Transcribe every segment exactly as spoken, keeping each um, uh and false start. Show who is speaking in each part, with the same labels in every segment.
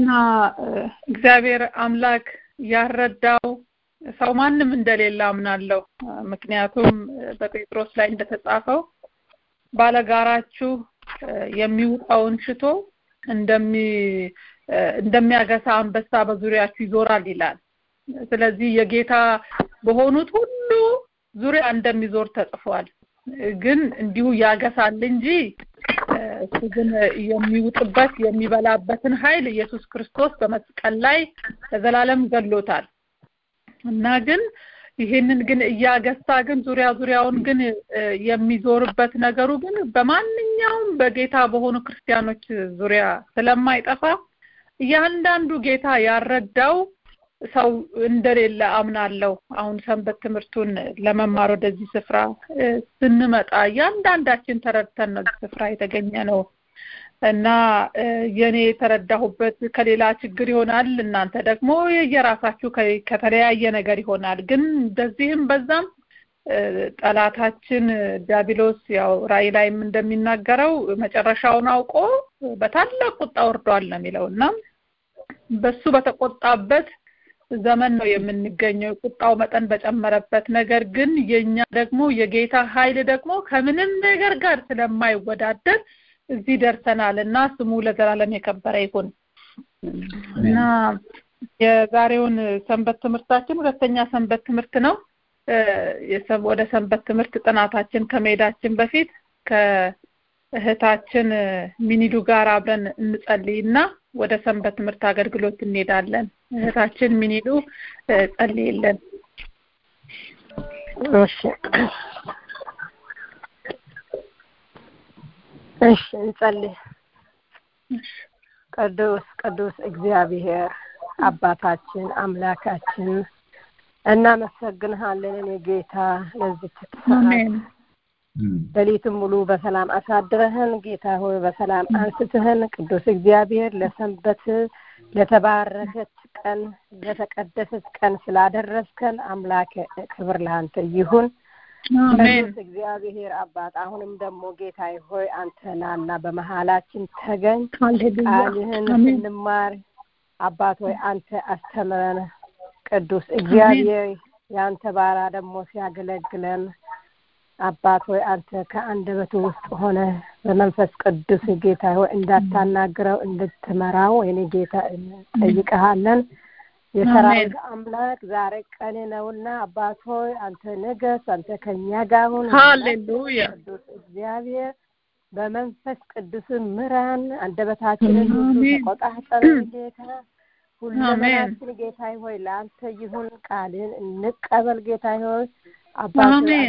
Speaker 1: እና እግዚአብሔር አምላክ ያረዳው ሰው ማንም እንደሌለ አምናለሁ። ምክንያቱም በጴጥሮስ ላይ እንደተጻፈው ባለጋራችሁ የሚውጣውን ሽቶ እንደሚ እንደሚያገሳ አንበሳ በዙሪያችሁ ይዞራል ይላል። ስለዚህ የጌታ በሆኑት ሁሉ ዙሪያ እንደሚዞር ተጽፏል። ግን እንዲሁ ያገሳል እንጂ እሱ ግን የሚውጥበት የሚበላበትን ኃይል ኢየሱስ ክርስቶስ በመስቀል ላይ ለዘላለም ገሎታል እና ግን ይሄንን ግን እያገሳ ግን ዙሪያ ዙሪያውን ግን የሚዞርበት ነገሩ ግን በማንኛውም በጌታ በሆኑ ክርስቲያኖች ዙሪያ ስለማይጠፋ ያንዳንዱ ጌታ ያረዳው ሰው እንደሌለ አምናለሁ። አሁን ሰንበት ትምህርቱን ለመማር ወደዚህ ስፍራ ስንመጣ ያንዳንዳችን ተረድተን ነው ስፍራ የተገኘ ነው እና የኔ ተረዳሁበት ከሌላ ችግር ይሆናል፣ እናንተ ደግሞ የራሳችሁ ከተለያየ ነገር ይሆናል። ግን በዚህም በዛም ጠላታችን ዲያብሎስ ያው ራእይ ላይም እንደሚናገረው መጨረሻውን አውቆ በታላቅ ቁጣ ወርዷል ነው የሚለውና በሱ በተቆጣበት ዘመን ነው የምንገኘው። ቁጣው መጠን በጨመረበት ነገር ግን የኛ ደግሞ የጌታ ኃይል ደግሞ ከምንም ነገር ጋር ስለማይወዳደር እዚህ ደርሰናልና ስሙ ለዘላለም የከበረ ይሁን እና የዛሬውን ሰንበት ትምህርታችን ሁለተኛ ሰንበት ትምህርት ነው። የሰብ ወደ ሰንበት ትምህርት ጥናታችን ከመሄዳችን በፊት ከእህታችን ሚኒዱ ጋር አብረን እንጸልይና ወደ ሰንበት ትምህርት አገልግሎት እንሄዳለን። እህታችን ሚኒዱ ጸልይልን።
Speaker 2: እሺ እሺ እንጸልይ። ቅዱስ ቅዱስ እግዚአብሔር አባታችን አምላካችን እናመሰግንሃለን እኔ ጌታ ለዚህ
Speaker 1: አሜን።
Speaker 2: በሌሊቱም ሙሉ በሰላም አሳድረህን ጌታ ሆይ በሰላም አንስተህን ቅዱስ እግዚአብሔር ለሰንበት ለተባረከች ቀን ለተቀደሰች ቀን ስላደረስከን አምላክ ክብር ለአንተ ይሁን። አሜን። እግዚአብሔር አባት አሁንም ደግሞ ጌታዬ ሆይ አንተ ናና በመሃላችን ተገኝ ቃልህን እንማር አባት ሆይ አንተ አስተምረን። ቅዱስ እግዚአብሔር ያንተ ባራ ደግሞ ሲያገለግለን አባት ሆይ አንተ ከአንደበቱ ውስጥ ሆነ በመንፈስ ቅዱስ ጌታ ሆይ እንዳታናግረው እንድትመራው የኔ ጌታ እንጠይቅሃለን። የሰራዊት አምላክ ዛሬ ቀን ነውና አባት ሆይ አንተ ንገስ፣ አንተ ከኛ ጋር ሁን።
Speaker 1: ሃሌሉያ።
Speaker 2: ቅዱስ እግዚአብሔር በመንፈስ ቅዱስ ምራን፣ አንደበታችንን ሁሉ ተቆጣጠር ጌታ። ሁሉምናችን ጌታ ሆይ ለአንተ ይሁን፣ ቃልን እንቀበል ጌታ ሆይ አባት ሆይ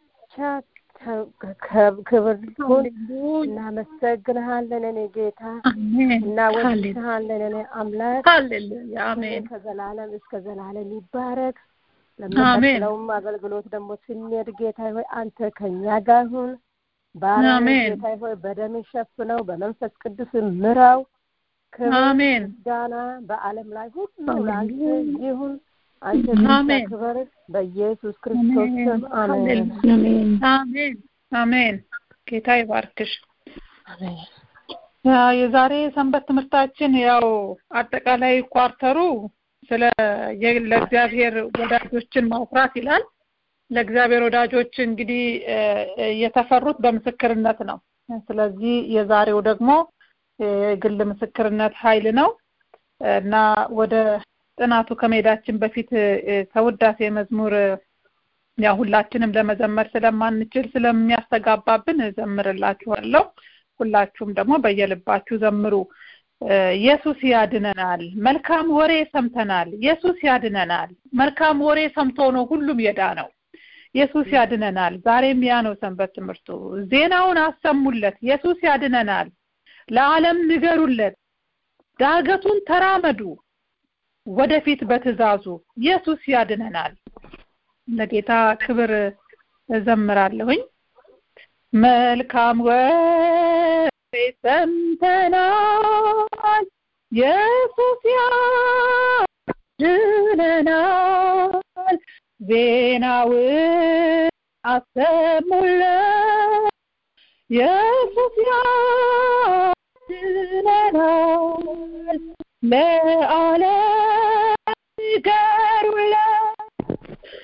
Speaker 2: ክብር ሁሉ እናመሰግንሃለን እኔ ጌታ እናወድስሃለን እኔ አምላክ።
Speaker 1: ሃሌሉያ አሜን።
Speaker 2: ከዘላለም እስከ ዘላለም ይባረክ። ለሚቀጥለውም አገልግሎት ደግሞ ስንሄድ ጌታ ሆይ አንተ ከኛ ጋር ሁን። ባሪያህን ጌታ ሆይ በደም ሸፍነው፣ በመንፈስ ቅዱስ ምራው።
Speaker 1: አሜን።
Speaker 2: ዳና በዓለም ላይ ሁሉ ላንተ ይሁን። አንተ ክብር በኢየሱስ ክርስቶስ ስም አሜን
Speaker 1: አሜን አሜን። ጌታ ይባርክሽ።
Speaker 2: አሜን።
Speaker 1: የዛሬ ሰንበት ትምህርታችን ያው አጠቃላይ ኳርተሩ ስለ ለእግዚአብሔር ወዳጆችን ማፍራት ይላል። ለእግዚአብሔር ወዳጆች እንግዲህ የተፈሩት በምስክርነት ነው። ስለዚህ የዛሬው ደግሞ የግል ምስክርነት ኃይል ነው እና ወደ ጥናቱ ከመሄዳችን በፊት ከውዳሴ መዝሙር ያው ሁላችንም ለመዘመር ስለማንችል ስለሚያስተጋባብን ዘምርላችኋለሁ። ሁላችሁም ደግሞ በየልባችሁ ዘምሩ። ኢየሱስ ያድነናል፣ መልካም ወሬ ሰምተናል። ኢየሱስ ያድነናል፣ መልካም ወሬ ሰምቶ ነው ሁሉም የዳነው። ኢየሱስ ያድነናል። ዛሬም ያ ነው ሰንበት ትምህርቱ። ዜናውን አሰሙለት፣ ኢየሱስ ያድነናል። ለዓለም ንገሩለት፣ ዳገቱን ተራመዱ፣ ወደፊት በትእዛዙ ኢየሱስ ያድነናል። ለጌታ ክብር እዘምራለሁኝ። መልካም ወሬ ሰምተናል፣ ኢየሱስ ያድነናል። ዜናውን አሰሙለት፣ ኢየሱስ ያድነናል። ለዓለም ንገሩለት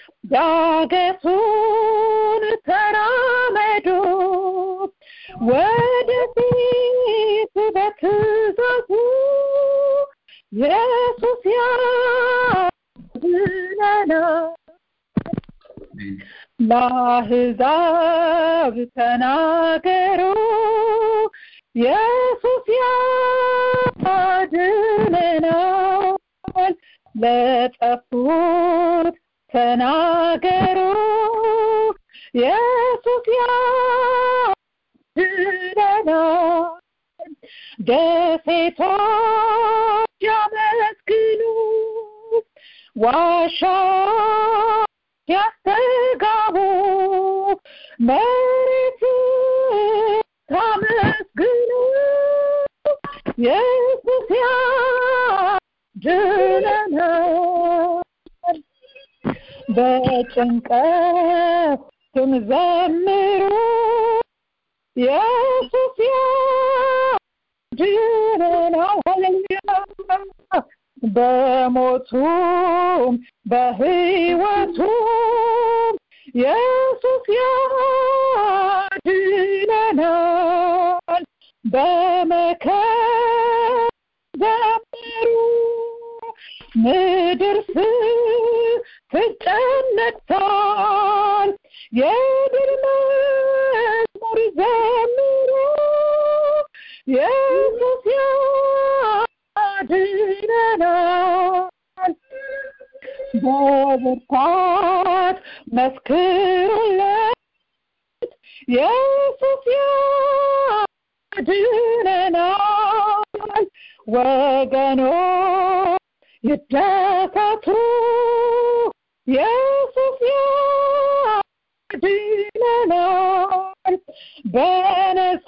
Speaker 1: ዳገቱን ተራመዱ ወደፊት በትእዛዙ ኢየሱስ ያድነናል ለአሕዛብ ተናገሩ ኢየሱስ ያድነናል ለጠፉት ተናገሩ ኢየሱስ ያድነናል ደሴቶች ያመስግኑ ዋሻ ያስተጋቡ መሬት ታመስግኑ ኢየሱስ ያድነናል በጭንቀት ዘምሩ ኢየሱስ ያድነናል ሃሌሉያ በሞቱም በሕይወቱም ኢየሱስ ያድነናል በመከራ ዘምሩ ምድር ስትጨነቅ የድል መዝሙር ዘምሩ ኢየሱስ ያድነናል በብርታት መስክሩለት ኢየሱስ ያድነናል ወገኖች ይደሰቱ ኢየሱስ ያድነናል በነጻ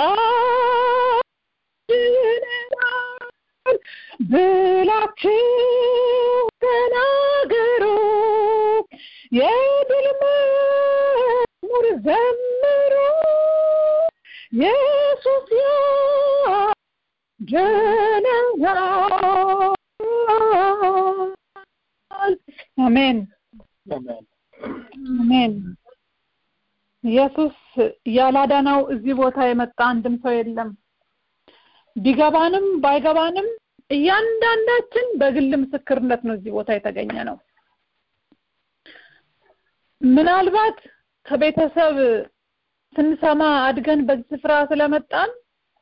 Speaker 1: ያድነናል ብላችሁ ተናገሩ የድል መዝሙር ዘምሩ ኢየሱስ ያድነናል አሜን አሜን ኢየሱስ ያላዳነው እዚህ ቦታ የመጣ አንድም ሰው የለም ቢገባንም ባይገባንም እያንዳንዳችን በግል ምስክርነት ነው እዚህ ቦታ የተገኘ ነው ምናልባት ከቤተሰብ ስንሰማ አድገን በዚህ ስፍራ ስለመጣን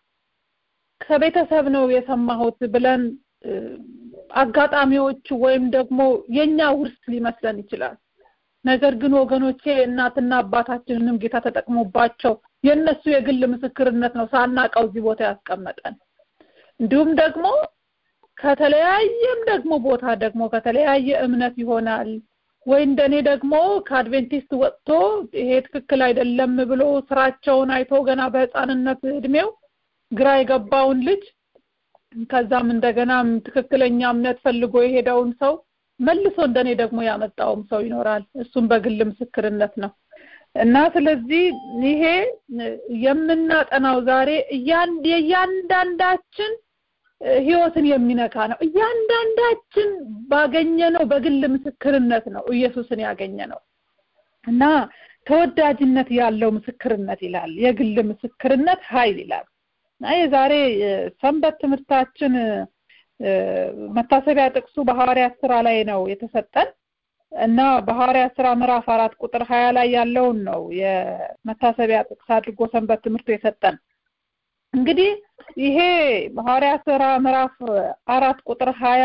Speaker 1: ከቤተሰብ ነው የሰማሁት ብለን አጋጣሚዎች ወይም ደግሞ የኛ ውርስ ሊመስለን ይችላል ነገር ግን ወገኖቼ እናትና አባታችንንም ጌታ ተጠቅሞባቸው የነሱ የግል ምስክርነት ነው ሳናቀው እዚህ ቦታ ያስቀመጠን እንዲሁም ደግሞ ከተለያየም ደግሞ ቦታ ደግሞ ከተለያየ እምነት ይሆናል ወይ እንደኔ ደግሞ ከአድቬንቲስት ወጥቶ ይሄ ትክክል አይደለም ብሎ ስራቸውን አይቶ ገና በህፃንነት እድሜው ግራ የገባውን ልጅ ከዛም እንደገና ትክክለኛ እምነት ፈልጎ የሄደውን ሰው መልሶ እንደኔ ደግሞ ያመጣውም ሰው ይኖራል እሱም በግል ምስክርነት ነው እና ስለዚህ ይሄ የምናጠናው ዛሬ እያንዳንዳችን ህይወትን የሚነካ ነው እያንዳንዳችን ባገኘነው በግል ምስክርነት ነው ኢየሱስን ያገኘነው እና ተወዳጅነት ያለው ምስክርነት ይላል የግል ምስክርነት ኃይል ይላል እና የዛሬ ሰንበት ትምህርታችን መታሰቢያ ጥቅሱ በሐዋርያት ሥራ ላይ ነው የተሰጠን እና በሐዋርያት ሥራ ምዕራፍ አራት ቁጥር ሃያ ላይ ያለውን ነው የመታሰቢያ ጥቅስ አድርጎ ሰንበት ትምህርቱ የሰጠን እንግዲህ ይሄ በሐዋርያት ሥራ ምዕራፍ አራት ቁጥር ሃያ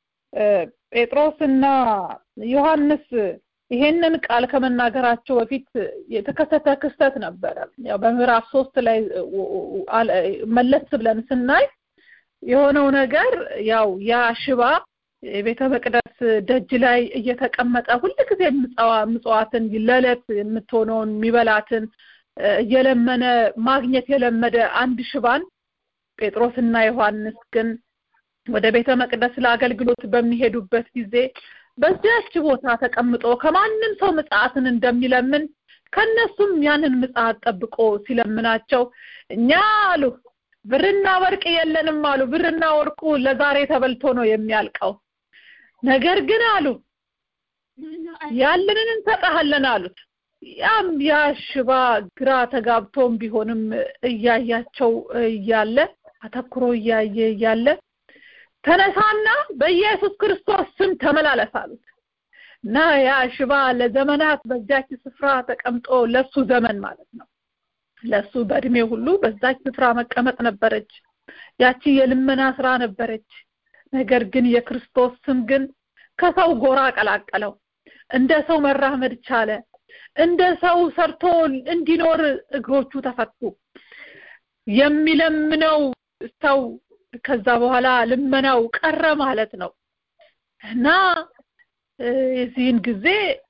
Speaker 1: ጴጥሮስና ዮሐንስ ይሄንን ቃል ከመናገራቸው በፊት የተከሰተ ክስተት ነበር ያው በምዕራፍ ሶስት ላይ መለስ ብለን ስናይ የሆነው ነገር ያው ያ ሽባ የቤተ መቅደስ ደጅ ላይ እየተቀመጠ ሁሉ ጊዜ ምጽዋትን ለለት የምትሆነውን የሚበላትን እየለመነ ማግኘት የለመደ አንድ ሽባን ጴጥሮስና ዮሐንስ ግን ወደ ቤተ መቅደስ ለአገልግሎት በሚሄዱበት ጊዜ በዚያች ቦታ ተቀምጦ ከማንንም ሰው ምጽአትን እንደሚለምን ከነሱም ያንን ምጽአት ጠብቆ ሲለምናቸው እኛ አሉ ብርና ወርቅ የለንም አሉ። ብርና ወርቁ ለዛሬ ተበልቶ ነው የሚያልቀው። ነገር ግን አሉ ያለንን እንሰጣለን አሉት። ያም ያሽባ ግራ ተጋብቶም ቢሆንም እያያቸው እያለ አተኩሮ እያየ እያለ ተነሳና በኢየሱስ ክርስቶስ ስም ተመላለስ አሉት። እና ያሽባ ለዘመናት በዛች ስፍራ ተቀምጦ ለሱ ዘመን ማለት ነው ለሱ በእድሜ ሁሉ በዛች ስፍራ መቀመጥ ነበረች። ያቺ የልመና ስራ ነበረች። ነገር ግን የክርስቶስ ስም ግን ከሰው ጎራ ቀላቀለው። እንደ ሰው መራመድ ቻለ። እንደ ሰው ሰርቶ እንዲኖር እግሮቹ ተፈቱ። የሚለምነው ሰው ከዛ በኋላ ልመናው ቀረ ማለት ነው። እና የዚህን ጊዜ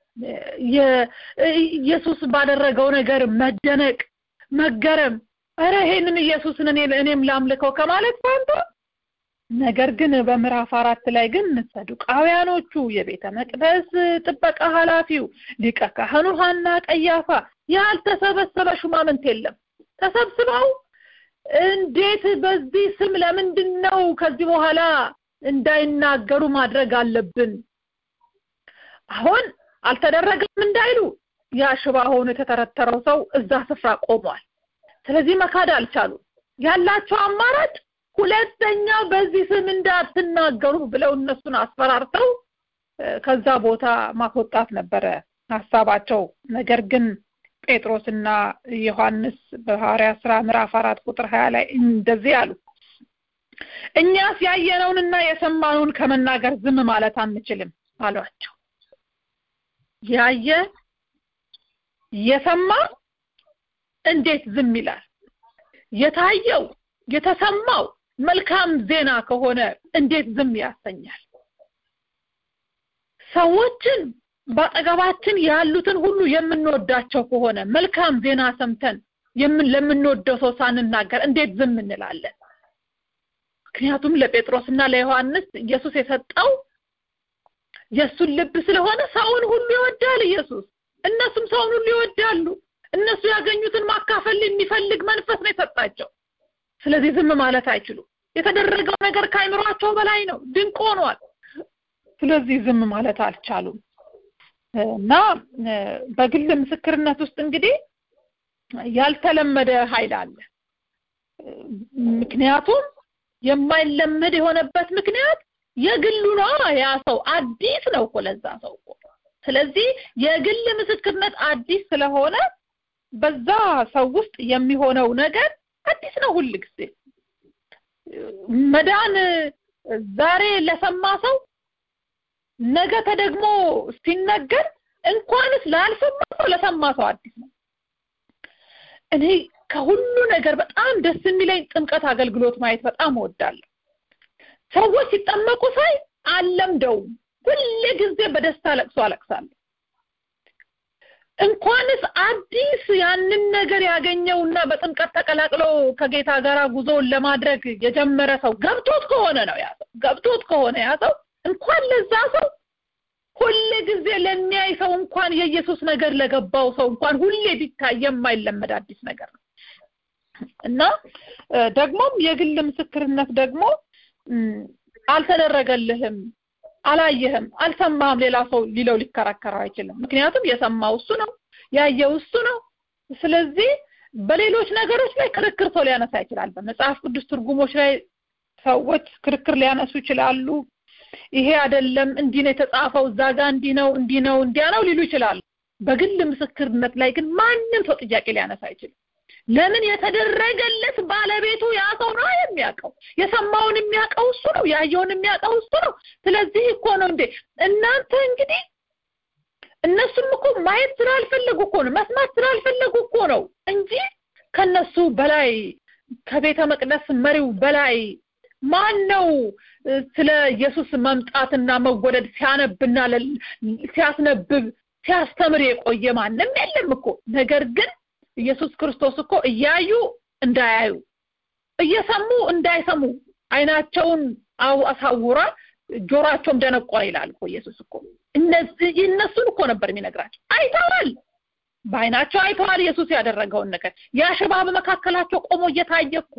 Speaker 1: የኢየሱስ ባደረገው ነገር መደነቅ መገረም አረ ይሄንን ኢየሱስን እኔ እኔም ላምልከው ከማለት ፋንታ ነገር ግን በምዕራፍ አራት ላይ ግን ሰዱቃውያኖቹ የቤተ መቅደስ ጥበቃ ኃላፊው ሊቀ ካህኑ ሐና ቀያፋ ያልተሰበሰበ ሹማምንት የለም ተሰብስበው እንዴት በዚህ ስም ለምንድነው ከዚህ በኋላ እንዳይናገሩ ማድረግ አለብን አሁን አልተደረገም እንዳይሉ ያሽባ ሆኖ የተተረተረው ሰው እዛ ስፍራ ቆሟል። ስለዚህ መካድ አልቻሉ። ያላቸው አማራጭ ሁለተኛ በዚህ ስም እንዳትናገሩ ብለው እነሱን አስፈራርተው ከዛ ቦታ ማስወጣት ነበር ሐሳባቸው። ነገር ግን ጴጥሮስና ዮሐንስ በሐዋርያት ሥራ ምዕራፍ አራት ቁጥር ሃያ ላይ እንደዚህ አሉ። እኛስ ያየነውንና የሰማነውን ከመናገር ዝም ማለት አንችልም አሏቸው። ያየ የሰማ እንዴት ዝም ይላል? የታየው የተሰማው መልካም ዜና ከሆነ እንዴት ዝም ያሰኛል? ሰዎችን በአጠገባችን ያሉትን ሁሉ የምንወዳቸው ከሆነ መልካም ዜና ሰምተን የምን ለምንወደው ሰው ሳንናገር እንዴት ዝም እንላለን? ምክንያቱም ለጴጥሮስና ለዮሐንስ ኢየሱስ የሰጠው የሱን ልብ ስለሆነ ሰውን ሁሉ ይወዳል ኢየሱስ። እነሱም ሰውን ሁሉ ይወዳሉ። እነሱ ያገኙትን ማካፈል የሚፈልግ መንፈስ ነው የሰጣቸው። ስለዚህ ዝም ማለት አይችሉም። የተደረገው ነገር ካይምሯቸው በላይ ነው፣ ድንቅ ሆኗል። ስለዚህ ዝም ማለት አልቻሉም። እና በግል ምስክርነት ውስጥ እንግዲህ ያልተለመደ ኃይል አለ። ምክንያቱም የማይለመድ የሆነበት ምክንያት የግሉ ነው። ያ ሰው አዲስ ነው እኮ ለዛ ሰው እኮ። ስለዚህ የግል ምስክርነት አዲስ ስለሆነ በዛ ሰው ውስጥ የሚሆነው ነገር አዲስ ነው ሁሉ ጊዜ። መዳን ዛሬ ለሰማ ሰው ነገ ተደግሞ ሲነገር እንኳንስ ላልሰማ ሰው ለሰማ ሰው አዲስ ነው። እኔ ከሁሉ ነገር በጣም ደስ የሚለኝ ጥምቀት አገልግሎት ማየት በጣም እወዳለሁ። ሰዎች ሲጠመቁ ሳይ አለምደውም ሁሉ ጊዜ በደስታ ለቅሶ አለቅሳለሁ። እንኳንስ አዲስ ያንን ነገር ያገኘውና በጥምቀት ተቀላቅሎ ከጌታ ጋር ጉዞውን ለማድረግ የጀመረ ሰው ገብቶት ከሆነ ነው ያ ሰው ገብቶት ከሆነ ያ ሰው እንኳን ለዛ ሰው ሁሉ ጊዜ ለሚያይ ሰው እንኳን የኢየሱስ ነገር ለገባው ሰው እንኳን ሁሉ ቢታይ የማይለመድ አዲስ ነገር ነው። እና ደግሞም የግል ምስክርነት ደግሞ አልተደረገልህም አላየህም አልሰማህም ሌላ ሰው ሊለው ሊከራከረው አይችልም። ምክንያቱም የሰማው እሱ ነው ያየው እሱ ነው። ስለዚህ በሌሎች ነገሮች ላይ ክርክር ሰው ሊያነሳ ይችላል። በመጽሐፍ ቅዱስ ትርጉሞች ላይ ሰዎች ክርክር ሊያነሱ ይችላሉ። ይሄ አይደለም እንዲህ ነው የተጻፈው እዛ ጋር እንዲህ ነው እንዲህ ነው እንዲያ ነው ሊሉ ይችላሉ። በግል ምስክርነት ላይ ግን ማንንም ሰው ጥያቄ ሊያነሳ አይችልም። ለምን የተደረገለት ባለቤቱ ያ ሰው ነው የሚያውቀው። የሰማውን የሚያውቀው እሱ ነው፣ ያየውን የሚያውቀው እሱ ነው። ስለዚህ እኮ ነው እንዴ እናንተ እንግዲህ እነሱም እኮ ማየት ስላልፈለጉ እኮ ነው መስማት ስላልፈለጉ እኮ ነው እንጂ ከነሱ በላይ ከቤተ መቅደስ መሪው በላይ ማን ነው ስለ ኢየሱስ መምጣትና መወለድ ሲያነብና ሲያስነብብ ሲያስተምር የቆየ ማንም የለም እኮ። ነገር ግን ኢየሱስ ክርስቶስ እኮ እያዩ እንዳያዩ እየሰሙ እንዳይሰሙ አይናቸውን አሳውራ ጆሮአቸውም ደነቆረ ይላል እኮ ኢየሱስ እኮ። እነዚህ እነሱን እኮ ነበር የሚነግራቸው። አይተዋል፣ በአይናቸው አይተዋል ኢየሱስ ያደረገውን ነገር። ያ ሽባ በመካከላቸው ቆሞ እየታየ እኮ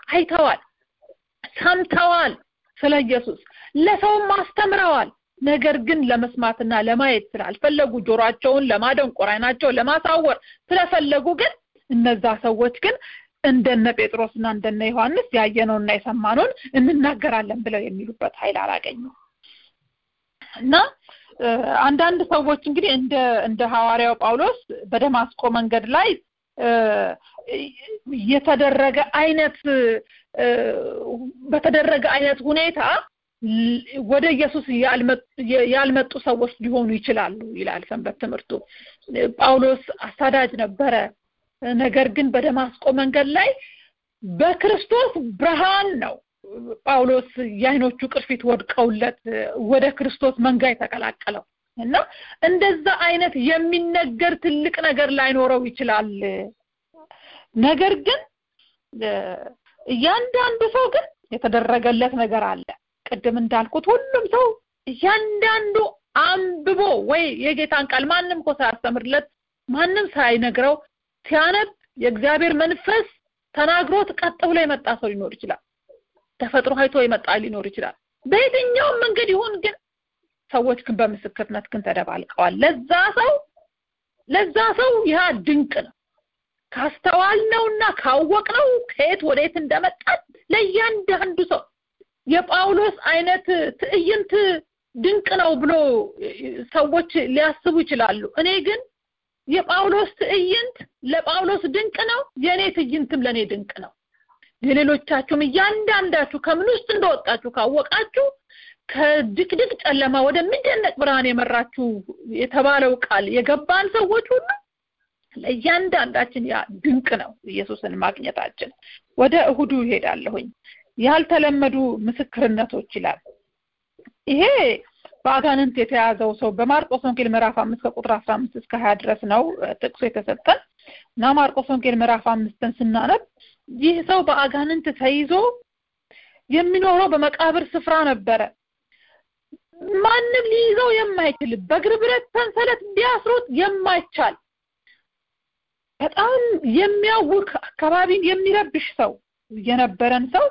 Speaker 1: አይተዋል፣ ሰምተዋል፣ ስለ ኢየሱስ ለሰውም አስተምረዋል። ነገር ግን ለመስማትና ለማየት ስላልፈለጉ ጆሮአቸውን ለማደንቆር ዓይናቸውን ለማሳወር ስለፈለጉ ግን እነዛ ሰዎች ግን እንደነ ጴጥሮስና እንደነ ዮሐንስ ያየነውና የሰማነውን እንናገራለን ብለው የሚሉበት ኃይል አላገኙም። እና አንዳንድ ሰዎች እንግዲህ እንደ እንደ ሐዋርያው ጳውሎስ በደማስቆ መንገድ ላይ የተደረገ አይነት በተደረገ አይነት ሁኔታ ወደ ኢየሱስ ያልመጡ ሰዎች ሊሆኑ ይችላሉ ይላል ሰንበት ትምህርቱ። ጳውሎስ አሳዳጅ ነበረ። ነገር ግን በደማስቆ መንገድ ላይ በክርስቶስ ብርሃን ነው ጳውሎስ የዓይኖቹ ቅርፊት ወድቀውለት ወደ ክርስቶስ መንጋ የተቀላቀለው። እና እንደዛ አይነት የሚነገር ትልቅ ነገር ላይኖረው ይችላል። ነገር ግን እያንዳንዱ ሰው ግን የተደረገለት ነገር አለ። ቅድም እንዳልኩት ሁሉም ሰው እያንዳንዱ አንብቦ ወይ የጌታን ቃል ማንም እኮ ሳያስተምርለት ማንም ሳይነግረው ሲያነብ የእግዚአብሔር መንፈስ ተናግሮት ቀጥ ብሎ የመጣ ሰው ሊኖር ይችላል። ተፈጥሮ አይቶ የመጣ ሊኖር ይችላል። በየትኛውም መንገድ ይሁን ግን ሰዎች ግን በምስክርነት ግን ተደባልቀዋል። ለዛ ሰው ለዛ ሰው ያ ድንቅ ነው። ካስተዋልነውና ካወቅነው ከየት ወዴት እንደመጣ ለእያንዳንዱ ሰው የጳውሎስ አይነት ትዕይንት ድንቅ ነው ብሎ ሰዎች ሊያስቡ ይችላሉ። እኔ ግን የጳውሎስ ትዕይንት ለጳውሎስ ድንቅ ነው፣ የኔ ትዕይንትም ለኔ ድንቅ ነው። የሌሎቻችሁም እያንዳንዳችሁ ከምን ውስጥ እንደወጣችሁ ካወቃችሁ ከድቅድቅ ጨለማ ወደሚደነቅ ብርሃን የመራችሁ የተባለው ቃል የገባን ሰዎች ሁሉ ለእያንዳንዳችን ያ ድንቅ ነው ኢየሱስን ማግኘታችን። ወደ እሁዱ ይሄዳለሁኝ። ያልተለመዱ ምስክርነቶች ይላል። ይሄ በአጋንንት የተያዘው ሰው በማርቆስ ወንጌል ምዕራፍ አምስት ከቁጥር አስራ አምስት እስከ ሀያ ድረስ ነው ጥቅሱ የተሰጠን። እና ማርቆስ ወንጌል ምዕራፍ አምስትን ስናነብ ይህ ሰው በአጋንንት ተይዞ የሚኖረው በመቃብር ስፍራ ነበረ። ማንም ሊይዘው የማይችል በእግር ብረት ሰንሰለት ቢያስሩት የማይቻል በጣም የሚያውክ አካባቢን የሚረብሽ ሰው የነበረን ሰው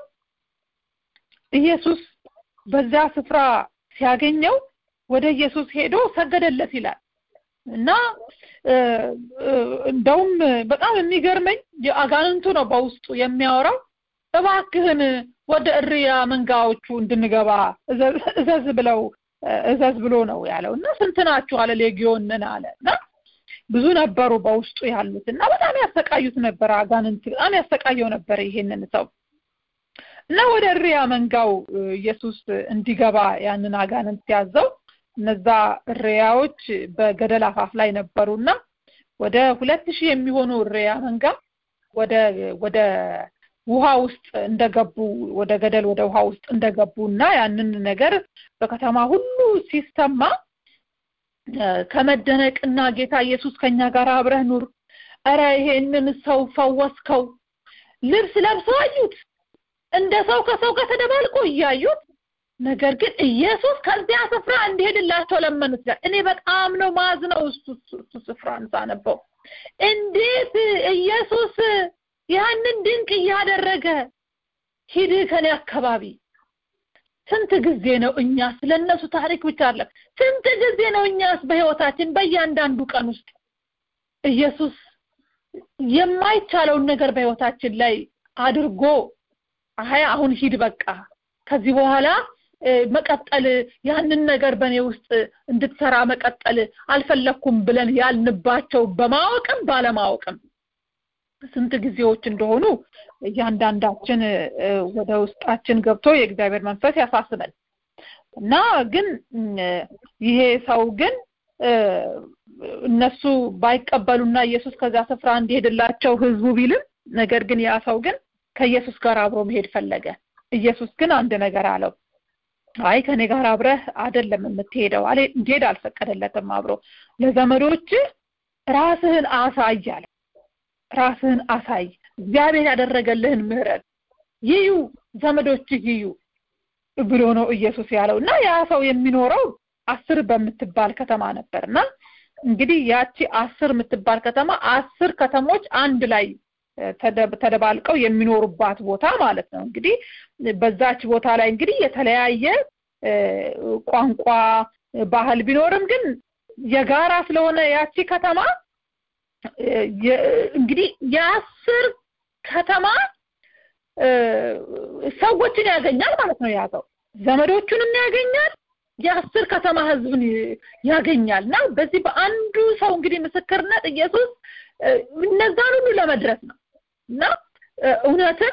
Speaker 1: ኢየሱስ በዛ ስፍራ ሲያገኘው ወደ ኢየሱስ ሄዶ ሰገደለት ይላል። እና እንደውም በጣም የሚገርመኝ የአጋንንቱ ነው በውስጡ የሚያወራው። እባክህን ወደ እሪያ መንጋዎቹ እንድንገባ እዘዝ ብለው እዘዝ ብሎ ነው ያለው። እና ስንት ናችሁ አለ። ሌጊዮን ነን አለ። እና ብዙ ነበሩ በውስጡ ያሉት እና በጣም ያሰቃዩት ነበር። አጋንንት በጣም ያሰቃየው ነበር ይሄንን ሰው። እና ወደ እሪያ መንጋው ኢየሱስ እንዲገባ ያንን አጋንንት ያዘው። እነዛ እሪያዎች በገደል አፋፍ ላይ ነበሩና ወደ ሁለት ሺህ የሚሆኑ እሪያ መንጋ ወደ ወደ ውሃ ውስጥ እንደገቡ ወደ ገደል ወደ ውሃ ውስጥ እንደገቡና ያንን ነገር በከተማ ሁሉ ሲሰማ ከመደነቅና ጌታ ኢየሱስ ከኛ ጋር አብረህ ኑር፣ አረ ይሄንን ሰው ፈወስከው፣ ልብስ ለብሰው አዩት፣ እንደ ሰው ከሰው ጋር ተደባልቆ እያዩት። ነገር ግን ኢየሱስ ከዚያ ስፍራ እንዲሄድላቸው ለመኑት። እኔ በጣም ነው ማዝነው እሱ ስፍራን ሳነበው። እንዴት ኢየሱስ ያንን ድንቅ ያደረገ ሂድ ከኔ አካባቢ። ስንት ጊዜ ነው እኛ ስለነሱ ታሪክ ብቻ አይደለም፣ ስንት ጊዜ ነው እኛስ በህይወታችን በእያንዳንዱ ቀን ውስጥ ኢየሱስ የማይቻለውን ነገር በህይወታችን ላይ አድርጎ አይ አሁን ሂድ በቃ ከዚህ በኋላ መቀጠል ያንን ነገር በኔ ውስጥ እንድትሰራ መቀጠል አልፈለኩም ብለን ያልንባቸው በማወቅም ባለማወቅም ስንት ጊዜዎች እንደሆኑ እያንዳንዳችን ወደ ውስጣችን ገብቶ የእግዚአብሔር መንፈስ ያሳስበን። እና ግን ይሄ ሰው ግን እነሱ ባይቀበሉና ኢየሱስ ከዛ ስፍራ እንዲሄድላቸው ህዝቡ ቢልም ነገር ግን ያ ሰው ግን ከኢየሱስ ጋር አብሮ መሄድ ፈለገ። ኢየሱስ ግን አንድ ነገር አለው። አይ ከኔ ጋር አብረህ አይደለም የምትሄደው አለ። እንዴት አልፈቀደለትም። አብሮ ለዘመዶች ራስህን አሳይ አለ። ራስህን አሳይ፣ እግዚአብሔር ያደረገልህን ምህረት ይዩ፣ ዘመዶች ይዩ ብሎ ነው ኢየሱስ ያለውና ያ ሰው የሚኖረው አስር በምትባል ከተማ ነበርና እንግዲህ ያቺ አስር የምትባል ከተማ አስር ከተሞች አንድ ላይ ተደባልቀው የሚኖሩባት ቦታ ማለት ነው። እንግዲህ በዛች ቦታ ላይ እንግዲህ የተለያየ ቋንቋ ባህል ቢኖርም ግን የጋራ ስለሆነ ያቺ ከተማ እንግዲህ የአስር ከተማ ሰዎችን ያገኛል ማለት ነው። ያዘው ዘመዶቹንም ያገኛል የአስር ከተማ ህዝብን ያገኛልና በዚህ በአንዱ ሰው እንግዲህ ምስክርነት ኢየሱስ እነዛን ሁሉ ለመድረስ ነው እና እውነትም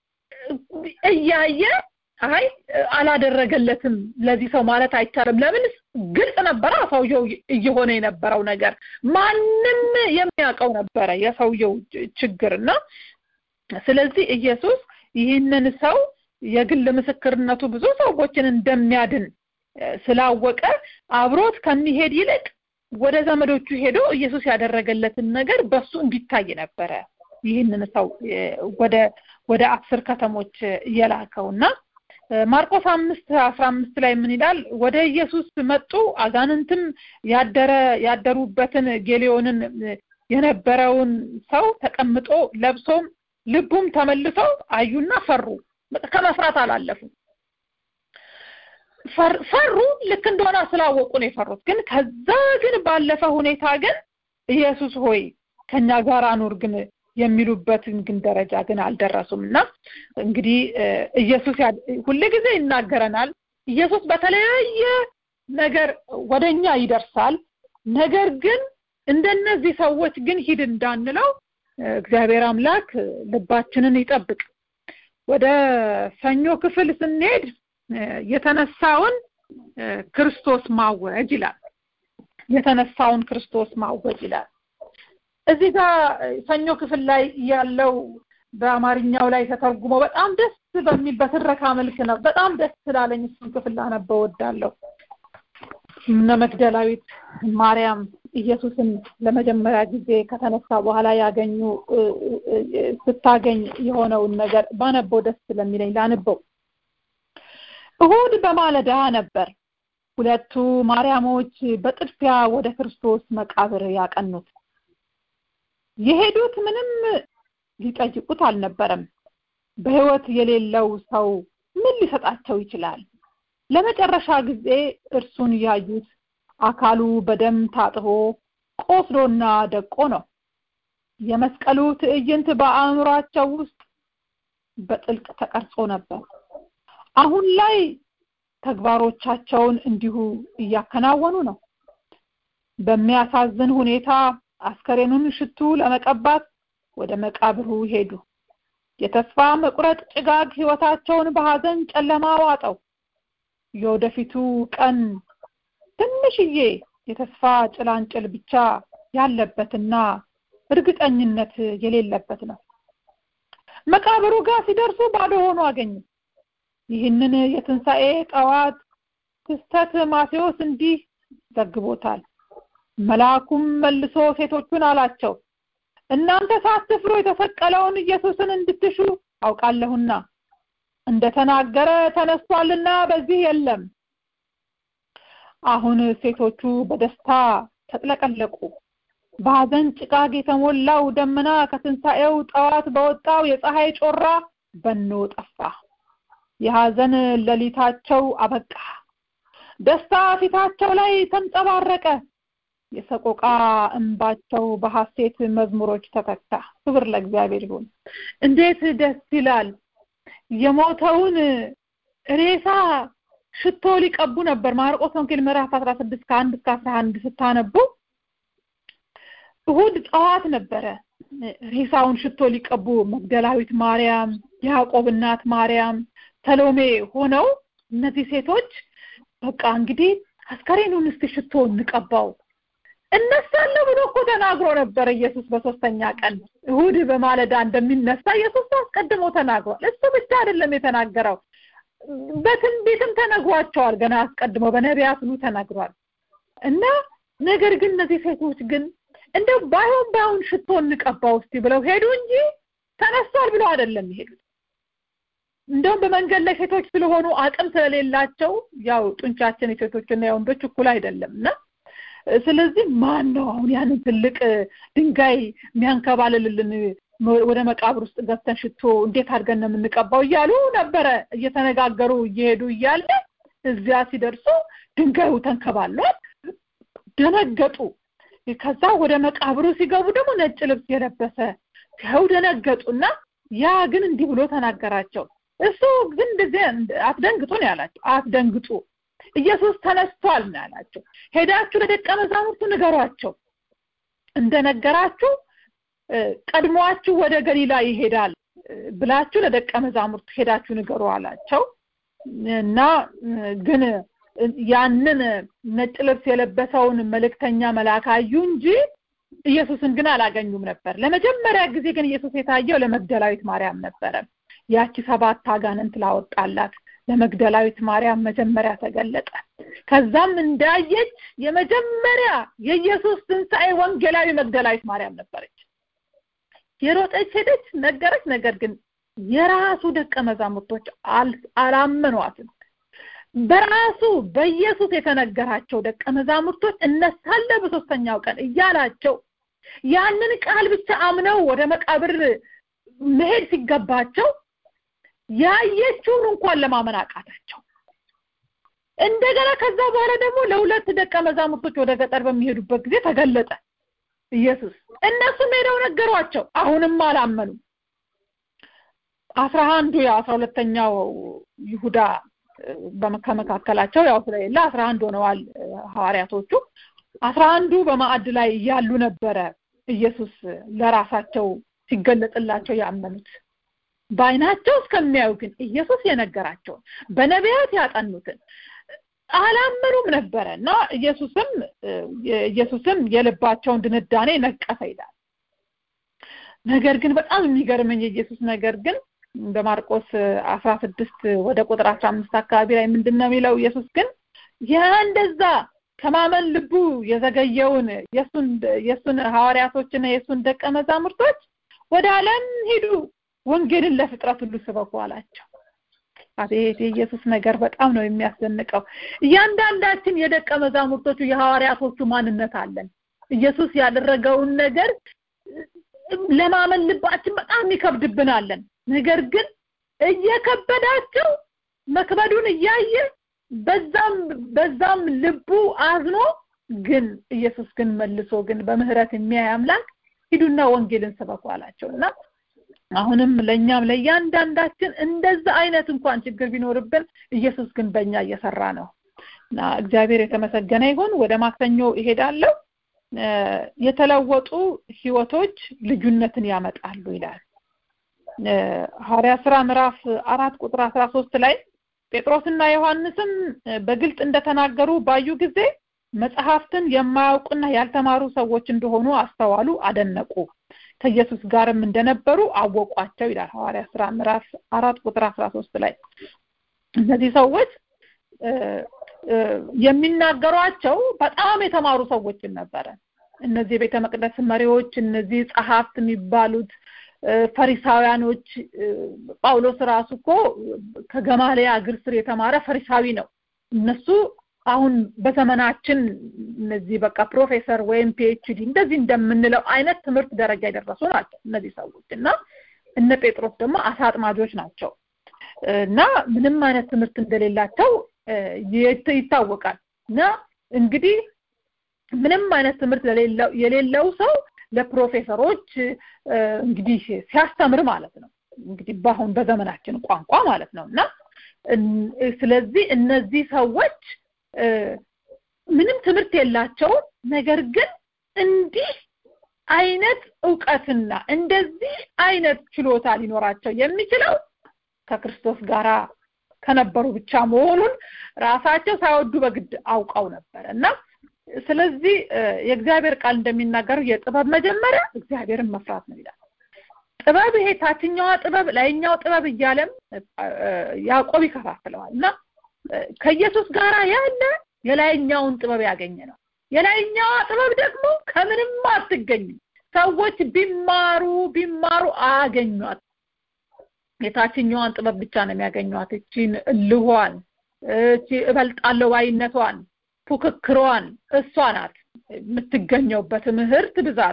Speaker 1: እያየ አይ አላደረገለትም ለዚህ ሰው ማለት አይቻልም። ለምን ግልጽ ነበር ሰውየው እየሆነ የነበረው ነገር ማንንም የሚያውቀው ነበር የሰውየው ችግርና ስለዚህ ኢየሱስ ይህንን ሰው የግል ምስክርነቱ ብዙ ሰዎችን እንደሚያድን ስላወቀ አብሮት ከሚሄድ ይልቅ ወደ ዘመዶቹ ሄዶ ኢየሱስ ያደረገለትን ነገር በሱ እንዲታይ ነበር ይህንን ሰው ወደ ወደ አስር ከተሞች የላከውና ማርቆስ አምስት አስራ አምስት ላይ ምን ይላል? ወደ ኢየሱስ መጡ አጋንንትም ያደረ ያደሩበትን ጌሌዮንን የነበረውን ሰው ተቀምጦ ለብሶም ልቡም ተመልሰው አዩና ፈሩ። ከመፍራት አላለፉ ፈሩ ልክ እንደሆነ ስላወቁ ነው የፈሩት። ግን ከዛ ግን ባለፈ ሁኔታ ግን ኢየሱስ ሆይ ከኛ ጋር አኑር ግን የሚሉበትን ግን ደረጃ ግን አልደረሱምና እንግዲህ ኢየሱስ ሁሉ ጊዜ ይናገረናል። ኢየሱስ በተለያየ ነገር ወደኛ ይደርሳል። ነገር ግን እንደነዚህ ሰዎች ግን ሂድ እንዳንለው እግዚአብሔር አምላክ ልባችንን ይጠብቅ። ወደ ሰኞ ክፍል ስንሄድ የተነሳውን ክርስቶስ ማወጅ ይላል። የተነሳውን ክርስቶስ ማወጅ ይላል። እዚህ ጋር ሰኞ ክፍል ላይ ያለው በአማርኛው ላይ ተተርጉሞ በጣም ደስ በሚል በትረካ መልክ ነው። በጣም ደስ ስላለኝ እሱን ክፍል አነበው ወዳለሁ። እነ መግደላዊት ማርያም ኢየሱስን ለመጀመሪያ ጊዜ ከተነሳ በኋላ ያገኙ ስታገኝ የሆነውን ነገር ባነበው ደስ ስለሚለኝ ላነበው። እሁድ በማለዳ ነበር ሁለቱ ማርያሞች በጥድፊያ ወደ ክርስቶስ መቃብር ያቀኑት። የሄዱት ምንም ሊጠይቁት አልነበረም። በህይወት የሌለው ሰው ምን ሊሰጣቸው ይችላል? ለመጨረሻ ጊዜ እርሱን ያዩት አካሉ በደም ታጥቦ ቆስሎና ደቆ ነው። የመስቀሉ ትዕይንት በአእምሯቸው ውስጥ በጥልቅ ተቀርጾ ነበር። አሁን ላይ ተግባሮቻቸውን እንዲሁ እያከናወኑ ነው። በሚያሳዝን ሁኔታ አስከሬኑን ሽቱ ለመቀባት ወደ መቃብሩ ሄዱ። የተስፋ መቁረጥ ጭጋግ ህይወታቸውን በሐዘን ጨለማ ዋጠው። የወደፊቱ ቀን ትንሽዬ የተስፋ ጭላንጭል ብቻ ያለበትና እርግጠኝነት የሌለበት ነው። መቃብሩ ጋር ሲደርሱ ባዶ ሆኖ አገኙ። ይህንን የትንሣኤ ጠዋት ክስተት ማቴዎስ እንዲህ ዘግቦታል። መልአኩም መልሶ ሴቶቹን አላቸው፣ እናንተ ሳትፍሩ የተሰቀለውን ኢየሱስን እንድትሹ አውቃለሁና እንደተናገረ ተነስቷልና በዚህ የለም። አሁን ሴቶቹ በደስታ ተጥለቀለቁ። በሐዘን ጭጋግ የተሞላው ደመና ከትንሣኤው ጠዋት በወጣው የፀሐይ ጮራ በኖ ጠፋ። የሐዘን ሌሊታቸው አበቃ። ደስታ ፊታቸው ላይ ተንጸባረቀ። የሰቆቃ እንባቸው በሐሴት መዝሙሮች ተተካ። ክብር ለእግዚአብሔር ይሁን። እንዴት ደስ ይላል! የሞተውን ሬሳ ሽቶ ሊቀቡ ነበር። ማርቆስ ወንጌል ምዕራፍ አስራ ስድስት ከአንድ እስከ አስራ አንድ ስታነቡ እሁድ ጠዋት ነበረ ሬሳውን ሽቶ ሊቀቡ መግደላዊት ማርያም፣ ያዕቆብ እናት ማርያም፣ ሰሎሜ ሆነው እነዚህ ሴቶች በቃ እንግዲህ አስከሬኑን እስቲ ሽቶ እንቀባው እነሳለ ብሎ እኮ ተናግሮ ነበር ኢየሱስ። በሶስተኛ ቀን እሁድ በማለዳ እንደሚነሳ ኢየሱስ አስቀድሞ ተናግሯል። እሱ ብቻ አይደለም የተናገረው፣ በትንቢትም ተነግሯቸዋል። ገና አስቀድሞ በነቢያት ሁሉ ተናግሯል። እና ነገር ግን እነዚህ ሴቶች ግን እንደው ባይሆን ባይሆን ሽቶ እንቀባው እስቲ ብለው ሄዱ እንጂ ተነስቷል ብለው አይደለም ይሄዱት። እንደውም በመንገድ ላይ ሴቶች ስለሆኑ አቅም ስለሌላቸው ያው ጡንቻችን የሴቶችና የወንዶች እኩል አይደለምና ስለዚህ ማን ነው አሁን ያንን ትልቅ ድንጋይ የሚያንከባልልልን ወደ መቃብር ውስጥ ገብተን ሽቶ እንዴት አድርገን ነው የምንቀባው እያሉ ነበር እየተነጋገሩ እየሄዱ እያለ እዚያ ሲደርሱ ድንጋዩ ተንከባሏል ደነገጡ ከዛ ወደ መቃብሩ ሲገቡ ደግሞ ነጭ ልብስ የለበሰ ሲያዩ ደነገጡና ያ ግን እንዲህ ብሎ ተናገራቸው እሱ ግን እንደዚህ አትደንግጡ ነው ያላቸው አትደንግጡ ኢየሱስ ተነስቷል ነው ያላቸው ሄዳችሁ ለደቀ መዛሙርቱ ንገሯቸው እንደነገራችሁ ቀድሟችሁ ወደ ገሊላ ይሄዳል ብላችሁ ለደቀ መዛሙርቱ ሄዳችሁ ንገሩ አላቸው እና ግን ያንን ነጭ ልብስ የለበሰውን መልእክተኛ መልአክ አዩ እንጂ ኢየሱስን ግን አላገኙም ነበር ለመጀመሪያ ጊዜ ግን ኢየሱስ የታየው ለመግደላዊት ማርያም ነበር ያቺ ሰባት አጋንንት ላወጣላት ለመግደላዊት ማርያም መጀመሪያ ተገለጠ ከዛም እንዳየች የመጀመሪያ የኢየሱስ ትንሣኤ ወንጌላዊ መግደላዊት ማርያም ነበረች የሮጠች ሄደች ነገረች ነገር ግን የራሱ ደቀ መዛሙርቶች አላመኗትም በራሱ በኢየሱስ የተነገራቸው ደቀ መዛሙርቶች እነሳለ በሶስተኛው ቀን እያላቸው ያንን ቃል ብቻ አምነው ወደ መቃብር መሄድ ሲገባቸው ያየችውን እንኳን ለማመን አቃታቸው እንደገና ከዛ በኋላ ደግሞ ለሁለት ደቀ መዛሙርቶች ወደ ገጠር በሚሄዱበት ጊዜ ተገለጠ ኢየሱስ እነሱ ሄደው ነገሯቸው አሁንም አላመኑ አስራ አንዱ ያ አስራ ሁለተኛው ይሁዳ በመካከላቸው ያው ስለሌለ አስራ አንድ ሆነዋል ሐዋርያቶቹ አስራ አንዱ በማዕድ ላይ ያሉ ነበር ኢየሱስ ለራሳቸው ሲገለጥላቸው ያመኑት ባይናቸው እስከሚያዩ ግን ኢየሱስ የነገራቸው በነቢያት ያጠኑትን አላመኑም ነበርና ኢየሱስም ኢየሱስም የልባቸውን ድንዳኔ ነቀፈ ይላል ነገር ግን በጣም የሚገርመኝ ኢየሱስ ነገር ግን በማርቆስ አስራ ስድስት ወደ ቁጥር አስራ አምስት አካባቢ ላይ ምንድነው የሚለው ኢየሱስ ግን ያ እንደዛ ከማመን ልቡ የዘገየውን የሱን የሱን ሐዋርያቶችና የሱን ደቀ መዛሙርቶች ወደ ዓለም ሄዱ ወንጌልን ለፍጥረት ሁሉ ስበኩ አላቸው አቤት የኢየሱስ ነገር በጣም ነው የሚያስደንቀው እያንዳንዳችን የደቀ መዛሙርቶቹ የሐዋርያቶቹ ማንነት አለን ኢየሱስ ያደረገውን ነገር ለማመን ልባችን በጣም ይከብድብናል ነገር ግን እየከበዳቸው መክበዱን እያየ በዛም በዛም ልቡ አዝኖ ግን ኢየሱስ ግን መልሶ ግን በምህረት የሚያይ አምላክ ሂዱና ወንጌልን ስበኩ አላቸውና አሁንም ለኛም ለያንዳንዳችን እንደዛ አይነት እንኳን ችግር ቢኖርብን ኢየሱስ ግን በእኛ እየሰራ ነውና እግዚአብሔር የተመሰገነ ይሁን ወደ ማክሰኞ ይሄዳለሁ የተለወጡ ህይወቶች ልዩነትን ያመጣሉ ይላል ሐዋርያ ሥራ ምዕራፍ አራት ቁጥር አስራ ሶስት ላይ ጴጥሮስና ዮሐንስም በግልጽ እንደተናገሩ ባዩ ጊዜ መጽሐፍትን የማያውቁና ያልተማሩ ሰዎች እንደሆኑ አስተዋሉ አደነቁ ከኢየሱስ ጋርም እንደነበሩ አወቋቸው ይላል ሐዋርያ ሥራ ምዕራፍ አራት ቁጥር አስራ ሶስት ላይ እነዚህ ሰዎች የሚናገሯቸው በጣም የተማሩ ሰዎች ነበር እነዚህ ቤተ መቅደስ መሪዎች እነዚህ ጸሐፍት የሚባሉት ፈሪሳውያኖች ጳውሎስ ራሱ እኮ ከገማልያ እግር ስር የተማረ ፈሪሳዊ ነው እነሱ አሁን በዘመናችን እነዚህ በቃ ፕሮፌሰር ወይም ፒኤችዲ እንደዚህ እንደምንለው አይነት ትምህርት ደረጃ የደረሱ ናቸው እነዚህ ሰዎችና እነ ጴጥሮስ ደግሞ አሳጥማጆች ናቸው እና ምንም አይነት ትምህርት እንደሌላቸው ይታወቃልና እንግዲህ ምንም አይነት ትምህርት የሌለው የሌለው ሰው ለፕሮፌሰሮች እንግዲህ ሲያስተምር ማለት ነው እንግዲህ ባሁን በዘመናችን ቋንቋ ማለት ነውና ስለዚህ እነዚህ ሰዎች ምንም ትምህርት የላቸው ነገር ግን እንዲህ አይነት ዕውቀትና እንደዚህ አይነት ችሎታ ሊኖራቸው የሚችለው ከክርስቶስ ጋራ ከነበሩ ብቻ መሆኑን ራሳቸው ሳይወዱ በግድ አውቀው ነበርና ስለዚህ የእግዚአብሔር ቃል እንደሚናገር የጥበብ መጀመሪያ እግዚአብሔርን መፍራት ነው ይላል ጥበብ ይሄ ታችኛው ጥበብ ላይኛው ጥበብ ይያለም ያዕቆብ ይከፋፍለዋልና ከኢየሱስ ጋራ ያለ የላይኛውን ጥበብ ያገኘ ነው የላይኛው ጥበብ ደግሞ ከምንም አትገኝም ሰዎች ቢማሩ ቢማሩ አያገኙት የታችኛውን ጥበብ ብቻ ነው የሚያገኙት እቺን ልሆን እቺ እበልጣለሁ ባይነቷን ፉክክሯን እሷ ናት የምትገኘው በትምህርት ብዛት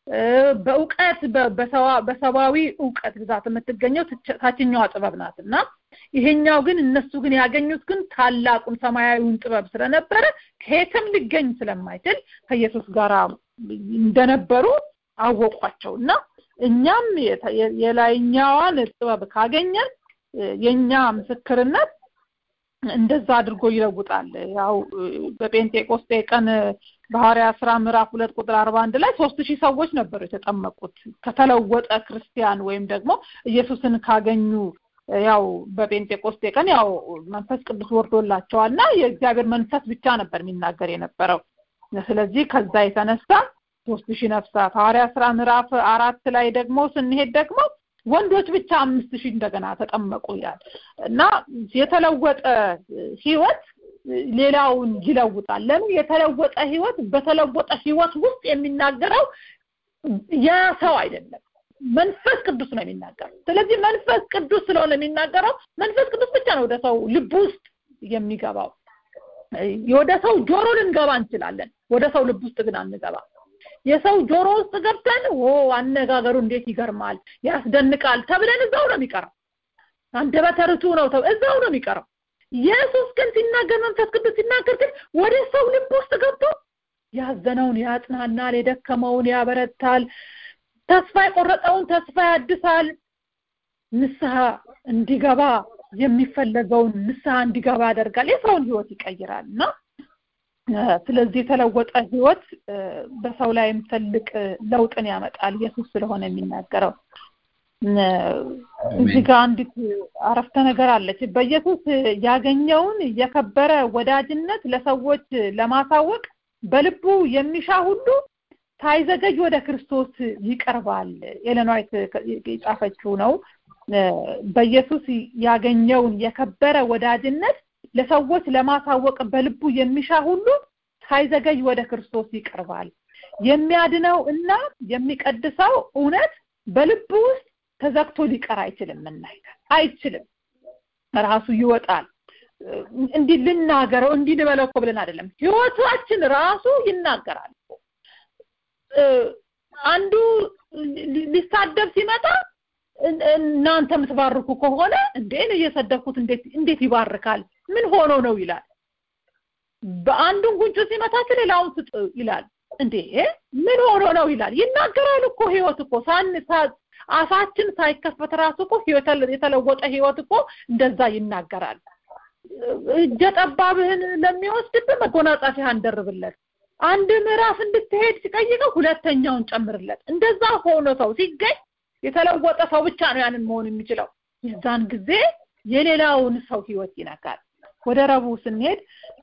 Speaker 1: በእውቀት በሰዋዊ ዕውቀት ብዛት የምትገኘው ታችኛዋ ጥበብ ናትና ይሄኛው ግን እነሱ ግን ያገኙት ግን ታላቁን ሰማያዊውን ጥበብ ስለነበረ ከየትም ሊገኝ ስለማይችል ከኢየሱስ ጋር እንደነበሩ አወቋቸውና እኛም የላይኛዋን ጥበብ ካገኘን የኛ ምስክርነት እንደዛ አድርጎ ይለውጣል። ያው በጴንጤቆስጤ ቀን በሐዋርያት ሥራ ምዕራፍ ሁለት ቁጥር አርባ አንድ ላይ ሦስት ሺህ ሰዎች ነበሩ የተጠመቁት ከተለወጠ ክርስቲያን ወይም ደግሞ ኢየሱስን ካገኙ ያው በጴንጤቆስጤ ቀን ያው መንፈስ ቅዱስ ወርዶላቸዋልና የእግዚአብሔር መንፈስ ብቻ ነበር የሚናገር የነበረው። ስለዚህ ከዛ የተነሳ ሦስት ሺህ ነፍሳት ሐዋርያት ሥራ ምዕራፍ አራት ላይ ደግሞ ስንሄድ ደግሞ ወንዶች ብቻ አምስት ሺህ እንደገና ተጠመቁ ይላል እና የተለወጠ ህይወት ሌላውን ይለውጣል። ለምን የተለወጠ ህይወት በተለወጠ ህይወት ውስጥ የሚናገረው ያ ሰው አይደለም መንፈስ ቅዱስ ነው የሚናገረው። ስለዚህ መንፈስ ቅዱስ ስለሆነ የሚናገረው መንፈስ ቅዱስ ብቻ ነው ወደ ሰው ልብ ውስጥ የሚገባው። ወደ ሰው ጆሮ ልንገባ እንችላለን፣ ወደ ሰው ልብ ውስጥ ግን አንገባ። የሰው ጆሮ ውስጥ ገብተን ኦ አነጋገሩ እንዴት ይገርማል ያስደንቃል ተብለን እዛው ነው የሚቀረው። አንደበተ ርቱዕ ነው እዛው ነው የሚቀረው። ኢየሱስ ግን ሲናገር መንፈስ ቅዱስ ሲናገር ግን ወደ ሰው ልብ ውስጥ ገብቶ ያዘነውን ያጽናናል፣ የደከመውን ያበረታል፣ ተስፋ የቆረጠውን ተስፋ ያድሳል፣ ንስሐ እንዲገባ የሚፈለገውን ንስሐ እንዲገባ ያደርጋል፣ የሰውን ህይወት ይቀይራልና ስለዚህ የተለወጠ ህይወት በሰው ላይም ትልቅ ለውጥን ያመጣል ኢየሱስ ስለሆነ የሚናገረው። እዚህ ጋር አንዲት አረፍተ ነገር አለች። በኢየሱስ ያገኘውን የከበረ ወዳጅነት ለሰዎች ለማሳወቅ በልቡ የሚሻ ሁሉ ሳይዘገይ ወደ ክርስቶስ ይቀርባል። ኤለን ዋይት የጻፈችው ነው። በኢየሱስ ያገኘውን የከበረ ወዳጅነት ለሰዎች ለማሳወቅ በልቡ የሚሻ ሁሉ ሳይዘገይ ወደ ክርስቶስ ይቀርባል። የሚያድነው እና የሚቀድሰው እውነት በልቡ ውስጥ ተዘግቶ ሊቀር አይችልምና አይችልም፣ ራሱ ይወጣል። እንዲህ ልናገረው እንዲህ ልበለው እኮ ብለን አይደለም፣ ህይወታችን ራሱ ይናገራል። አንዱ ሊሳደብ ሲመጣ እናንተ ምትባርኩ ከሆነ እንዴ ነው እየሰደብኩት እንዴት እንዴት ይባርካል ምን ሆኖ ነው ይላል። በአንዱን ጉንጭ ሲመታች ሌላውን ስጥ ይላል። እንዴ ምን ሆኖ ነው ይላል። ይናገራል እኮ ህይወት እኮ ሳንሳ አፋችን ሳይከፈት ራሱ እኮ ህይወት የተለወጠ ህይወት እኮ እንደዛ ይናገራል። እጀጠባብህን ለሚወስድብህ መጎናጸፊያህን ደርብለት፣ አንድ ምዕራፍ እንድትሄድ ሲጠይቀው ሁለተኛውን ጨምርለት። እንደዛ ሆኖ ሰው ሲገኝ የተለወጠ ሰው ብቻ ነው ያንን መሆን የሚችለው። የዛን ጊዜ የሌላውን ሰው ህይወት ይነካል። ወደ ረቡዕ ስንሄድ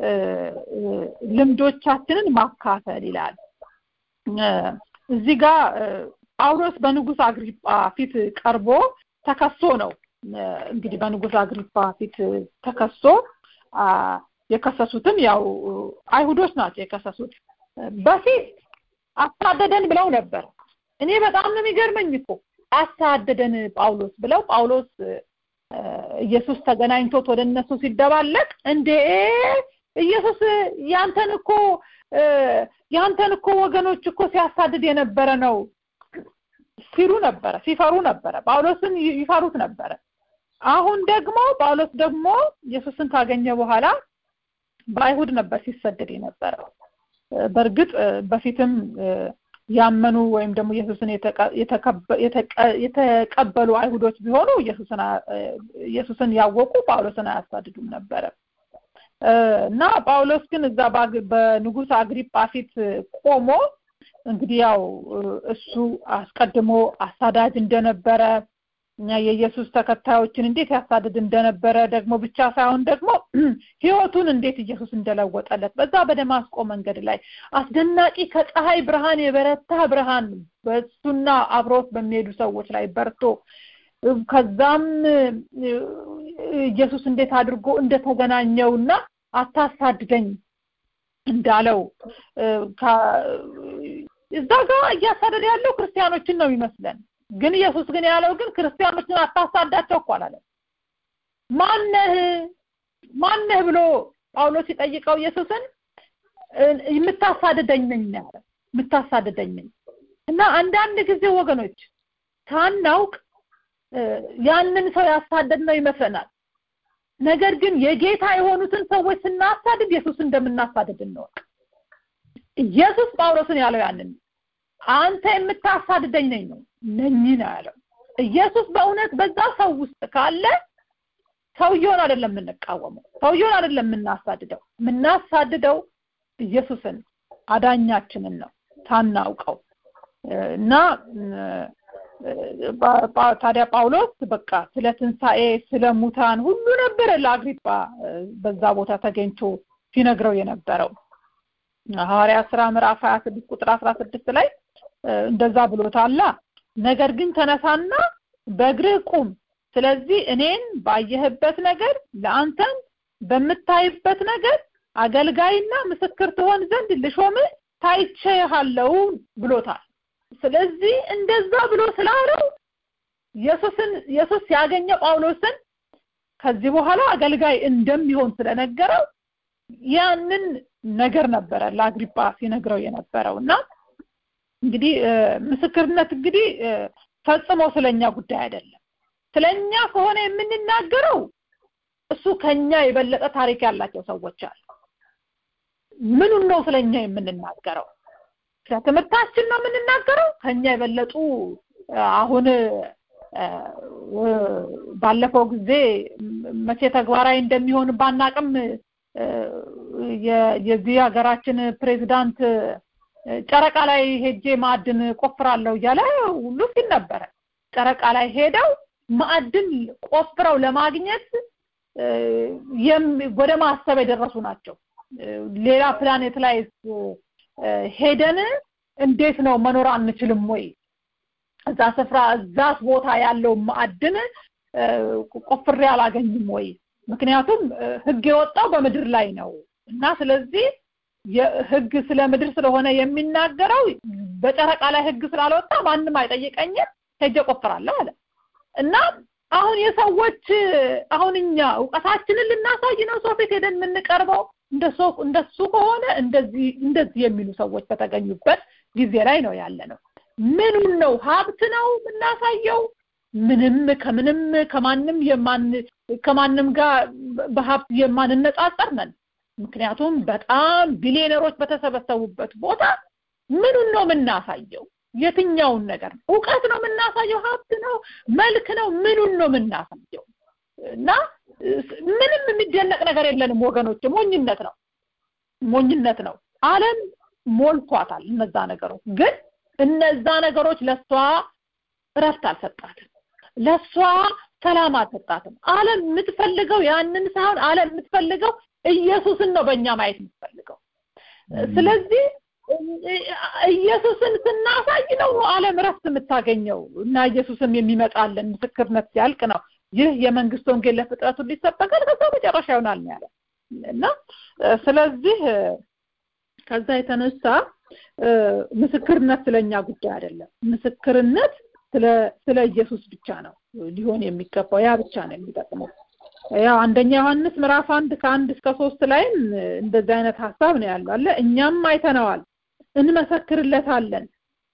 Speaker 1: ልምዶቻችንን ማካፈል ይላል። እዚህ ጋር ጳውሎስ በንጉስ አግሪጳ ፊት ቀርቦ ተከሶ ነው። እንግዲህ በንጉስ አግሪጳ ፊት ተከሶ የከሰሱትም ያው አይሁዶች ናቸው የከሰሱት። በፊት አሳደደን ብለው ነበር። እኔ በጣም ነው የሚገርመኝ እኮ አሳደደን ጳውሎስ ብለው ጳውሎስ ኢየሱስ ተገናኝቶት ወደነሱ ሲደባለቅ እንዴ ኢየሱስ ያንተን እኮ ያንተን እኮ ወገኖች እኮ ሲያሳድድ የነበረ ነው ሲሉ ነበር፣ ሲፈሩ ነበር፣ ጳውሎስን ይፈሩት ነበር። አሁን ደግሞ ጳውሎስ ደግሞ ኢየሱስን ካገኘ በኋላ በአይሁድ ነበር ሲሰደድ የነበረው። በርግጥ በፊትም ያመኑ ወይም ደግሞ ኢየሱስን የተቀበሉ አይሁዶች ቢሆኑ ኢየሱስን ኢየሱስን ያወቁ ጳውሎስን አያሳድዱም ነበር። እና ጳውሎስ ግን እዛ በንጉስ አግሪጳ ፊት ቆሞ እንግዲህ ያው እሱ አስቀድሞ አሳዳጅ እንደነበረ እኛ የኢየሱስ ተከታዮችን እንዴት ያሳድድ እንደነበረ ደግሞ ብቻ ሳይሆን ደግሞ ህይወቱን እንዴት ኢየሱስ እንደለወጠለት በዛ በደማስቆ መንገድ ላይ አስደናቂ ከፀሐይ ብርሃን የበረታ ብርሃን በሱና አብሮት በሚሄዱ ሰዎች ላይ በርቶ ከዛም ኢየሱስ እንዴት አድርጎ እንደተገናኘውና አታሳድደኝ እንዳለው እዛ ጋር እያሳደደ ያለው ክርስቲያኖችን ነው ይመስለን። ግን ኢየሱስ ግን ያለው ግን ክርስቲያኖችን አታሳዳቸው እኮ አላለም። ማነህ ማነህ ብሎ ጳውሎስ ሲጠይቀው ኢየሱስን የምታሳድደኝ ነኝ ያለ የምታሳድደኝ ነኝ እና አንዳንድ ጊዜ ወገኖች ሳናውቅ ያንን ሰው ያሳደድነው ይመስለናል። ነገር ግን የጌታ የሆኑትን ሰዎች ስናሳድድ ኢየሱስ እንደምናሳድድ ነው። ኢየሱስ ጳውሎስን ያለው ያንን አንተ የምታሳድደኝ ነኝ ነው ነኝ ነው ያለው። ኢየሱስ በእውነት በዛ ሰው ውስጥ ካለ ሰውየውን አይደለም የምንቃወመው፣ ሰውየውን አይደለም የምናሳድደው፣ የምናሳድደው ኢየሱስን አዳኛችንን ነው ታናውቀው እና ታዲያ ጳውሎስ በቃ ስለ ትንሣኤ ስለ ሙታን ሁሉ ነበር ለአግሪጳ በዛ ቦታ ተገኝቶ ሲነግረው የነበረው። ሐዋርያት ሥራ ምዕራፍ ሃያ ስድስት ቁጥር አስራ ስድስት ላይ እንደዛ ብሎታል። ነገር ግን ተነሳና በእግርህ ቁም፣ ስለዚህ እኔን ባየህበት ነገር ለአንተም በምታይበት ነገር አገልጋይና ምስክር ትሆን ዘንድ ልሾምህ ታይቼሃለሁ ብሎታል። ስለዚህ እንደዛ ብሎ ስላለው ኢየሱስን ኢየሱስ ያገኘው ጳውሎስን ከዚህ በኋላ አገልጋይ እንደሚሆን ስለነገረው ያንን ነገር ነበረ ለአግሪጳ ሲነግረው የነበረውና እንግዲህ ምስክርነት እንግዲህ ፈጽሞ ስለኛ ጉዳይ አይደለም። ስለኛ ከሆነ የምንናገረው እሱ ከኛ የበለጠ ታሪክ ያላቸው ሰዎች አሉ። ምኑን ነው ስለኛ የምንናገረው? ስለትምህርታችን ነው የምንናገረው? ከኛ የበለጡ አሁን ባለፈው ጊዜ መቼ ተግባራዊ እንደሚሆን ባናቅም የዚህ ሀገራችን ፕሬዝዳንት ጨረቃ ላይ ሄጄ ማዕድን ቆፍራለሁ እያለ ሁሉ ሲል ነበር። ጨረቃ ላይ ሄደው ማዕድን ቆፍረው ለማግኘት ወደ ማሰብ የደረሱ ናቸው። ሌላ ፕላኔት ላይ ሄደን እንዴት ነው መኖር አንችልም ወይ? እዛ ስፍራ እዛ ቦታ ያለው ማዕድን ቆፍሬ አላገኝም ወይ? ምክንያቱም ህግ የወጣው በምድር ላይ ነው እና ስለዚህ የህግ ስለ ምድር ስለሆነ የሚናገረው በጨረቃ ላይ ህግ ስላልወጣ ማንንም አይጠይቀኝም ሄጄ ቆፍራለሁ አለ። እና አሁን የሰዎች አሁንኛ ዕውቀታችንን ልናሳይ ነው ሰው ፊት ሄደን የምንቀርበው። እንደሱ እንደሱ ከሆነ እንደዚህ እንደዚህ የሚሉ ሰዎች በተገኙበት ጊዜ ላይ ነው ያለነው። ምኑን ነው ሀብት ነው የምናሳየው? ምንም ከምንም ከማንም የማን ከማንም ጋር በሀብት የማንነጻጸር ነን። ምክንያቱም በጣም ቢሊዮነሮች በተሰበሰቡበት ቦታ ምኑን ነው የምናሳየው? የትኛውን ነገር ዕውቀት ነው የምናሳየው? ሀብት ነው? መልክ ነው? ምኑን ነው የምናሳየው? እና ምንም የሚደነቅ ነገር የለንም ወገኖች። ሞኝነት ነው ሞኝነት ነው። ዓለም ሞልቷታል እነዛ ነገሮች። ግን እነዛ ነገሮች ለሷ እረፍት አልሰጣትም፣ ለሷ ሰላም አልሰጣትም። ዓለም የምትፈልገው ያንን ሳይሆን ዓለም የምትፈልገው ኢየሱስን ነው በእኛ ማየት የምትፈልገው። ስለዚህ ኢየሱስን ስናሳይ ነው ዓለም እረፍት የምታገኘው እና ኢየሱስም የሚመጣልን ምስክርነት ሲያልቅ ነው ይህ የመንግስት ወንጌል ለፍጥረቱ ሊሰበካል ከዛ መጨረሻ ይሆናል ያለ እና ስለዚህ ከዛ የተነሳ ምስክርነት ስለኛ ጉዳይ አይደለም። ምስክርነት ስለ ስለ ኢየሱስ ብቻ ነው ሊሆን የሚገባው። ያ ብቻ ነው የሚጠቅመው። ያው አንደኛ ዮሐንስ ምዕራፍ አንድ ከአንድ እስከ ሶስት ላይ እንደዚህ አይነት ሐሳብ ነው ያለው አለ። እኛም አይተነዋል እንመሰክርለታለን፣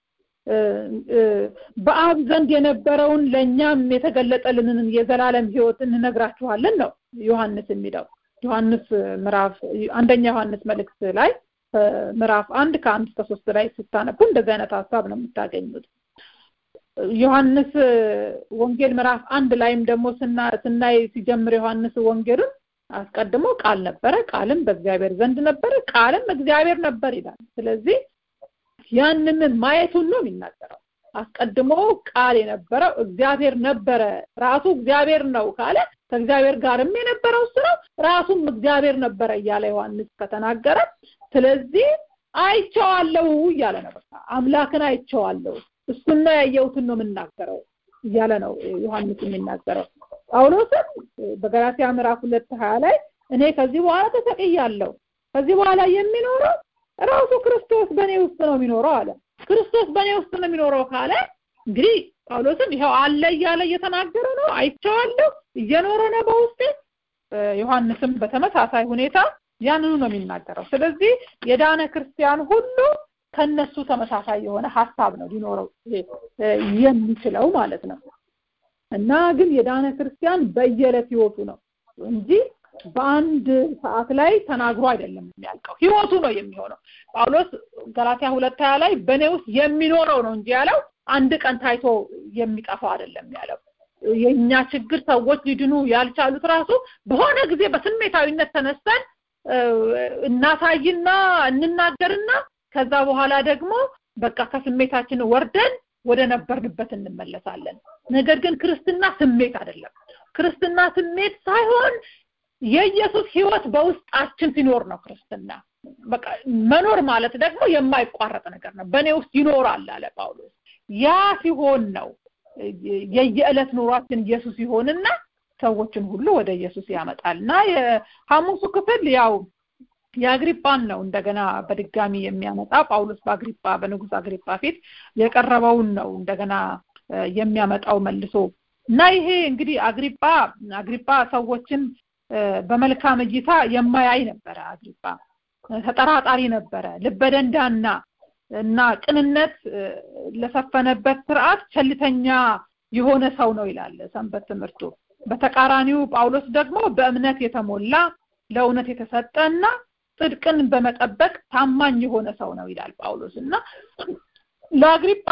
Speaker 1: በአብ ዘንድ የነበረውን ለኛም የተገለጠልንን የዘላለም ሕይወት እንነግራችኋለን ነው ዮሐንስ የሚለው። ዮሐንስ ምዕራፍ አንደኛ ዮሐንስ መልእክት ላይ ምዕራፍ አንድ ከአንድ እስከ ሶስት ላይ ስታነቡ እንደዚህ አይነት ሐሳብ ነው የምታገኙት። ዮሐንስ ወንጌል ምዕራፍ አንድ ላይም ደግሞ ስናይ ሲጀምር ዮሐንስ ወንጌልን አስቀድሞ ቃል ነበረ፣ ቃልም በእግዚአብሔር ዘንድ ነበረ፣ ቃልም እግዚአብሔር ነበር ይላል። ስለዚህ ያንን ማየቱን ነው የሚናገረው። አስቀድሞ ቃል የነበረው እግዚአብሔር ነበረ፣ ራሱ እግዚአብሔር ነው ካለ ከእግዚአብሔር ጋርም የነበረው እሱ ነው፣ ራሱም እግዚአብሔር ነበረ እያለ ዮሐንስ ከተናገረ ስለዚህ አይቼዋለሁ እያለ ነው። በቃ አምላክን አይቼዋለሁ እሱን ነው ያየሁትን ነው የምናገረው እያለ ነው ዮሐንስ የሚናገረው። ጳውሎስም በገላትያ ምዕራፍ ሁለት ሀያ ላይ እኔ ከዚህ በኋላ ተሰቅያለሁ፣ ከዚህ በኋላ የሚኖረው ራሱ ክርስቶስ በእኔ ውስጥ ነው የሚኖረው አለ። ክርስቶስ በእኔ ውስጥ ነው የሚኖረው ካለ እንግዲህ ጳውሎስም ይሄው አለ እያለ እየተናገረ ነው፣ አይቼዋለሁ እየኖረ ነው በውስጤ። ዮሐንስም በተመሳሳይ ሁኔታ ያንኑ ነው የሚናገረው። ስለዚህ የዳነ ክርስቲያን ሁሉ ከነሱ ተመሳሳይ የሆነ ሐሳብ ነው ሊኖረው የሚችለው ማለት ነው። እና ግን የዳነ ክርስቲያን በየዕለት ህይወቱ ነው እንጂ በአንድ ሰዓት ላይ ተናግሮ አይደለም የሚያልቀው፣ ህይወቱ ነው የሚሆነው። ጳውሎስ ገላትያ ሁለት ሃያ ላይ በኔ ውስጥ የሚኖረው ነው እንጂ ያለው አንድ ቀን ታይቶ የሚጠፋው አይደለም ያለው። የኛ ችግር ሰዎች ሊድኑ ያልቻሉት ራሱ በሆነ ጊዜ በስሜታዊነት ተነስተን እናሳይና እንናገርና ከዛ በኋላ ደግሞ በቃ ከስሜታችን ወርደን ወደ ነበርንበት እንመለሳለን። ነገር ግን ክርስትና ስሜት አይደለም። ክርስትና ስሜት ሳይሆን የኢየሱስ ህይወት በውስጣችን ሲኖር ነው ክርስትና። በቃ መኖር ማለት ደግሞ የማይቋረጥ ነገር ነው። በኔ ውስጥ ይኖራል አለ ጳውሎስ። ያ ሲሆን ነው የየዕለት ኑሯችን ኢየሱስ ይሆንና ሰዎችን ሁሉ ወደ ኢየሱስ ያመጣልና የሐሙሱ ክፍል ያው የአግሪጳን ነው እንደገና በድጋሚ የሚያመጣ። ጳውሎስ በአግሪጳ በንጉስ አግሪጳ ፊት የቀረበውን ነው እንደገና የሚያመጣው መልሶ እና ይሄ እንግዲህ አግሪጳ አግሪጳ ሰዎችን በመልካም እይታ የማያይ ነበር። አግሪጳ ተጠራጣሪ ነበር፣ ልበደንዳና እና ቅንነት ለሰፈነበት ስርዓት ቸልተኛ የሆነ ሰው ነው ይላል ሰንበት ትምህርቱ። በተቃራኒው ጳውሎስ ደግሞ በእምነት የተሞላ ለእውነት የተሰጠና ጽድቅን በመጠበቅ ታማኝ የሆነ ሰው ነው ይላል ጳውሎስ። እና ለአግሪጳ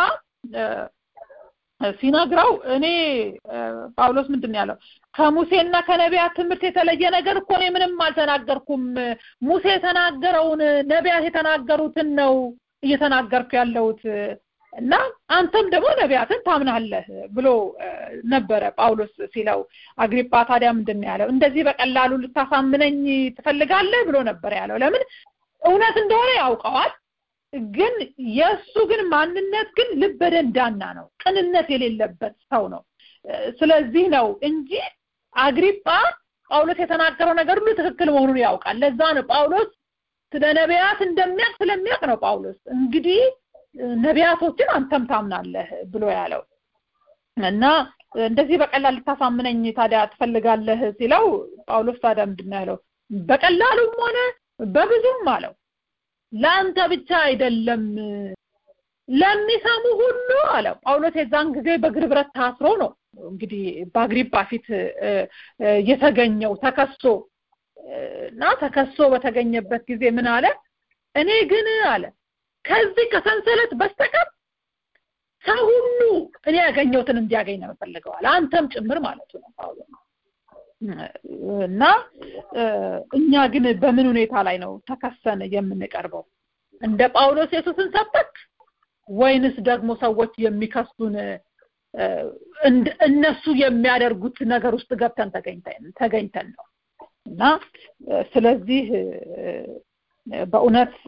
Speaker 1: ሲናግራው እኔ ጳውሎስ ምንድነው ያለው? ከሙሴና ከነቢያት ትምህርት የተለየ ነገር እኮ ነው ምንም አልተናገርኩም። ሙሴ የተናገረውን ነቢያት የተናገሩትን ነው እየተናገርኩ ያለሁት እና አንተም ደግሞ ነቢያትን ታምናለህ ብሎ ነበረ ጳውሎስ ሲለው። አግሪጳ ታዲያ ምንድነው ያለው? እንደዚህ በቀላሉ ልታሳምነኝ ትፈልጋለህ ብሎ ነበር ያለው። ለምን? እውነት እንደሆነ ያውቀዋል። ግን የሱ ግን ማንነት ግን ልበደንዳና ነው፣ ቅንነት የሌለበት ሰው ነው። ስለዚህ ነው እንጂ አግሪጳ ጳውሎስ የተናገረው ነገር ሁሉ ትክክል መሆኑን ያውቃል። ለዛ ነው ጳውሎስ ስለ ነቢያት እንደሚያውቅ ስለሚያውቅ ነው ጳውሎስ እንግዲህ ነቢያቶችን አንተም ታምናለህ ብሎ ያለው። እና እንደዚህ በቀላሉ ልታሳምነኝ ታዲያ ትፈልጋለህ ሲለው ጳውሎስ ታዲያ ምንድነው ያለው? በቀላሉም ሆነ በብዙም አለው ለአንተ ብቻ አይደለም ለሚሰሙ ሁሉ አለው። ጳውሎስ የዛን ጊዜ በግርብረት ታስሮ ነው እንግዲህ በአግሪጳ ፊት የተገኘው ተከሶ እና ተከሶ በተገኘበት ጊዜ ምን አለ? እኔ ግን አለ ከዚህ ከሰንሰለት በስተቀር ሰው ሁሉ እኔ ያገኘሁትን እንዲያገኝ ነው የምፈልገው አለ። አንተም ጭምር ማለት ነው ጳውሎስ። እና እኛ ግን በምን ሁኔታ ላይ ነው ተከሰነ የምንቀርበው? እንደ ጳውሎስ ኢየሱስን ሰበክ ወይንስ ደግሞ ሰዎች የሚከሱን እነሱ የሚያደርጉት ነገር ውስጥ ገብተን ተገኝተን ተገኝተን ነው? እና ስለዚህ በእውነት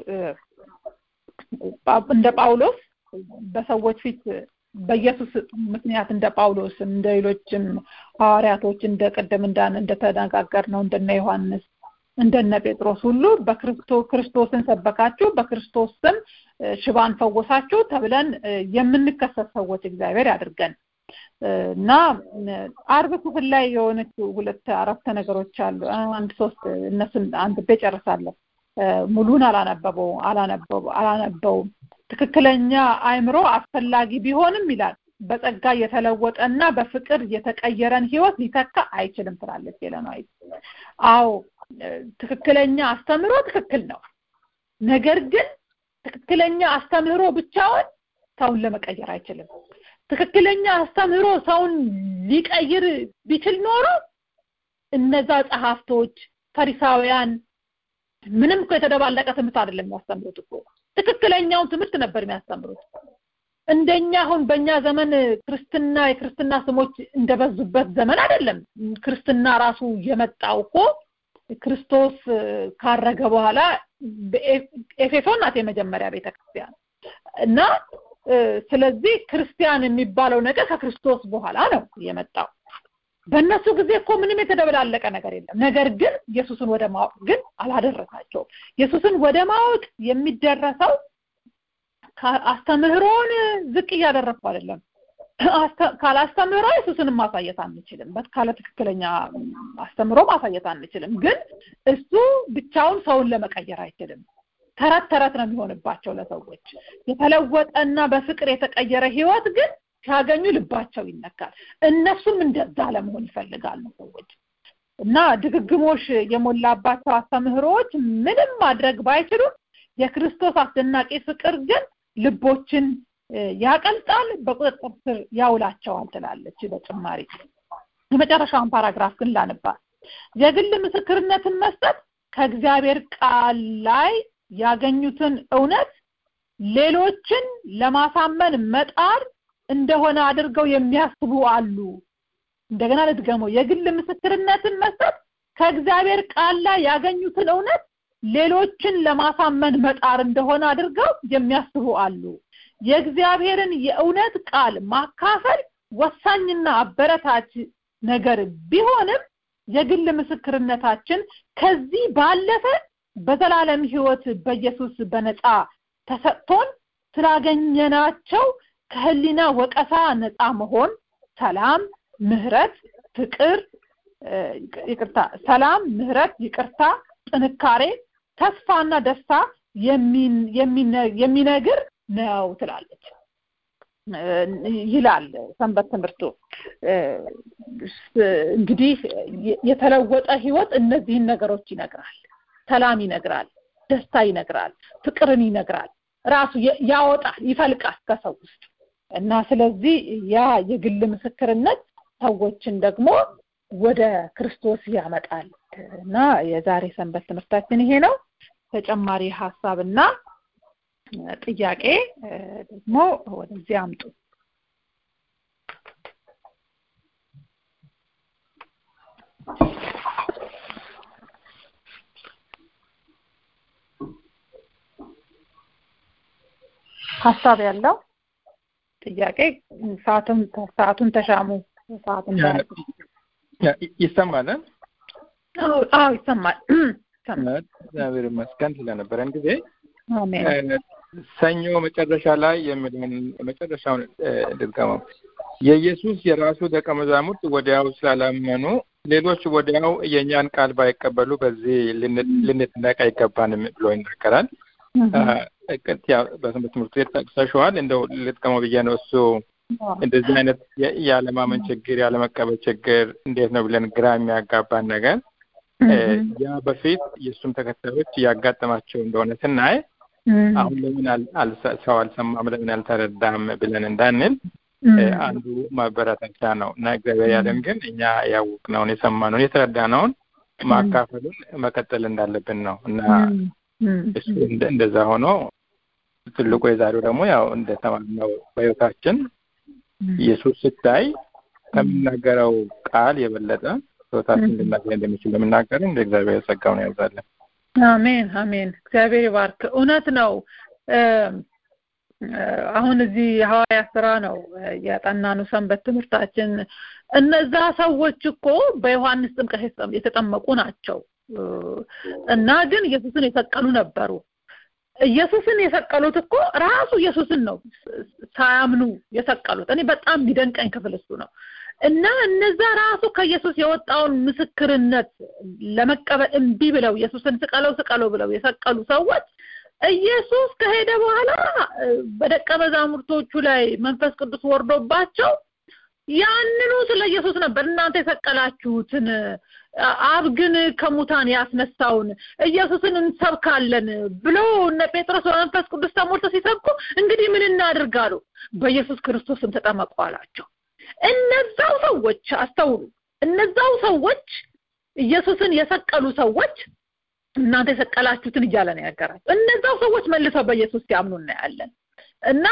Speaker 1: እንደ ጳውሎስ በሰዎች ፊት በኢየሱስ ምክንያት እንደ ጳውሎስ እንደ ሌሎችም ሐዋርያቶች እንደ ቀደም እንዳን እንደተነጋገርነው እንደነ ዮሐንስ እንደነ ጴጥሮስ ሁሉ በክርስቶስ ክርስቶስን ሰበካችሁ በክርስቶስ ስም ሽባን ፈወሳችሁ ተብለን የምንከሰስ ሰዎች እግዚአብሔር ያድርገን። እና አርብ ክፍል ላይ የሆነች ሁለት አራት ነገሮች አሉ። አንድ ሶስት እነሱን አንድ በጨርሳለሁ። ሙሉን አላነበበው አላነበው አላነበው ትክክለኛ አይምሮ አስፈላጊ ቢሆንም ይላል በጸጋ የተለወጠና በፍቅር የተቀየረን ህይወት ሊተካ አይችልም ትላለች የለናይ። አዎ ትክክለኛ አስተምሮ ትክክል ነው። ነገር ግን ትክክለኛ አስተምሮ ብቻውን ሰውን ለመቀየር አይችልም። ትክክለኛ አስተምሮ ሰውን ሊቀይር ቢችል ኖሮ እነዛ ጸሐፍቶች ፈሪሳውያን ምንም ከተደባለቀ ትምህርት አይደለም የሚያስተምሩት እኮ ትክክለኛውን ትምህርት ነበር የሚያስተምሩት። እንደኛ አሁን በእኛ ዘመን ክርስትና የክርስትና ስሞች እንደበዙበት ዘመን አይደለም። ክርስትና ራሱ የመጣው እኮ ክርስቶስ ካረገ በኋላ በኤፌሶን ናት የመጀመሪያ ቤተክርስቲያን እና ስለዚህ ክርስቲያን የሚባለው ነገር ከክርስቶስ በኋላ ነው የመጣው። በእነሱ ጊዜ እኮ ምንም የተደበላለቀ ነገር የለም። ነገር ግን ኢየሱስን ወደ ማወቅ ግን አላደረሳቸው። ኢየሱስን ወደ ማወቅ የሚደረሰው አስተምህሮን ዝቅ ያደረፈው አይደለም። ካላስተምህሮ ኢየሱስን ማሳየት አንችልም። በካለ ትክክለኛ አስተምህሮ ማሳየት አንችልም። ግን እሱ ብቻውን ሰውን ለመቀየር አይችልም። ተረት ተረት ነው የሚሆንባቸው ለሰዎች። የተለወጠና በፍቅር የተቀየረ ህይወት ግን ሲያገኙ ልባቸው ይነካል። እነሱም እንደዛ ለመሆን ይፈልጋሉ ሰዎች። እና ድግግሞሽ የሞላባቸው አስተምህሮዎች ምንም ማድረግ ባይችሉም የክርስቶስ አስደናቂ ፍቅር ግን ልቦችን ያቀልጣል፣ በቁጥጥር ስር ያውላቸዋል ትላለች። በተጨማሪ የመጨረሻውን ፓራግራፍ ግን ላንባ። የግል ምስክርነትን መስጠት ከእግዚአብሔር ቃል ላይ ያገኙትን እውነት ሌሎችን ለማሳመን መጣር እንደሆነ አድርገው የሚያስቡ አሉ። እንደገና ልድገመው። የግል ምስክርነትን መስጠት ከእግዚአብሔር ቃል ላይ ያገኙትን እውነት ሌሎችን ለማሳመን መጣር እንደሆነ አድርገው የሚያስቡ አሉ። የእግዚአብሔርን የእውነት ቃል ማካፈል ወሳኝና አበረታች ነገር ቢሆንም የግል ምስክርነታችን ከዚህ ባለፈ በዘላለም ህይወት በኢየሱስ በነፃ ተሰጥቶን ስላገኘናቸው ከህሊና ወቀሳ ነፃ መሆን፣ ሰላም፣ ምህረት፣ ፍቅር ይቅርታ ሰላም፣ ምህረት፣ ይቅርታ፣ ጥንካሬ፣ ተስፋና ደስታ የሚነግር ነው ትላለች ይላል ሰንበት ትምህርቱ። እንግዲህ የተለወጠ ህይወት እነዚህን ነገሮች ይነግራል። ሰላም ይነግራል፣ ደስታ ይነግራል፣ ፍቅርን ይነግራል፣ ራሱ ያወጣል፣ ይፈልቃል ከሰው ውስጥ። እና ስለዚህ ያ የግል ምስክርነት ሰዎችን ደግሞ ወደ ክርስቶስ ያመጣል። እና የዛሬ ሰንበት ትምህርታችን ይሄ ነው። ተጨማሪ ሐሳብና ጥያቄ ደግሞ ወደዚህ አምጡ። ሐሳብ ያለው ጥያቄ ሰዓቱን ሰዓቱን ተሻሙ። ሰዓቱን
Speaker 3: ይሰማል?
Speaker 1: አዎ አዎ ይሰማል።
Speaker 3: ሰማት እግዚአብሔር ይመስገን ስለነበረን ጊዜ።
Speaker 1: አሜን።
Speaker 3: ሰኞ መጨረሻ ላይ የሚለን መጨረሻውን ድጋማ የኢየሱስ የራሱ ደቀ መዛሙርት ወዲያው ስላላመኑ ሌሎች ወዲያው የኛን ቃል ባይቀበሉ በዚህ ልንጠነቀቅ አይገባንም ብሎ ይናገራል። እቅት ያ በሰንበት ትምህርት ቤት ተጠቅሰዋል። እንደው ልጥቀመው ብዬ ነው። እሱ እንደዚህ አይነት ያለማመን ችግር ያለመቀበል ችግር እንዴት ነው ብለን ግራ የሚያጋባን ነገር ያ በፊት የሱም ተከታዮች ያጋጠማቸው እንደሆነ ስናይ አሁን ለምን ሰው አልሰማም ለምን አልተረዳም ብለን እንዳንል አንዱ ማበረታቻ ነው። እና እግዚአብሔር ያለን ግን እኛ ያወቅነውን የሰማነውን የተረዳነውን ማካፈሉን መቀጠል እንዳለብን ነው። እና እሱ እንደዛ ሆኖ ትልቁ የዛሬው ደግሞ ያው እንደተማርነው በሕይወታችን ኢየሱስ ሲታይ ከሚናገረው ቃል የበለጠ ሕይወታችን ልናገኝ እንደሚችል ለምናገር እንደ እግዚአብሔር ጸጋውን ያብዛልን።
Speaker 1: አሜን አሜን። እግዚአብሔር ይባርክ። እውነት ነው። አሁን እዚህ ሐዋርያ ሥራ ነው ያጠናነው ሰንበት ትምህርታችን። እነዛ ሰዎች እኮ በዮሐንስ ጥምቀት የተጠመቁ ናቸው እና ግን ኢየሱስን የሰቀሉ ነበሩ። ኢየሱስን የሰቀሉት እኮ ራሱ ኢየሱስን ነው ሳያምኑ የሰቀሉት። እኔ በጣም የሚደንቀኝ ክፍል እሱ ነው። እና እነዛ ራሱ ከኢየሱስ የወጣውን ምስክርነት ለመቀበል እምቢ ብለው ኢየሱስን ስቀለው ስቀለው ብለው የሰቀሉ ሰዎች ኢየሱስ ከሄደ በኋላ በደቀ መዛሙርቶቹ ላይ መንፈስ ቅዱስ ወርዶባቸው ያንኑ ስለ ኢየሱስ ነበር እናንተ የሰቀላችሁትን አብ ግን ከሙታን ያስነሳውን ኢየሱስን እንሰብካለን ብሎ እነ ጴጥሮስ መንፈስ ቅዱስ ተሞልተው ሲሰብኩ እንግዲህ ምን እናድርጋሉ? በኢየሱስ ክርስቶስም ተጠመቁ አላቸው። እነዛው ሰዎች አስተውሉ። እነዛው ሰዎች ኢየሱስን የሰቀሉ ሰዎች እናንተ የሰቀላችሁትን እያለ ነው ያገራቸው። እነዛው ሰዎች መልሰው በኢየሱስ ሲያምኑ እናያለን። እና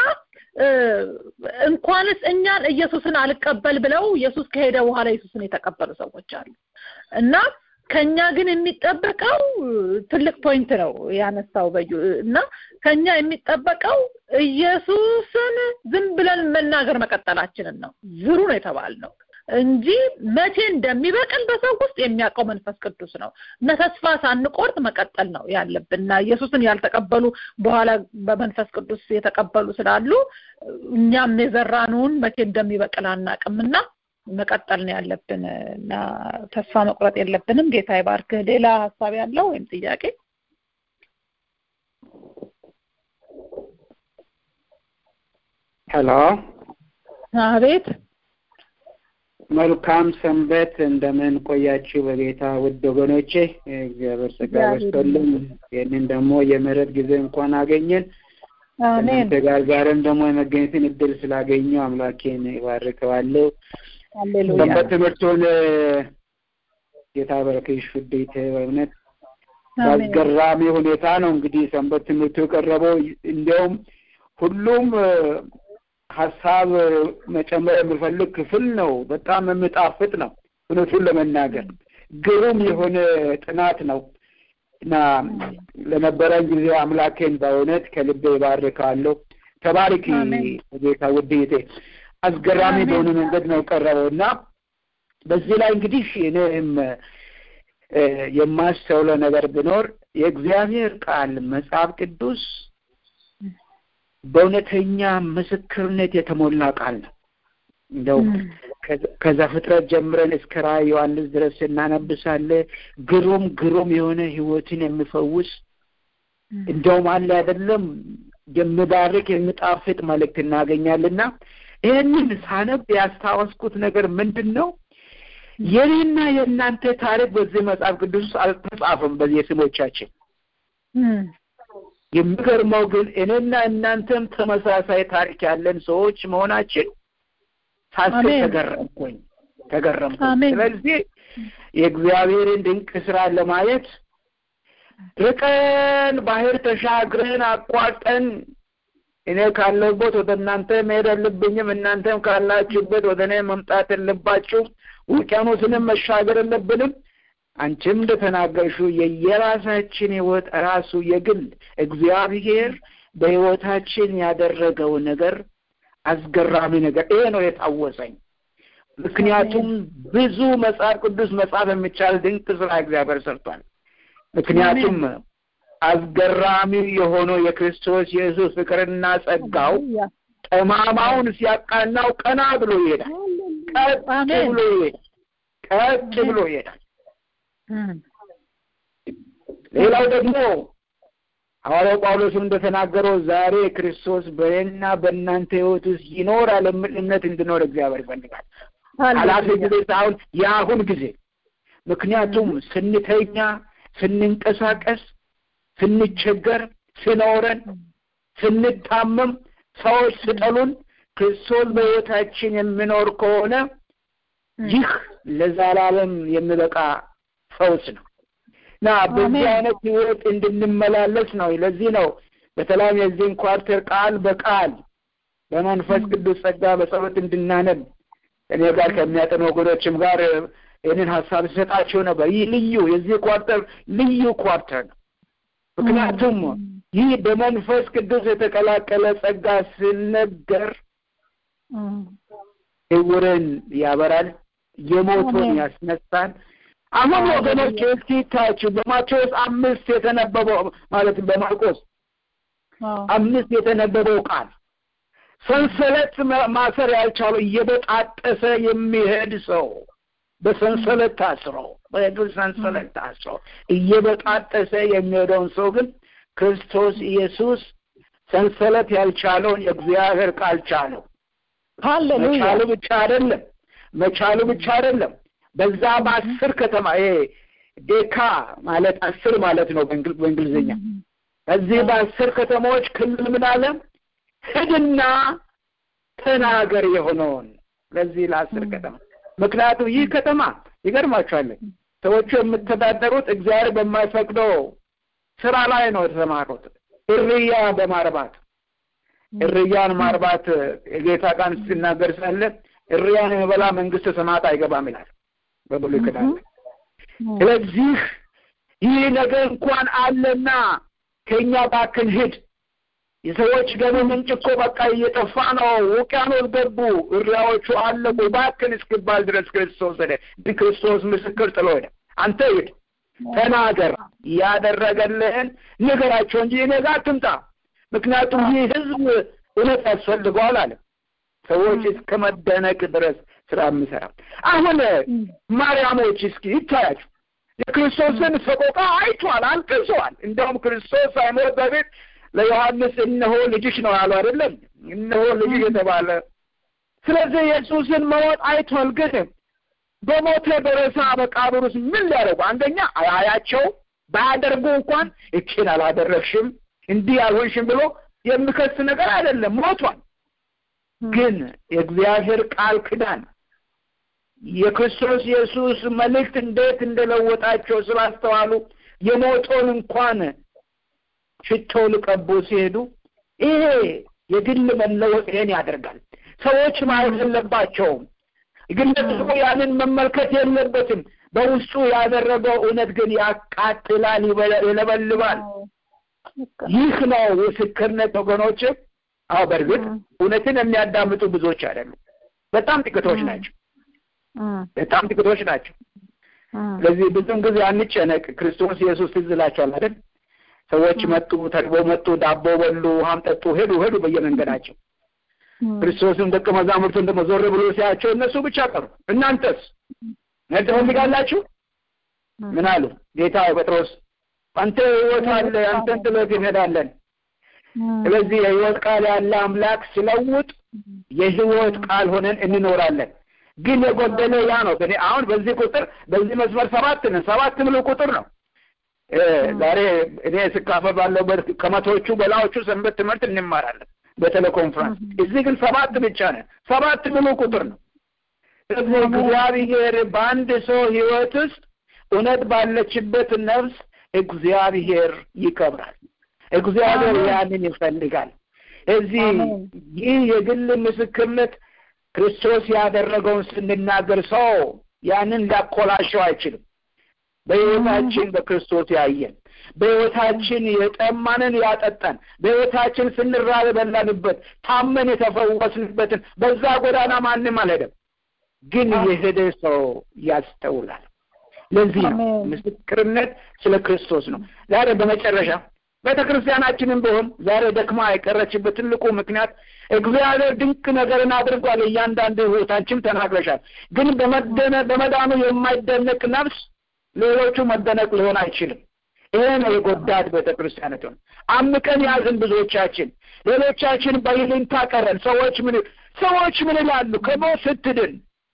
Speaker 1: እንኳንስ እኛን ኢየሱስን አልቀበል ብለው ኢየሱስ ከሄደ በኋላ ኢየሱስን የተቀበሉ ሰዎች አሉ። እና ከኛ ግን የሚጠበቀው ትልቅ ፖይንት ነው ያነሳው በዩ እና ከኛ የሚጠበቀው ኢየሱስን ዝም ብለን መናገር መቀጠላችንን ነው። ዝሩ ነው የተባልነው እንጂ መቼ እንደሚበቅል በሰው ውስጥ የሚያውቀው መንፈስ ቅዱስ ነው። እና ተስፋ ሳንቆርጥ መቀጠል ነው ያለብንና ኢየሱስን ያልተቀበሉ በኋላ በመንፈስ ቅዱስ የተቀበሉ ስላሉ እኛም የዘራነውን መቼ እንደሚበቅል አናውቅምና መቀጠል ነው ያለብንና ተስፋ መቁረጥ የለብንም። ጌታ ይባርክ። ሌላ ሐሳብ ያለው ወይም ጥያቄ?
Speaker 4: ሄሎ
Speaker 1: አቤት
Speaker 4: መልካም ሰንበት እንደምን ቆያችሁ በጌታ ውድ ወገኖቼ እግዚአብሔር ጸጋ ይስጥልን ይህንን ደግሞ የምህረት ጊዜ እንኳን አገኘን አሜን ተጋር ጋርም ደግሞ የመገኘትን እድል ስላገኘው አምላኬን ይባርከዋለሁ ሃሌሉያ ሰንበት ትምህርቱን ጌታ በረከሽ ፍዴት በእውነት በገራሚ ሁኔታ ነው እንግዲህ ሰንበት ትምህርቱ ቀረበው እንደውም ሁሉም ሐሳብ መጨመር የሚፈልግ ክፍል ነው በጣም የሚጣፍጥ ነው እውነቱን ለመናገር ግሩም የሆነ ጥናት ነው እና ለነበረን ጊዜ አምላኬን በእውነት ከልቤ ይባርካለሁ ተባረኪ ጌታ ውዴቴ አስገራሚ በሆነ መንገድ ነው ቀረበውና በዚህ ላይ እንግዲህ እኔም የማስተውለው ነገር ቢኖር የእግዚአብሔር ቃል መጽሐፍ ቅዱስ በእውነተኛ ምስክርነት የተሞላ ቃል ነው እንደው ከዘፍጥረት ጀምረን እስከ ራዕየ ዮሐንስ ድረስ እናነብሳለን ግሩም ግሩም የሆነ ህይወትን የሚፈውስ እንደውም አለ አይደለም የሚባርክ የሚጣፍጥ መልእክት እናገኛለንና ይሄንን ሳነብ ያስታወስኩት ነገር ምንድነው የኔና የእናንተ ታሪክ በዚህ መጽሐፍ ቅዱስ አልተጻፈም በዚህ ስሞቻችን የሚገርመው ግን እኔና እናንተም ተመሳሳይ ታሪክ ያለን ሰዎች መሆናችን ታስብ ተገረምኩኝ ተገረምኩኝ ስለዚህ የእግዚአብሔርን ድንቅ ስራ ለማየት ርቀን ባህር ተሻግረን አቋርጠን እኔ ካለሁበት ወደ እናንተ መሄድ አለብኝም እናንተም ካላችሁበት ወደ እኔ መምጣት አለባችሁ ውቅያኖስንም መሻገር አለብንም አንቺም እንደተናገርሽው የየራሳችን ህይወት ራሱ የግል እግዚአብሔር በህይወታችን ያደረገው ነገር አስገራሚ ነገር ይሄ ነው የታወሰኝ ምክንያቱም ብዙ መጽሐፍ ቅዱስ መጽሐፍ የሚቻል ድንቅ ስራ እግዚአብሔር ሰርቷል ምክንያቱም አስገራሚ የሆነው የክርስቶስ ኢየሱስ ፍቅርና ጸጋው ጠማማውን ሲያቃናው ቀና ብሎ ይሄዳል ቀጥ ብሎ ይሄዳል ቀጥ ብሎ ይሄዳል ሌላው ደግሞ ሐዋርያው ጳውሎስ እንደተናገረው ዛሬ ክርስቶስ በእኔና በእናንተ ህይወት ውስጥ ይኖራል የሚል እምነት እንድኖር እግዚአብሔር ይፈልጋል አላፊ ጊዜ ሳይሆን የአሁን ጊዜ ምክንያቱም ስንተኛ ስንንቀሳቀስ ስንቸገር ስኖረን ስንታመም ሰዎች ስጠሉን ክርስቶስ በህይወታችን የሚኖር ከሆነ ይህ ለዘላለም የሚበቃ ፈውስ ነው ና በዚህ አይነት ህይወት እንድንመላለስ ነው ለዚህ ነው በተለይ የዚህን ኳርተር ቃል በቃል በመንፈስ ቅዱስ ጸጋ በጸሎት እንድናነብ እኔ ጋር ከሚያጠኑ ወገኖችም ጋር ይህንን ሐሳብ ሰጣቸው ነበር ይህ ልዩ የዚህ ኳርተር ልዩ ኳርተር ነው ምክንያቱም ይህ በመንፈስ ቅዱስ የተቀላቀለ ጸጋ ሲነገር እውርን ያበራል የሞቱን ያስነሳል አሁን ወገኖች እስኪታችሁ በማቴዎስ አምስት የተነበበው ማለት በማርቆስ አምስት የተነበበው ቃል ሰንሰለት ማሰር ያልቻለው እየበጣጠሰ የሚሄድ ሰው በሰንሰለት ታስሮ በእግር ሰንሰለት ታስሮ እየበጣጠሰ የሚሄደውን ሰው ግን ክርስቶስ ኢየሱስ ሰንሰለት ያልቻለውን የእግዚአብሔር ቃል ቻለው ሃሌሉያ መቻሉ ብቻ አይደለም መቻሉ ብቻ አይደለም በዛ በአስር ከተማ ይሄ ዴካ ማለት አስር ማለት ነው በእንግሊዝኛ በዚህ በአስር ከተማዎች ክልል ምን አለ ሄድና ተናገር የሆነውን ለዚህ ለአስር ከተማ ምክንያቱም ይህ ከተማ ይገርማችኋል ሰዎቹ የምትተዳደሩት እግዚአብሔር በማይፈቅደው ስራ ላይ ነው የተሰማሩት እርያ በማርባት እርያን ማርባት የጌታ ቃል ሲናገር ሳለ እርያን የበላ መንግስተ ሰማያት አይገባም ይላል በብሉይ ኪዳን ስለዚህ ይህ ነገር እንኳን አለና ከኛ ባክን ሄድ የሰዎች ገቢ ምንጭ እኮ በቃ እየጠፋ ነው ውቅያኖስ ገቡ እርያዎቹ አለቁ ባክን እስኪባል ድረስ ክርስቶስ ሄደ ክርስቶስ ምስክር ጥሎ ሄደ አንተ ሂድ ተናገር ያደረገልህን ንገራቸው እንጂ እኔ ጋር አትምጣ ምክንያቱም ይህ ህዝብ እውነት ያስፈልገዋል አለ ሰዎች እስከ መደነቅ ድረስ ስራ የሚሰራ አሁን ማርያሞች እስኪ ይታያችሁ የክርስቶስን ሰቆቃ አይቷል አልቅሰዋል እንደውም ክርስቶስ ሳይሞት በፊት ለዮሐንስ እነሆ ልጅሽ ነው ያለው አይደለም? እነሆ ልጅ የተባለ ስለዚህ ኢየሱስን መሞት አይቷል። ግን በሞተ በሬሳ መቃብር ውስጥ ምን ሊያደርጉ? አንደኛ አያቸው ባያደርጉ እንኳን እቺን አላደረግሽም እንዲህ አልሆንሽም ብሎ የሚከስ ነገር አይደለም፣ ሞቷል። ግን የእግዚአብሔር ቃል ኪዳን የክርስቶስ ኢየሱስ መልእክት እንዴት እንደለወጣቸው ስላስተዋሉ የሞቶን እንኳን ሽቶ ሊቀቡ ሲሄዱ ይሄ የግል መለወጥ ይሄን ያደርጋል። ሰዎች ማየት የለባቸውም፣ ግለሰቡ ያንን መመልከት የለበትም። በውስጡ ያደረገው እውነት ግን ያቃጥላል፣ ይለበልባል። ይህ ነው ምስክርነት ወገኖች። አዎ በእርግጥ እውነትን የሚያዳምጡ ብዙዎች አይደሉም፣ በጣም ጥቂቶች ናቸው፣ በጣም ጥቂቶች ናቸው። ስለዚህ ብዙም ጊዜ አንጨነቅ። ክርስቶስ ኢየሱስ ትዝ ይላቸዋል አይደል? ሰዎች መጡ፣ ተርበው መጡ፣ ዳቦ በሉ፣ ውሃም ጠጡ፣ ሄዱ ሄዱ በየመንገዳቸው። ክርስቶስም ደቀ መዛሙርቱን ደግሞ ዞር ብሎ ሲያቸው እነሱ ብቻ ቀሩ። እናንተስ ምን ትፈልጋላችሁ? ምን አሉ? ጌታ ጴጥሮስ አንተ ሕይወት አለ፣ አንተን ጥለን እንሄዳለን። ስለዚህ የሕይወት ቃል ያለ አምላክ ሲለውጥ የሕይወት ቃል ሆነን እንኖራለን። ግን የጎደለ ያ ነው። እኔ አሁን በዚህ ቁጥር በዚህ መስመር ሰባት ነው፣ ሰባት ሙሉ ቁጥር ነው። ዛሬ እኔ ስካፈል ባለበት ከመቶዎቹ በላዮቹ ሰንበት ትምህርት እንማራለን በቴሌኮንፈረንስ። እዚህ ግን ሰባት ብቻ ነው፣ ሰባት ሙሉ ቁጥር ነው። ስለዚህ እግዚአብሔር በአንድ ሰው ሕይወት ውስጥ እውነት ባለችበት ነፍስ እግዚአብሔር ይከብራል። እግዚአብሔር ያንን ይፈልጋል። እዚህ ይህ የግል ምስክርነት ክርስቶስ ያደረገውን ስንናገር ሰው ያንን ሊያኮላሸው አይችልም። በሕይወታችን በክርስቶስ ያየን፣ በሕይወታችን የጠማንን ያጠጣን፣ በሕይወታችን ስንራብ የበላንበት፣ ታመን የተፈወስንበትን በዛ ጎዳና ማንም አልሄደም። ግን የሄደ ሰው ያስተውላል። ለዚህ ነው ምስክርነት ስለ ክርስቶስ ነው። ዛሬ በመጨረሻ ቤተክርስቲያናችንን ቢሆን ዛሬ ደክማ የቀረችበት ትልቁ ምክንያት እግዚአብሔር ድንቅ ነገርን አድርጓል። እያንዳንዱ ሕይወታችን ተናግረሻል። ግን በመደነ በመዳኑ የማይደነቅ ነፍስ ሌሎቹ መደነቅ ሊሆን አይችልም። ይሄ ነው የጎዳት ቤተክርስቲያናት። አምቀን ያዝን ብዙዎቻችን፣ ሌሎቻችን በይሉኝታ ቀረን። ሰዎች ምን ሰዎች ምን ይላሉ? ከሞት ስትድን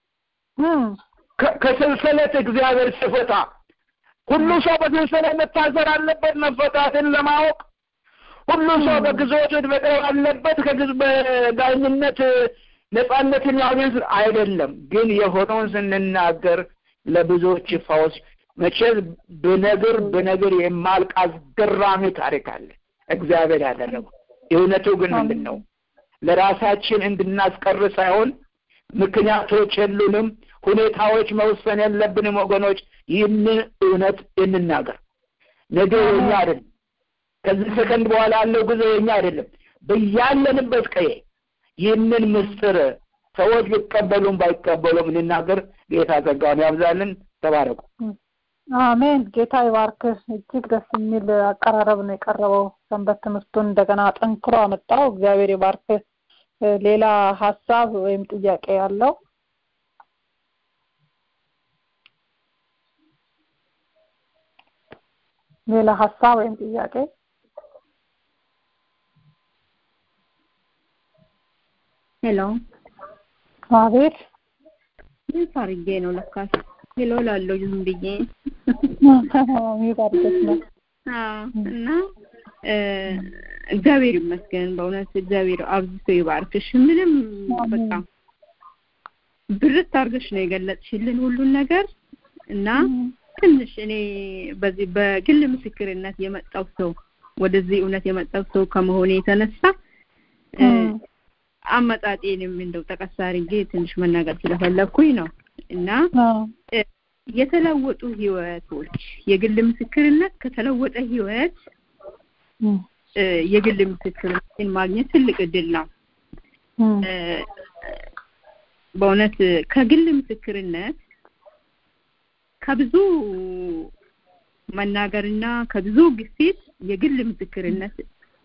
Speaker 4: ከሰንሰለት እግዚአብሔር ሲፈታ ሁሉ ሰው በሰንሰለት መታሰር አለበት መፈታትን ለማወቅ። ሁሉ ሰው በግዞት መቅረብ አለበት ከዳኝነት ነፃነትን ማግኘት አይደለም። ግን የሆነውን ስንናገር ለብዙዎች ፈውስ መቼም በነገር በነገር የማልቅ አስገራሚ ታሪክ አለ እግዚአብሔር ያደረገው። እውነቱ ግን ምንድን ነው? ለራሳችን እንድናስቀር ሳይሆን ምክንያቶች የሉንም፣ ሁኔታዎች መወሰን የለብንም ወገኖች። ይህንን እውነት እንናገር። ነገ የኛ አይደለም፣ ከዚህ ሰከንድ በኋላ ያለው ጊዜ የኛ አይደለም። በያለንበት ቀዬ ይህንን ምስጢር ሰዎች ቢቀበሉም ባይቀበሉም እንናገር። ጌታ ጸጋውን ያብዛልን። ተባረኩ።
Speaker 1: አሜን። ጌታ ይባርክህ። እጅግ ደስ የሚል አቀራረብ ነው የቀረበው። ሰንበት ትምህርቱን እንደገና ጠንክሮ አመጣው። እግዚአብሔር ይባርክህ። ሌላ ሀሳብ ወይም ጥያቄ ያለው? ሌላ ሀሳብ ወይም ጥያቄ?
Speaker 5: ሄሎ።
Speaker 1: አቤት።
Speaker 5: ምን ፋርጌ ነው ለካስ ሄሎ ላለው ዝም ብዬ
Speaker 1: ይባርክሽ ነው።
Speaker 5: አዎ። እና እግዚአብሔር ይመስገን በእውነት እግዚአብሔር አብዝቶ ይባርክሽ። ምንም በቃ ብርት አድርገሽ ነው የገለጽሽልን ሁሉን ነገር እና ትንሽ እኔ በዚህ በግል ምስክርነት የመጣው ሰው ወደዚህ እውነት የመጣው ሰው ከመሆኔ የተነሳ አመጣጤንም እንደው ተቀሳ አድርጌ ትንሽ መናገር ስለፈለኩኝ ነው። እና የተለወጡ ህይወቶች የግል ምስክርነት ከተለወጠ ህይወት የግል ምስክርነትን ማግኘት ትልቅ እድል ነው። በእውነት ከግል ምስክርነት ከብዙ መናገርና ከብዙ ግፊት የግል ምስክርነት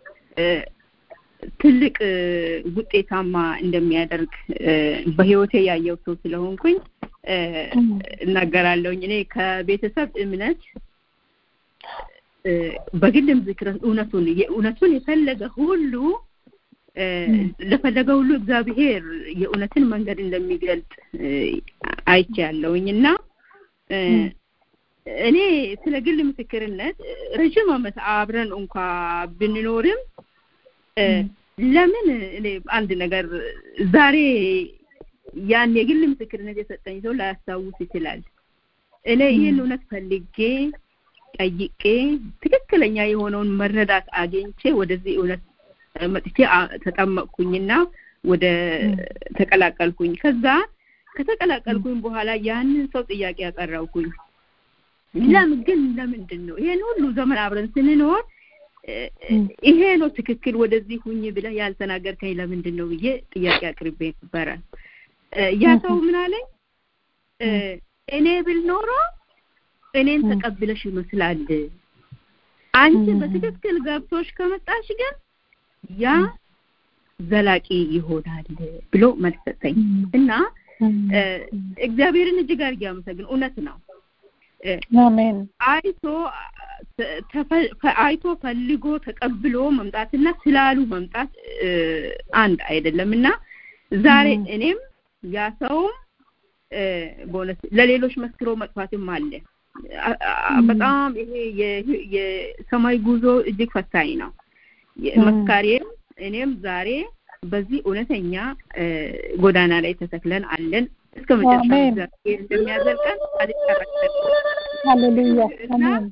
Speaker 5: ትልቅ ውጤታማ እንደሚያደርግ በህይወቴ ያየው ሰው ስለሆንኩኝ እናገራለሁ። እኔ ከቤተሰብ እምነት በግል ምስክር እውነቱን የእውነቱን የፈለገ ሁሉ ለፈለገው ሁሉ እግዚአብሔር የእውነትን መንገድ እንደሚገልጥ አይቻለውኝና እኔ ስለ ግል ምስክርነት ረጅም ዓመት አብረን እንኳን ብንኖርም ለምን እኔ አንድ ነገር ዛሬ ያን የግል ምስክርነት የሰጠኝ ሰው ላያስታውስ ይችላል። እኔ ይሄን እውነት ፈልጌ ጠይቄ ትክክለኛ የሆነውን መረዳት አግኝቼ ወደዚህ እውነት መጥቼ ተጠመቅኩኝና ወደ ተቀላቀልኩኝ። ከዛ ከተቀላቀልኩኝ በኋላ ያንን ሰው ጥያቄ ያቀረብኩኝ ለምን ግን ለምንድን ነው ይሄን ሁሉ ዘመን አብረን ስንኖር ይሄ ነው ትክክል ወደዚህ ሁኝ ብለህ ያልተናገርከኝ ለምንድን ነው ብዬ ጥያቄ አቅርቤ ነበር። ያ ሰው ምን አለኝ? እኔ ብል ኖሮ እኔን ተቀብለሽ ይመስላል፣ አንቺ በትክክል ገብቶሽ ከመጣሽ ግን ያ ዘላቂ ይሆናል ብሎ መልስ ሰጠኝ እና እግዚአብሔርን እጅግ አድርጌ አመሰግን። እውነት ነው።
Speaker 1: አሜን።
Speaker 5: አይቶ አይቶ ፈልጎ ተቀብሎ መምጣትና ስላሉ መምጣት አንድ አይደለምና ዛሬ እኔም ያ ሰው ቦነስ ለሌሎች መስክሮ መጥፋትም አለ። በጣም ይሄ የሰማይ ጉዞ እጅግ ፈታኝ ነው። መስካሪም እኔም ዛሬ በዚህ እውነተኛ ጎዳና ላይ ተተክለን አለን እስከ መጨረሻ እግዚአብሔር እንደሚያዘልቀን አልተረከተ።
Speaker 1: ሃሌሉያ አሜን።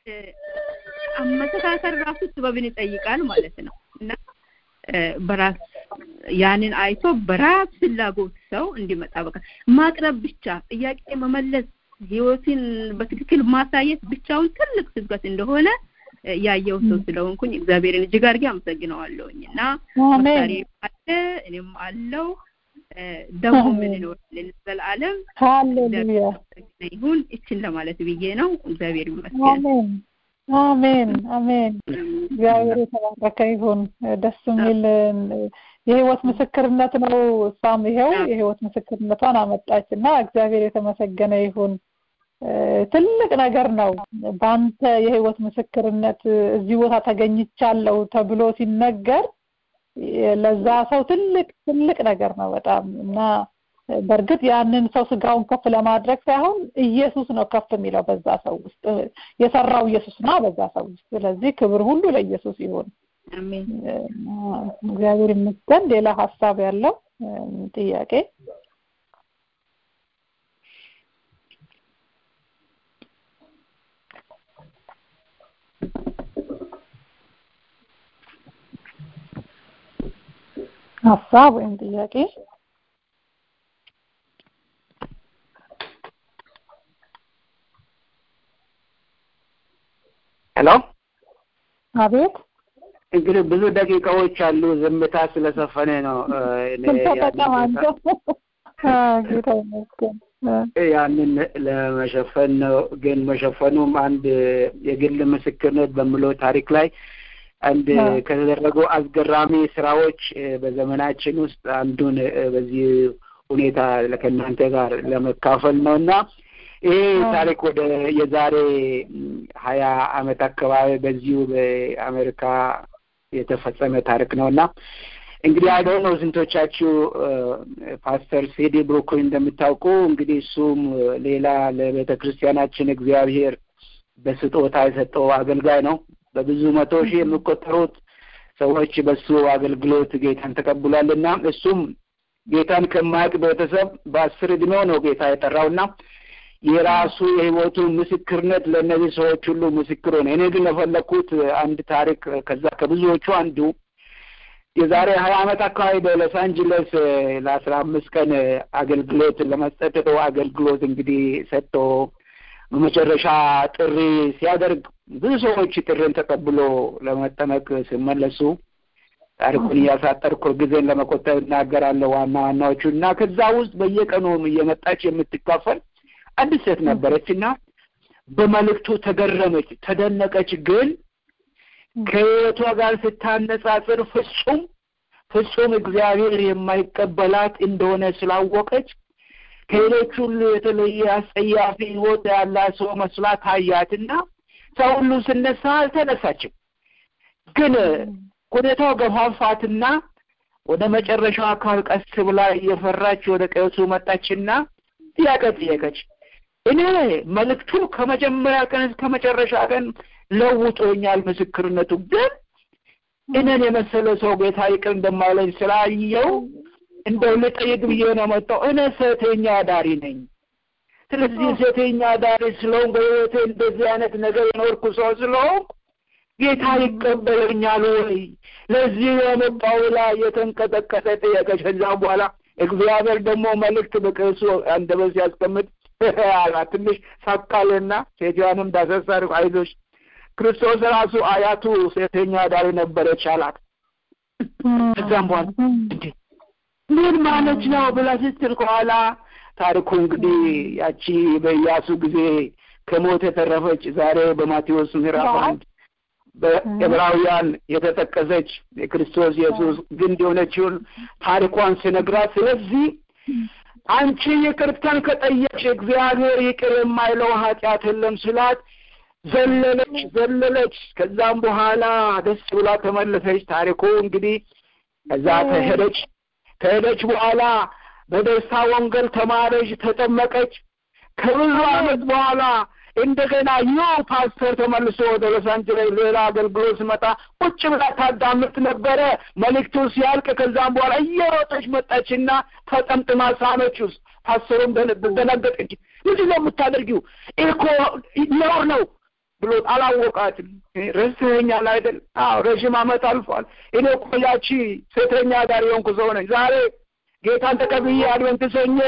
Speaker 5: አመሰካከር ራሱ ጥበብን ይጠይቃል ማለት ነው እና በራስ ያንን አይቶ በራስ ፍላጎት ሰው እንዲመጣ በቃ ማቅረብ ብቻ ጥያቄ መመለስ ህይወትን በትክክል ማሳየት ብቻውን ትልቅ ስብከት እንደሆነ ያየው ሰው ስለሆንኩኝ እግዚአብሔርን እጅግ አድርጌ አመሰግነዋለሁኝና መስካሪ አለ እኔም አለው ደግሞ ምን ነው ለዘላለም
Speaker 1: ሃሌሉያ
Speaker 5: ይሁን እቺን ለማለት ብዬ ነው። እግዚአብሔር ይመስገን።
Speaker 1: አሜን አሜን አሜን። እግዚአብሔር የተባረከ ይሁን። ደስ የሚል የህይወት ምስክርነት ነው። እሷም ይሄው የህይወት ምስክርነቷን አመጣችና እግዚአብሔር የተመሰገነ ይሁን። ትልቅ ነገር ነው። ባንተ የህይወት ምስክርነት እዚህ ቦታ ተገኝቻለሁ ተብሎ ሲነገር ለዛ ሰው ትልቅ ትልቅ ነገር ነው በጣም እና በርግጥ ያንን ሰው ስጋውን ከፍ ለማድረግ ሳይሆን ኢየሱስ ነው ከፍ የሚለው በዛ ሰው ውስጥ የሰራው ኢየሱስ ነው በዛ ሰው ውስጥ። ስለዚህ ክብር ሁሉ ለኢየሱስ ይሁን።
Speaker 5: አሜን።
Speaker 1: እግዚአብሔር ይመስገን። ሌላ ሐሳብ ያለው ጥያቄ? ሐሳብ ወይም ጥያቄ?
Speaker 4: ሄሎ
Speaker 3: አቤት።
Speaker 4: እንግዲህ ብዙ ደቂቃዎች አሉ። ዝምታ ስለሰፈነ ነው ያንን ለመሸፈን ነው። ግን መሸፈኑም አንድ የግል ምስክርነት በሚለው ታሪክ ላይ አንድ ከተደረጉ አስገራሚ ስራዎች በዘመናችን ውስጥ አንዱን በዚህ ሁኔታ ለከናንተ ጋር ለመካፈል ነውና ይሄ ታሪክ ወደ የዛሬ ሀያ አመት አካባቢ በዚሁ በአሜሪካ የተፈጸመ ታሪክ ነውና እንግዲህ አይደው ነው ስንቶቻችሁ ፓስተር ሴዲ ብሩክሊን እንደምታውቁ እንግዲህ እሱም ሌላ ለቤተክርስቲያናችን እግዚአብሔር በስጦታ የሰጠው አገልጋይ ነው። በብዙ መቶ ሺህ የሚቆጠሩት ሰዎች በሱ አገልግሎት ጌታን ተቀብሏልና እሱም ጌታን ከማያውቅ ቤተሰብ በአስር ዕድሜው ነው ጌታ የጠራውና የራሱ የህይወቱ ምስክርነት ለነዚህ ሰዎች ሁሉ ምስክር ሆነ። እኔ ግን ለፈለኩት አንድ ታሪክ ከዛ ከብዙዎቹ አንዱ የዛሬ ሀያ አመት አካባቢ በሎስ አንጀለስ ለአስራ አምስት ቀን አገልግሎት ለመስጠት ነው አገልግሎት እንግዲህ ሰጥቶ በመጨረሻ ጥሪ ሲያደርግ ብዙ ሰዎች ጥሪን ተቀብሎ ለመጠመቅ ሲመለሱ ታሪኩን ያሳጠርኩ ጊዜን ለመቆጠብ እናገራለሁ ዋና ዋናዎቹና ከዛ ውስጥ በየቀኑ እየመጣች የምትካፈል አንድ ሴት ነበረችና በመልእክቱ ተገረመች፣ ተደነቀች። ግን ከህይወቷ ጋር ስታነጻጽር ፍጹም ፍጹም እግዚአብሔር የማይቀበላት እንደሆነ ስላወቀች ከሌሎች ሁሉ የተለየ አስጸያፊ ህይወት ያላት ሰው መስላ ታያትና ሰው ሁሉ ስነሳ አልተነሳችም። ግን ሁኔታው ገፋፋትና ወደ መጨረሻው አካል ቀስ ብላ እየፈራች ወደ ቄሱ መጣችና ጥያቄ ጠየቀች። እኔ መልእክቱ ከመጀመሪያ ቀን እስከ መጨረሻ ቀን ለውጦኛል፣ ምስክርነቱ ግን እኔን የመሰለ ሰው ጌታ ይቅር እንደማይለኝ ስላየው እንደው ልጠይቅ ብዬ ነው መጣሁ። እኔ ሴተኛ አዳሪ ነኝ። ስለዚህ ሴተኛ አዳሪ ስለሆንኩ በሕይወቴ እንደዚህ አይነት ነገር የኖርኩ ሰው ስለሆንኩ ጌታ ይቀበለኛል ወይ? ለዚህ የመጣው ላይ የተንቀጠቀጠ ጥያቄ። ከዛ በኋላ እግዚአብሔር ደግሞ መልእክት በቄሱ አንደበት ሲያስቀምጥ አላት። ትንሽ ሳቃለና ሴትዮዋንም ዳሰሳር አይዞሽ ክርስቶስ ራሱ አያቱ ሴተኛ አዳሪ ነበረች አላት። ከዛም በኋላ ምን ማለት ነው ብላ ስትል ከኋላ ታሪኩ እንግዲህ ያቺ በኢያሱ ጊዜ ከሞት የተረፈች ዛሬ በማቴዎስ ምዕራፍ አንድ በዕብራውያን የተጠቀሰች የክርስቶስ ኢየሱስ ግንድ የሆነችውን ታሪኳን ሲነግራት፣ ስለዚህ አንቺ ይቅርታን ከጠየቅሽ እግዚአብሔር ይቅር የማይለው ኃጢአት የለም ስላት ዘለለች ዘለለች። ከዛም በኋላ ደስ ብላ ተመለሰች። ታሪኩ እንግዲህ ከዛ ተሄደች ከሄደች በኋላ በደስታ ወንጌል ተማረች፣ ተጠመቀች። ከብዙ ዓመት በኋላ እንደገና ይኸው ፓስተር ተመልሶ ወደ ሎስ አንጀለስ ሌላ አገልግሎት ሲመጣ ቁጭ ብላ ታዳምጥ ነበረ መልእክቱ ሲያልቅ። ከዛም በኋላ እየሮጠች መጣችና ተጠምጥማ ሳመችው። ፓስተሩም ደነገጠች። ምንድን ነው የምታደርጊው? እኮ ነውር ነው ብሎ አላወቃትም። ረስተኸኛል አይደል? አዎ ረዥም ዓመት አልፏል። እኔ እኮ ያቺ ሴተኛ አዳሪ የሆንኩ ሰው ነኝ። ዛሬ ጌታን ተቀብዬ አድቨንቲስት ሆኜ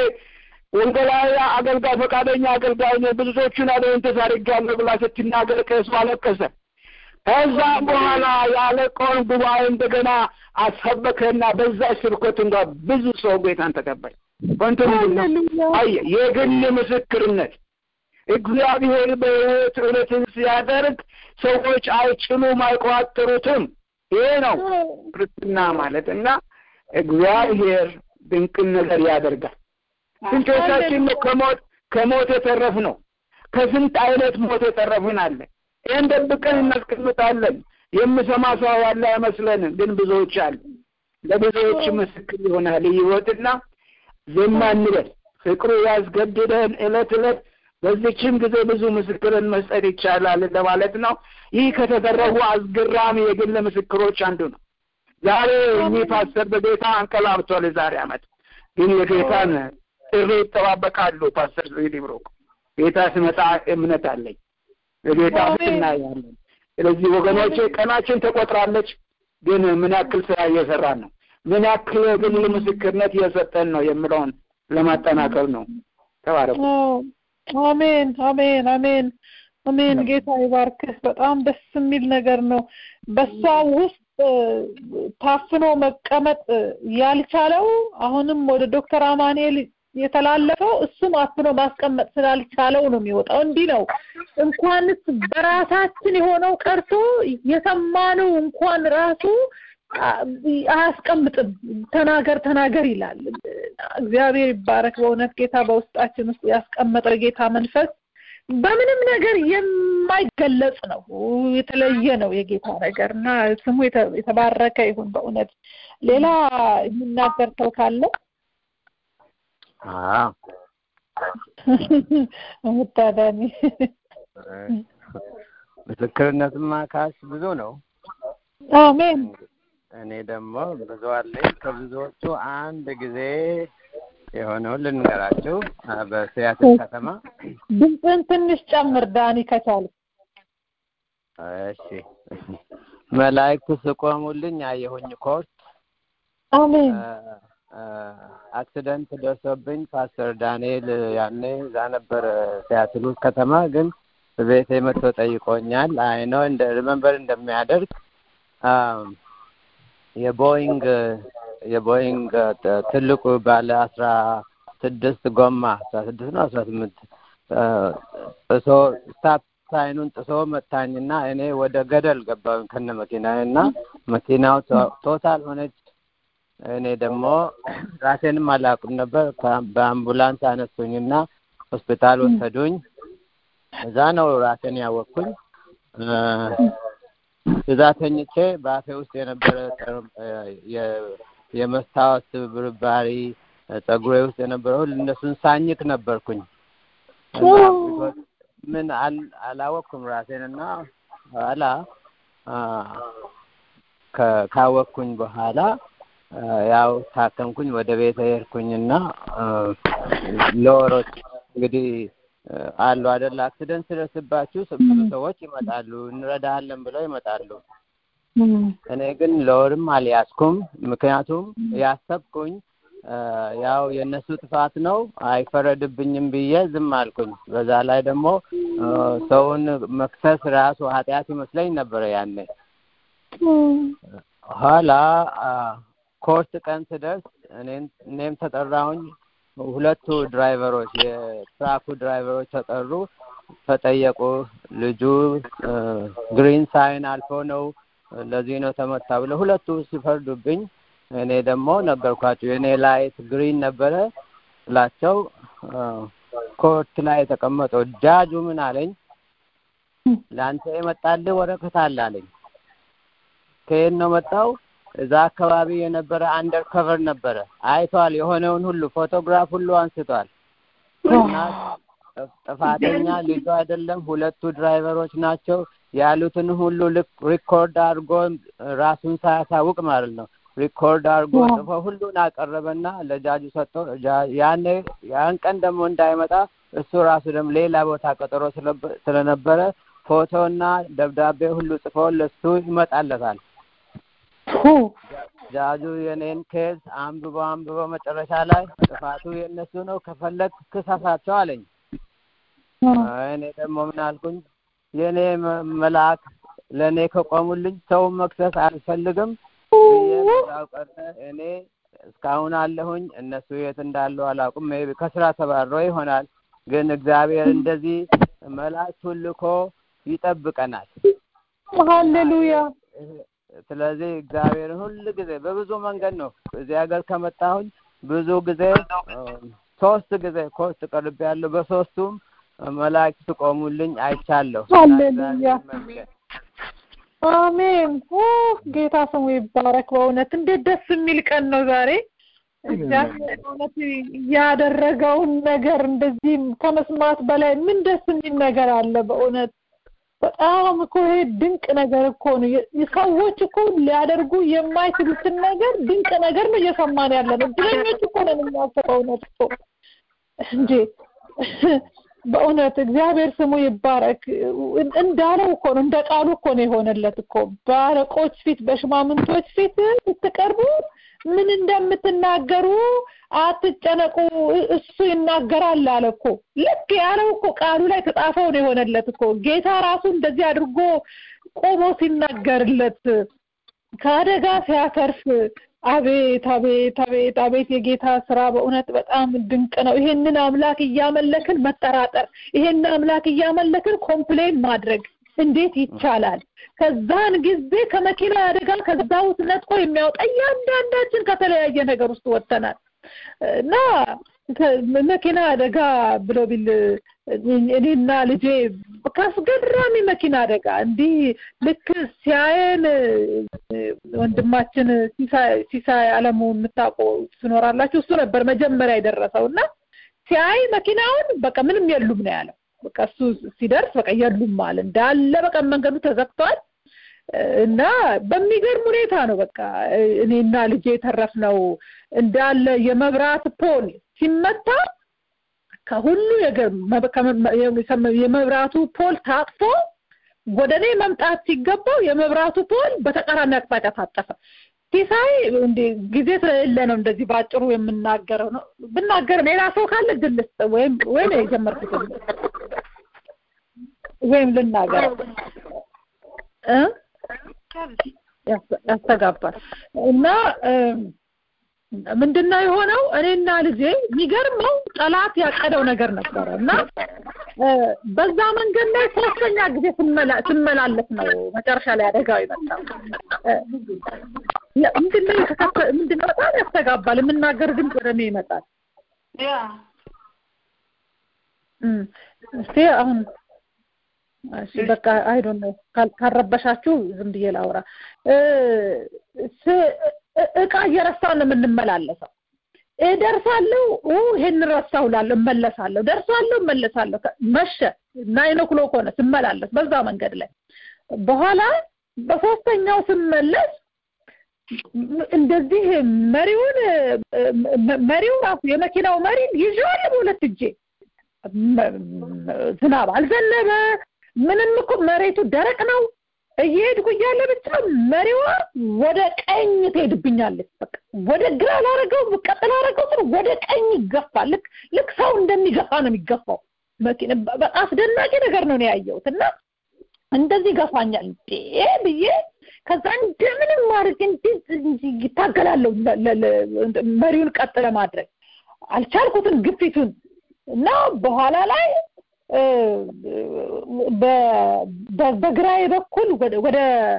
Speaker 4: ወንጌላዊ አገልጋይ ፈቃደኛ አገልጋይ ነኝ፣ ብዙዎቹን አድቨንቲስት አድርጌያለሁ ብላ ስትናገር ቄሱ አለቀሰ። ከዛም በኋላ ያለቀውን ጉባኤ እንደገና አሰበከና በዛ ስብከት ጋር ብዙ ሰው ጌታን ተቀበለ። ወንድም ነው አይ የግል ምስክርነት እግዚአብሔር በሕይወት እውነትን ሲያደርግ ሰዎች አይችሉም፣ አይቋጥሩትም። ይሄ ነው ክርስትና ማለትና እግዚአብሔር ድንቅ ነገር ያደርጋል። ስንቶቻችን ከሞት ከሞት የተረፍነው? ከስንት አይነት ሞት የተረፍን አለ። ይሄን ደብቀን እናስቀምጣለን። የምሰማ ሰው ያለ አይመስለንም፣ ግን ብዙዎች አሉ። ለብዙዎች ምስክር ይሆናል ሕይወትና ዝም አንበል። ፍቅሩ ያስገድደን ዕለት ዕለት በዚህም ጊዜ ብዙ ምስክርን መስጠት ይቻላል ለማለት ነው። ይህ ከተደረጉ አስገራሚ የግል ምስክሮች አንዱ ነው። ዛሬ እኚህ ፓስተር በጌታ አንቀላፍቷል። ዛሬ ዓመት ግን የጌታን ጥሪ ይጠባበቃሉ። ፓስተር ዘይድ ብሮክ ጌታ ሲመጣ እምነት አለኝ የጌታ ፍቅርና ያለን። ስለዚህ ወገኖቼ ቀናችን ተቆጥራለች፣ ግን ምን ያክል ስራ እየሰራን ነው፣ ምን ያክል የግል ምስክርነት እየሰጠን ነው የሚለውን ለማጠናከር ነው። ተባረኩ።
Speaker 1: አሜን አሜን አሜን አሜን። ጌታ ይባርክህ። በጣም ደስ የሚል ነገር ነው። በሷ ውስጥ ታፍኖ መቀመጥ ያልቻለው አሁንም ወደ ዶክተር አማኑኤል የተላለፈው እሱም አፍኖ ማስቀመጥ ስላልቻለው ነው የሚወጣው። እንዲህ ነው። እንኳንስ በራሳችን የሆነው ቀርቶ የሰማነው እንኳን ራሱ አያስቀምጥም። ተናገር ተናገር ይላል። እግዚአብሔር ይባረክ። በእውነት ጌታ በውስጣችን ውስጥ ያስቀመጠው ጌታ መንፈስ በምንም ነገር የማይገለጽ ነው። የተለየ ነው የጌታ ነገርና ስሙ የተባረከ ይሁን። በእውነት ሌላ የሚናገር ሰው ካለ?
Speaker 6: አዎ
Speaker 1: ወጣዳኒ
Speaker 6: ምስክርነትማ ካሽ ብዙ ነው።
Speaker 1: አሜን።
Speaker 6: እኔ ደግሞ ብዙ አለኝ። ከብዙዎቹ አንድ ጊዜ የሆነውን ልንገራችሁ። በሲያትል ከተማ
Speaker 1: ድምፅን ትንሽ ጨምር ዳኒ ከቻለ።
Speaker 6: እሺ። መላእክቱ ሲቆሙልኝ አየሁኝ ኮርት።
Speaker 1: አሜን።
Speaker 6: አክሲደንት ደርሶብኝ ፓስተር ዳንኤል ያኔ እዛ ነበር ሲያትል ከተማ፣ ግን ቤቴ መጥቶ ጠይቆኛል። አይ ነው እንደ ሪመምበር እንደሚያደርግ የቦይንግ የቦይንግ ትልቁ ባለ አስራ ስድስት ጎማ አስራ ስድስት ነው አስራ ስምንት ጥሶ ስታፕ ሳይኑን ጥሶ መታኝና እኔ ወደ ገደል ገባሁ ከነ መኪናዬና መኪናው ቶታል ሆነች። እኔ ደግሞ ራሴንም አላውቅም ነበር። በአምቡላንስ አነሱኝና ሆስፒታል ወሰዱኝ። እዛ ነው ራሴን ያወቅኩኝ። እዛ ተኝቼ ባፌ ውስጥ የነበረ የመስታወት ብርባሪ ጸጉሬ ውስጥ የነበረው እነሱን ሳኝክ ነበርኩኝ። ምን አላወኩም ራሴንና ኋላ ካወኩኝ በኋላ ያው ታከምኩኝ። ወደ ቤት ሄድኩኝና ለወሮች እንግዲህ አሉ አይደል አክሲደንት ስለስባችሁ ብዙ ሰዎች ይመጣሉ እንረዳለን ብለው ይመጣሉ። እኔ ግን ለወርም አልያዝኩም። ምክንያቱም ያሰብኩኝ ያው የነሱ ጥፋት ነው አይፈረድብኝም ብዬ ዝም አልኩኝ። በዛ ላይ ደግሞ ሰውን መክሰስ ራሱ ኃጢአት ይመስለኝ ነበር ያኔ። ኋላ ኮርት ቀን ስደርስ እኔም ተጠራሁኝ። ሁለቱ ድራይቨሮች የትራኩ ድራይቨሮች ተጠሩ። ተጠየቁ። ልጁ ግሪን ሳይን አልፎ ነው ለዚህ ነው ተመታ ብለው ሁለቱ ሲፈርዱብኝ እኔ ደግሞ ነገርኳቸው የኔ ላይት ግሪን ነበረ ስላቸው ኮርት ላይ የተቀመጠው ጃጁ ምን አለኝ? ላንተ የመጣልህ ወረቀት አለ አለኝ። ከየት ነው መጣው? እዛ አካባቢ የነበረ አንደር ከቨር ነበረ። አይቷል፣ የሆነውን ሁሉ ፎቶግራፍ ሁሉ አንስቷል። እና ጥፋተኛ ልጁ አይደለም ሁለቱ ድራይቨሮች ናቸው ያሉትን ሁሉ ሪኮርድ አድርጎ ራሱን ሳያሳውቅ ማለት ነው ሪኮርድ አድርጎ ጽፎ ሁሉን አቀረበና ለጃጁ ሰጠው። ያኔ ያን ቀን ደግሞ እንዳይመጣ እሱ ራሱ ደግሞ ሌላ ቦታ ቀጠሮ ስለነበረ ፎቶና ደብዳቤ ሁሉ ጽፎ ለሱ ይመጣለታል። ጃጁ የኔን ኬዝ አንብቦ አንብቦ መጨረሻ ላይ ጥፋቱ የነሱ ነው ከፈለክ ክሰሳቸው አለኝ። እኔ ደግሞ ምን አልኩኝ? የኔ መልአክ ለኔ ከቆሙልኝ ሰው መክሰስ አልፈልግም ብዬ እኔ እስካሁን አለሁኝ። እነሱ የት እንዳሉ አላውቅም። ሜቢ ከስራ ተባረው ይሆናል። ግን እግዚአብሔር እንደዚህ መልአኩን ልኮ ይጠብቀናል። ሃሌሉያ። ስለዚህ እግዚአብሔር ሁሉ ጊዜ በብዙ መንገድ ነው እዚህ ሀገር ከመጣሁኝ ብዙ ጊዜ ሶስት ጊዜ ኮርት ቀርቤያለሁ። በሶስቱም መላእክት ቆሙልኝ አይቻለሁ።
Speaker 1: ሃሌሉያ አሜን። ጌታ ስሙ ይባረክ። በእውነት እንዴት ደስ የሚል ቀን ነው ዛሬ። እግዚአብሔር በእውነት ያደረገውን ነገር እንደዚህ ከመስማት በላይ ምን ደስ የሚል ነገር አለ? በእውነት በጣም እኮ ይሄ ድንቅ ነገር እኮ ነው። ሰዎች እኮ ሊያደርጉ የማይችሉትን ነገር ድንቅ ነገር ነው እየሰማን ያለነው። እድለኞች እኮ ነን እኛ በእውነት እኮ እንጂ በእውነት እግዚአብሔር ስሙ ይባረክ። እንዳለው እኮ ነው እንደ ቃሉ እኮ ነው የሆነለት እኮ። ባለቆች ፊት በሽማምንቶች ፊት ስትቀርቡ ምን እንደምትናገሩ አትጨነቁ እሱ ይናገራል አለ እኮ። ልክ ያለው እኮ ቃሉ ላይ ተጻፈው ነው የሆነለት እኮ። ጌታ ራሱ እንደዚህ አድርጎ ቆሞ ሲናገርለት ከአደጋ ሲያተርፍ አቤት አቤት አቤት አቤት የጌታ ስራ በእውነት በጣም ድንቅ ነው። ይሄንን አምላክ እያመለክን መጠራጠር፣ ይሄንን አምላክ እያመለክን ኮምፕሌን ማድረግ እንዴት ይቻላል? ከዛን ጊዜ ከመኪና አደጋ ከዛው ነጥቆ የሚያወጣ እያንዳንዳችን ከተለያየ ነገር ውስጥ ወጥተናል እና መኪና አደጋ ብሎ ቢል እኔና ልጄ ካስገራሚ መኪና አደጋ እንዲህ ልክ ሲያየን ወንድማችን ሲሳይ ሲሳይ አለሙ የምታውቀው ትኖራላችሁ። እሱ ነበር መጀመሪያ የደረሰውና ሲያይ መኪናውን በቃ ምንም የሉም ነው ያለው። በቃ እሱ ሲደርስ በቃ የሉም ማለት እንዳለ በቃ መንገዱ ተዘግቷል እና በሚገርም ሁኔታ ነው በቃ እኔና ልጄ ተረፍነው። እንዳለ የመብራት ፖል ሲመታ ከሁሉ የመብራቱ ፖል ታጥፎ ወደኔ መምጣት ሲገባው የመብራቱ ፖል በተቃራኒ አቅጣጫ ታጠፈ። ሲሳይ እንደ ጊዜ ስለሌለ ነው እንደዚህ ባጭሩ የምናገረው ነው። ብናገር ሌላ ሰው ካለ ግልጽ ወይም ወይም የጀመርኩት ወይም ልናገር እ ያስተጋባል እና ምንድነው የሆነው? እኔና ልጄ የሚገርመው ጠላት ያቀደው ነገር ነበርና በዛ መንገድ ላይ ሶስተኛ ጊዜ ስንመላለስ ነው መጨረሻ ላይ አደጋው ይመጣው። ምንድነው ምንድነው በጣም ያስተጋባል። የምናገር ግን ወደኔ ይመጣል። ያ እም እስቲ አሁን እሺ በቃ አይ ዶንት ኖ ካረበሻችሁ ዝም ብዬ ላውራ እቃ እየረሳን የምንመላለሰው እደርሳለሁ ይሄን ረሳው ላለው መለሳለሁ ደርሳለሁ መለሳለሁ መሸ ናይን ኦክሎክ ሆነ ስመላለስ በዛ መንገድ ላይ በኋላ በሶስተኛው ስመለስ እንደዚህ መሪውን መሪው ራሱ የመኪናው መሪ ይዟል በሁለት እጄ ዝናብ አልዘነበ ምንም እኮ መሬቱ ደረቅ ነው እየሄድኩ እያለ ብቻ መሪዋ ወደ ቀኝ ትሄድብኛለች በቃ ወደ ግራ ላረገው በቀጥታ አረገው ወደ ቀኝ ይገፋል ልክ ልክ ሰው እንደሚገፋ ነው የሚገፋው መኪና አስደናቂ ነገር ነው ያየሁትና እንደዚህ ገፋኛል ብዬ ከዛ እንደምንም ማድረግ እንጂ ይታገላለሁ መሪውን ቀጥ ለማድረግ አልቻልኩትም ግፊቱን እና በኋላ ላይ በግራዬ በኩል ወደ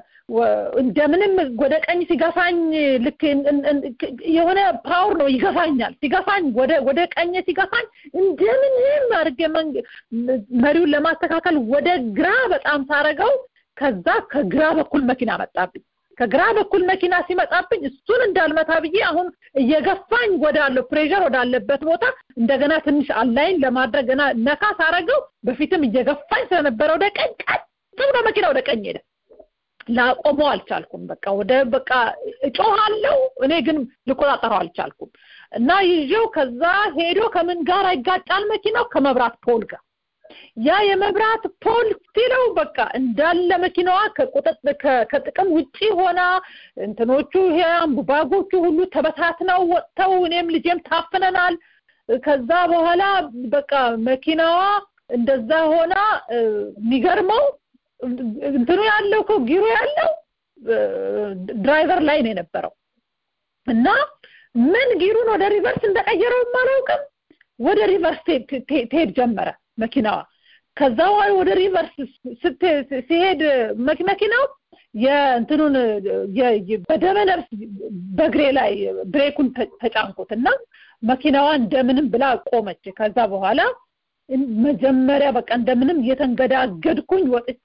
Speaker 1: እንደምንም ወደ ቀኝ ሲገፋኝ ልክ የሆነ ፓወር ነው ይገፋኛል ሲገፋኝ ወደ ወደ ቀኝ ሲገፋኝ እንደምንም አድርጌ መሪውን ለማስተካከል ወደ ግራ በጣም ሳረገው ከዛ ከግራ በኩል መኪና መጣብኝ ከግራ በኩል መኪና ሲመጣብኝ እሱን እንዳልመታ ብዬ አሁን እየገፋኝ ወዳለው ፕሬሸር ወዳለበት ቦታ እንደገና ትንሽ አላይን ለማድረግና ነካ ሳረገው በፊትም እየገፋኝ ስለነበረ ወደ ቀኝ ቀጥ ብሎ መኪና ወደ ቀኝ ሄደ ላቆመው አልቻልኩም በቃ ወደ በቃ እጮሃለሁ እኔ ግን ልቆጣጠረው አልቻልኩም እና ይዤው ከዛ ሄዶ ከምን ጋር አይጋጫል መኪናው ከመብራት ፖል ጋር ያ የመብራት ፖል ሲለው በቃ እንዳለ መኪናዋ ከቁጥጥር ከጥቅም ውጪ ሆና እንትኖቹ ባጎቹ ሁሉ ተበታትነው ወጥተው እኔም ልጄም ታፍነናል ከዛ በኋላ በቃ መኪናዋ እንደዛ ሆና የሚገርመው እንትኑ ያለው ጊሩ ያለው ድራይቨር ላይ ነው የነበረው እና ምን ጊሩን ወደ ሪቨርስ እንደቀየረው ማለውቀም ወደ ሪቨርስ ትሄድ ጀመረ መኪናዋ ከዛው ወደ ሪቨርስ ሲሄድ መኪናው የእንትኑን በደመነፍስ በግሬ ላይ ብሬኩን ተጫንኩትና መኪናዋ እንደምንም ብላ ቆመች ከዛ በኋላ መጀመሪያ በቃ እንደምንም እየተንገዳገድኩኝ ወጥቼ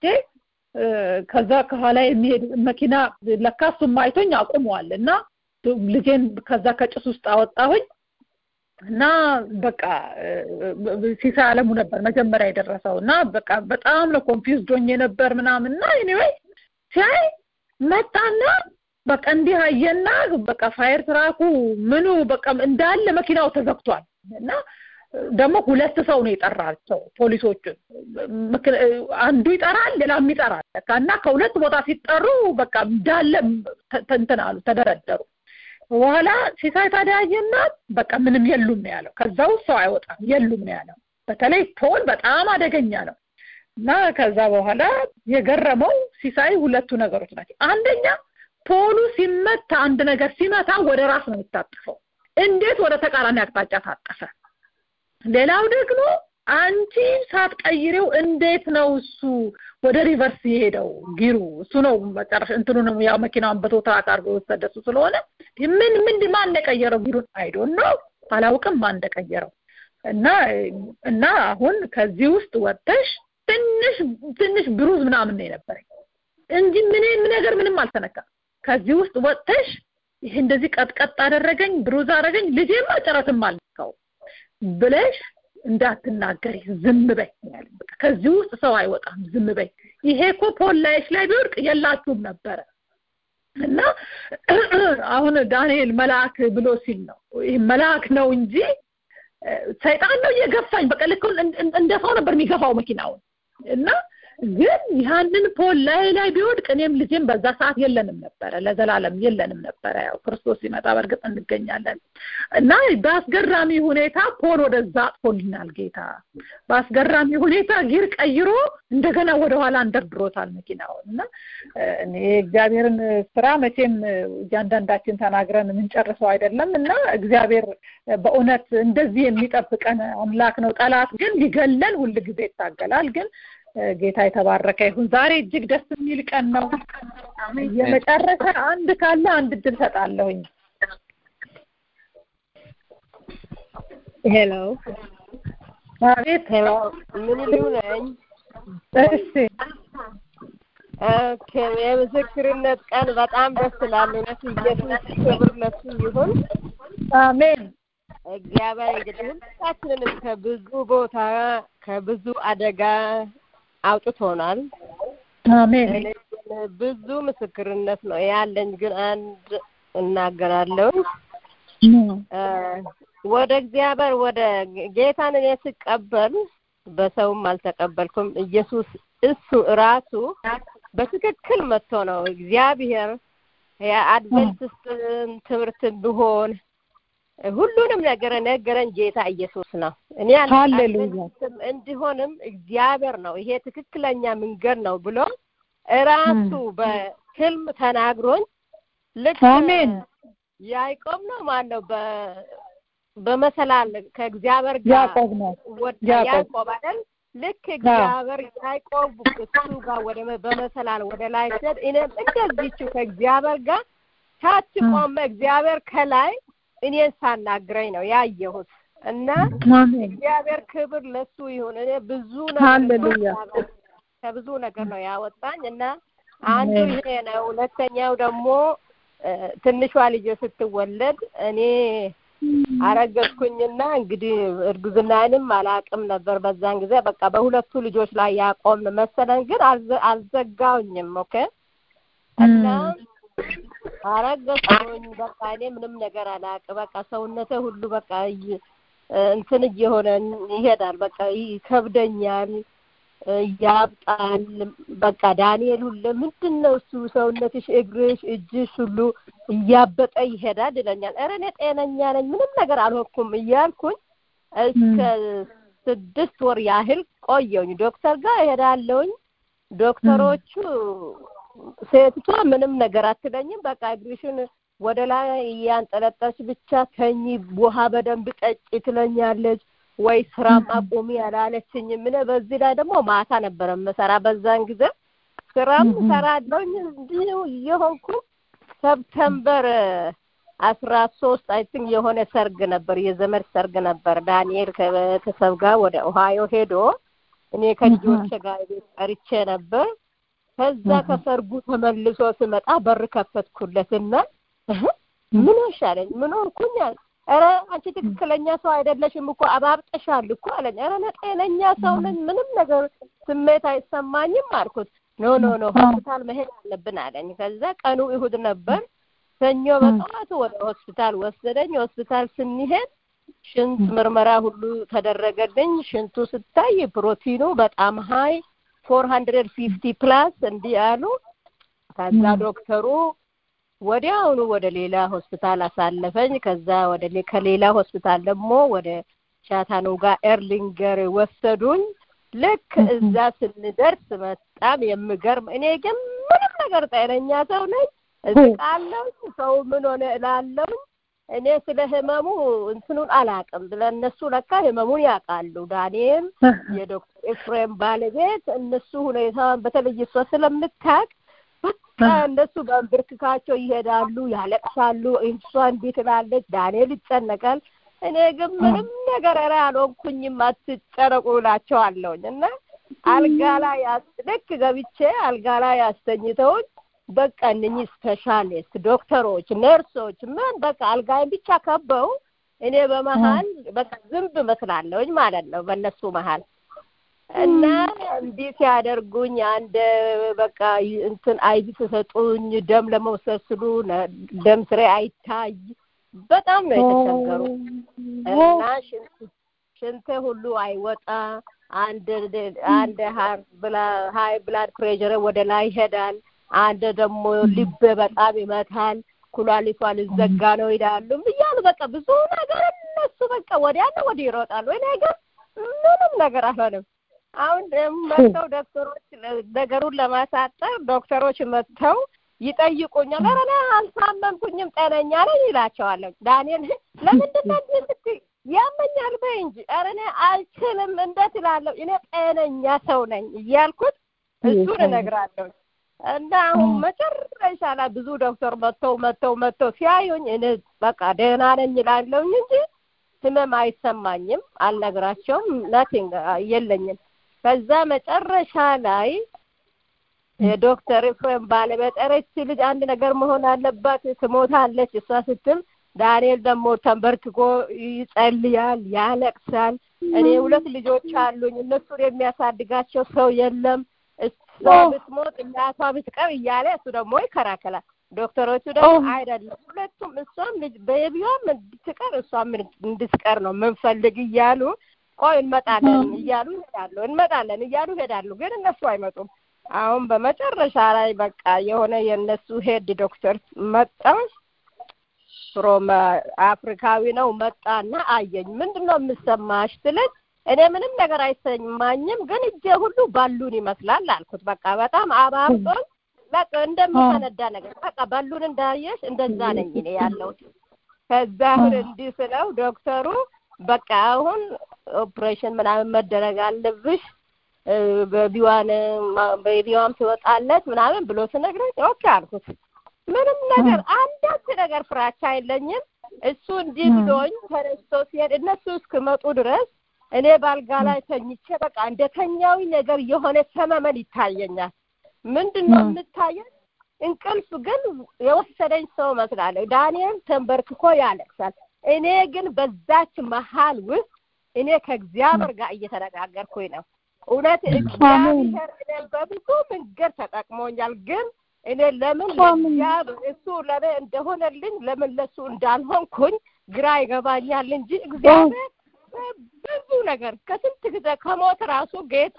Speaker 1: ከዛ ከኋላ የሚሄድ መኪና ለካሱ ማይቶኝ አቁሟልና ልጄን ከዛ ከጭስ ውስጥ አወጣሁኝ እና በቃ ሲሳለሙ ነበር መጀመሪያ የደረሰውና በቃ በጣም ነው ኮንፊውዝድ ሆኜ ነበር ምናምንና ኤኒዌይ ሳይ መጣና በቃ እንዲህ አየና በቃ ፋየር ትራኩ ምኑ በቃ እንዳለ መኪናው ተዘግቷል እና ደግሞ ሁለት ሰው ነው የጠራቸው ፖሊሶቹ አንዱ ይጠራል ሌላም ይጠራል እና ከሁለት ቦታ ሲጠሩ በቃ እንዳለ ተንተናሉ ተደረደሩ በኋላ ሲሳይ ታዲያየና በቃ ምንም የሉም ነው ያለው ከዛው ሰው አይወጣም የሉም ነው ያለው በተለይ ፖል በጣም አደገኛ ነው እና ከዛ በኋላ የገረመው ሲሳይ ሁለቱ ነገሮች ናቸው አንደኛ ፖሉ ሲመታ አንድ ነገር ሲመታ ወደ ራስ ነው የሚታጠፈው እንዴት ወደ ተቃራኒ አቅጣጫ ታጠፈ ሌላው ደግሞ አንቺ ሳትቀይሬው እንዴት ነው እሱ ወደ ሪቨርስ ይሄደው ጊሩ እሱ ነው መጨረሻ እንትኑ ነው ያ መኪናውን በቶታ አርጎ ወሰደሱ ስለሆነ ምን ምን ማን እንደቀየረው ጊሩን አይ ዶንት ኖ አላውቅም ማን እንደቀየረው እና እና አሁን ከዚህ ውስጥ ወጥተሽ ትንሽ ትንሽ ብሩዝ ምናምን ነው የነበረኝ እንጂ ምን ምን ነገር ምንም አልተነካ ከዚህ ውስጥ ወጥተሽ ይሄ እንደዚህ ቀጥቀጥ አደረገኝ ብሩዝ አደረገኝ ልጄማ ጨረትም አልነካው ብለሽ እንዳትናገሪ ዝም በይ ያለ በቃ ከዚህ ውስጥ ሰው አይወጣም ዝም በይ ይሄ እኮ ፖል ላይሽ ላይ ቢወርቅ የላችሁም ነበር እና አሁን ዳንኤል መልአክ ብሎ ሲል ነው ይሄ መልአክ ነው እንጂ ሰይጣን ነው የገፋኝ በቃ ልክ እንደ ሰው ነበር የሚገፋው መኪናው እና ግን ያንን ፖል ላይ ላይ ቢወድቅ እኔም ልጄም በዛ ሰዓት የለንም ነበር ለዘላለም የለንም ነበር ያው ክርስቶስ ሲመጣ በርግጥ እንገኛለን እና በአስገራሚ ሁኔታ ፖል ወደዛ አጥፎልናል ጌታ በአስገራሚ ሁኔታ ጊር ቀይሮ እንደገና ወደ ኋላ እንደርድሮታል መኪናው እና እኔ እግዚአብሔርን ስራ መቼም እያንዳንዳችን ተናግረን እንጨርሰው አይደለም እና እግዚአብሔር በእውነት እንደዚህ የሚጠብቀን አምላክ ነው ጠላት ግን ሊገለን ሁሉ ጊዜ ይታገላል ግን ጌታ የተባረከ ይሁን ዛሬ እጅግ ደስ የሚል ቀን ነው የመጨረሻ አንድ ካለ አንድ ድል ሰጣለሁኝ
Speaker 2: ሄሎ
Speaker 1: አቤት
Speaker 2: ሄሎ ምን ልዩ ነኝ
Speaker 1: እሺ
Speaker 2: ኦኬ የምስክርነት ቀን በጣም ደስ ይላል። እውነት ኢየሱስ ክብር ለሱ ይሁን።
Speaker 1: አሜን።
Speaker 2: እግዚአብሔር እንግዲህ ሁላችንን ከብዙ ቦታ ከብዙ አደጋ አውጥቶናል።
Speaker 1: አሜን።
Speaker 2: ብዙ ምስክርነት ነው ያለኝ፣ ግን አንድ እናገራለሁ። ወደ እግዚአብሔር ወደ ጌታን እኔ ስቀበል በሰውም አልተቀበልኩም። ኢየሱስ እሱ ራሱ በትክክል መጥቶ ነው። እግዚአብሔር የአድቨንቲስት ትምህርት ቢሆን ሁሉንም ነገር ነገረን ጌታ ኢየሱስ ነው። እኔ
Speaker 1: ሃሌሉያ
Speaker 2: እንዲሆንም እግዚአብሔር ነው ይሄ ትክክለኛ መንገድ ነው ብሎ ራሱ በህልም ተናግሮኝ ልክ
Speaker 1: አሜን
Speaker 2: ያዕቆብ ነው ማን ነው በ በመሰላል ከእግዚአብሔር ጋር
Speaker 1: ያዕቆብ ነው
Speaker 2: ያዕቆብ አይደል? ልክ እግዚአብሔር ያዕቆብ እሱ ጋር ወደ በመሰላል ወደ ላይ ሲሄድ እኔም እንደዚህው ከእግዚአብሔር ጋር ታች ቆሜ እግዚአብሔር ከላይ እኔን ሳናግረኝ ነው ያየሁት። እና እግዚአብሔር ክብር ለሱ ይሁን። እኔ ብዙ ነገር ከብዙ ነገር ነው ያወጣኝ እና አንዱ ይሄ ነው። ሁለተኛው ደግሞ ትንሿ ልጅ ስትወለድ እኔ አረገዝኩኝና እንግዲህ እርግዝናዬንም አላውቅም ነበር በዛን ጊዜ። በቃ በሁለቱ ልጆች ላይ ያቆምን መሰለን፣ ግን አልዘጋውኝም። ኦኬ እና አረገዝኩኝ። በቃ እኔ ምንም ነገር አላውቅም። በቃ ሰውነቴ ሁሉ በቃ እንትን እየሆነ ይሄዳል። በቃ ይከብደኛል፣ ያብጣል። በቃ ዳንኤል ሁሉ ምንድን ነው እሱ ሰውነትሽ፣ እግርሽ፣ እጅሽ ሁሉ እያበጠ ይሄዳል ይለኛል። ኧረ እኔ ጤነኛ ነኝ ምንም ነገር አልሆንኩም እያልኩኝ እስከ ስድስት ወር ያህል ቆየሁኝ። ዶክተር ጋር እሄዳለሁኝ። ዶክተሮቹ ሴቷ ምንም ነገር አትለኝም። በቃ እግርሽን ወደ ላይ እያንጠለጠልሽ ብቻ ተኚ፣ ውሃ በደንብ ጠጪ ትለኛለች። ወይ ስራም አቁሚ ያላለችኝም። ምን በዚህ ላይ ደግሞ ማታ ነበር መሰራ በዛን ጊዜ ስራም ሰራለሁኝ። እንዲሁ እየሆንኩ ሰፕተምበር አስራ ሶስት አይ ቲንክ የሆነ ሰርግ ነበር፣ የዘመድ ሰርግ ነበር። ዳንኤል ከቤተሰብ ጋር ወደ ኦሃዮ ሄዶ እኔ ከልጆቼ ጋር ቤት ቀርቼ ነበር። ከዛ ከሰርጉ ተመልሶ ስመጣ በር ከፈትኩለትና ምን ሆነሻለኝ? ምን ሆንኩኝ? ኧረ አንቺ ትክክለኛ ሰው አይደለሽም እኮ አባብጠሻል እኮ አለኝ። ኧረ ጤነኛ ሰው ነኝ ምንም ነገር ስሜት አይሰማኝም አልኩት። ኖ ኖ ኖ ሆስፒታል መሄድ አለብን አለኝ። ከዛ ቀኑ እሁድ ነበር። ሰኞ በጠዋቱ ወደ ሆስፒታል ወሰደኝ። ሆስፒታል ስንሄድ ሽንት ምርመራ ሁሉ ተደረገልኝ። ሽንቱ ስታይ ፕሮቲኑ በጣም ሃይ ፎር ሀንድረድ ፊፍቲ ፕላስ እንዲህ አሉ። ከዛ ዶክተሩ ወዲያውኑ ወደ ሌላ ሆስፒታል አሳለፈኝ። ከዛ ወደ ከሌላ ሆስፒታል ደግሞ ወደ ቻታኑጋ ኤርሊንገር ወሰዱኝ። ልክ እዛ ስንደርስ በጣም የሚገርም እኔ ግን ምንም ነገር ጤነኛ ሰው ነኝ። እስቃለሁ። ሰው ምን ሆነ እላለሁ። እኔ ስለ ህመሙ እንትኑን አላውቅም። ለእነሱ ለካ ህመሙን ያውቃሉ። ዳንኤል የዶክተር ኤፍሬም ባለቤት እነሱ ሁኔታውን በተለይ እሷ ስለምታውቅ በቃ እነሱ በእንብርክካቸው ይሄዳሉ፣ ያለቅሳሉ። እሷ እንዲህ ትላለች፣ ዳንኤል ይጨነቃል። እኔ ግን ምንም ነገር ኧረ አልሆንኩኝም አትጨነቁ እላቸዋለሁኝ። እና አልጋ ላይ ልክ ገብቼ አልጋ ላይ አስተኝተውኝ በቃ እነኚህ ስፔሻሊስት ዶክተሮች፣ ነርሶች ምን በቃ አልጋዬን ብቻ ከበው እኔ በመሀል በቃ ዝንብ መስላለሁኝ ማለት ነው በእነሱ መሀል። እና እንዲህ ሲያደርጉኝ አንድ በቃ እንትን አይቪ ተሰጡኝ። ደም ለመውሰድ ስሉ ደም ስሬ አይታይ። በጣም ነው የተቸገሩ። እና ሽንቴ ሁሉ አይወጣ። አንድ አንድ ሃይ ብላድ ፕሬሸር ወደ ላይ ይሄዳል። አንድ ደግሞ ልብ በጣም ይመታል። ኩላሊቷ ልዘጋ ነው ይላሉ እያሉ በቃ ብዙ ነገር እነሱ በቃ ወዲያና ወዲህ ይሮጣሉ። እኔ ግን ምንም ነገር አልሆነም። አሁን መጥተው ዶክተሮች ነገሩን ለማሳጠር ዶክተሮች መጥተው ይጠይቁኛል። ኧረ እኔ አልታመምኩኝም ጤነኛ ነኝ ይላቸዋለሁ። ዳንኤል ለምንድን ነው እንዴ ያመኛል በይ እንጂ ኧረ እኔ አልችልም እንዴት እላለሁ። እኔ ጤነኛ ሰው ነኝ እያልኩት እሱን እነግራለሁ። እና አሁን መጨረሻ ላይ ብዙ ዶክተር መጥተው መጥተው መጥተው ሲያዩኝ እኔ በቃ ደህና ነኝ እላለሁኝ እንጂ ህመም አይሰማኝም። አልነግራቸውም። ናቲንግ የለኝም። ከዛ መጨረሻ ላይ ዶክተር ፍሬም ባለበጠረች ልጅ አንድ ነገር መሆን አለባት ትሞታለች እሷ ስትል ዳንኤል ደግሞ ተንበርክኮ ይጸልያል ያለቅሳል እኔ ሁለት ልጆች አሉኝ እነሱን የሚያሳድጋቸው ሰው የለም እሷ ብትሞት እናቷ ብትቀር እያለ እሱ ደግሞ ይከራከራል ዶክተሮቹ ደግሞ አይደለም ሁለቱም እሷም ልጅ በቤቢዋም እንድትቀር እሷም እንድትቀር ነው መንፈልግ እያሉ ቆይ እንመጣለን እያሉ ይላሉ እንመጣለን እያሉ ይሄዳሉ ግን እነሱ አይመጡም አሁን በመጨረሻ ላይ በቃ የሆነ የነሱ ሄድ ዶክተር መጣ ፍሮም አፍሪካዊ ነው መጣና አየኝ ምንድነው የምሰማሽ ትለኝ እኔ ምንም ነገር አይሰማኝም ግን እጄ ሁሉ ባሉን ይመስላል አልኩት በቃ በጣም አባብጦኝ በቃ እንደምፈነዳ ነገር በቃ ባሉን እንዳየሽ እንደዛ ነኝ እኔ ያለው ከዛ እንዲህ ስለው ዶክተሩ በቃ አሁን ኦፕሬሽን ምናምን መደረግ አለብሽ በቢዋን በቢዋም ትወጣለች ምናምን ብሎ ሲነግረኝ ኦኬ አልኩት ምንም ነገር አንዳች ነገር ፍራቻ አይለኝም እሱ እንዲህ ብሎኝ ተረስቶ ሲሄድ እነሱ እስከመጡ ድረስ እኔ ባልጋ ላይ ተኝቼ በቃ እንደተኛው ነገር የሆነ ሰመመን ይታየኛል ምንድነው የምታየው እንቅልፍ ግን የወሰደኝ ሰው መስላለሁ ዳንኤል ተንበርክኮ ያለቅሳል እኔ ግን በዛች መሃል ውስጥ እኔ ከእግዚአብሔር ጋር እየተነጋገርኩኝ ነው እውነት እግዚአብሔር በብዙ መንገድ ተጠቅሞኛል ግን እኔ ለምን እግዚአብሔር እሱ ለኔ እንደሆነልኝ ለምን ለሱ እንዳልሆንኩኝ ግራ ይገባኛል እንጂ እግዚአብሔር ብዙ ነገር ከስንት ጊዜ ከሞት ራሱ ጌታ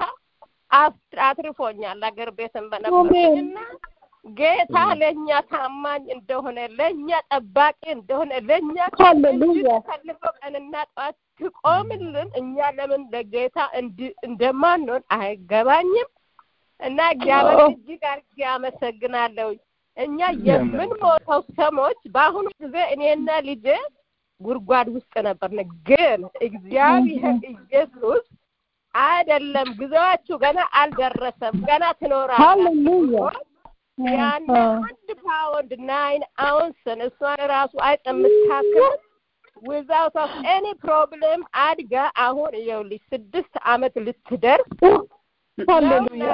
Speaker 2: አትርፎኛል አገር ቤትም በነበርኩና ጌታ ለኛ ታማኝ እንደሆነ ለኛ ጠባቂ እንደሆነ ለኛ ሃሌሉያ ከልፈው ቀንና ጧት ትቆምልን እኛ ለምን ለጌታ እንደማንሆን አይገባኝም እና እግዚአብሔር እጅግ አድርጌ አመሰግናለሁ እኛ የምንሞተው ሰሞች በአሁኑ ጊዜ እኔና ልጄ ጉርጓድ ውስጥ ነበርን ግን እግዚአብሔር ኢየሱስ አይደለም ጊዜያችሁ ገና አልደረሰም ገና ትኖራላችሁ ሃሌሉያ ያን አንድ ፓውንድ ናይን አውንስ እሷን ራሱ አይጠምታከም without of any problem አድጋ አሁን ይኸውልሽ ስድስት አመት ልትደርስ ሃሌሉያ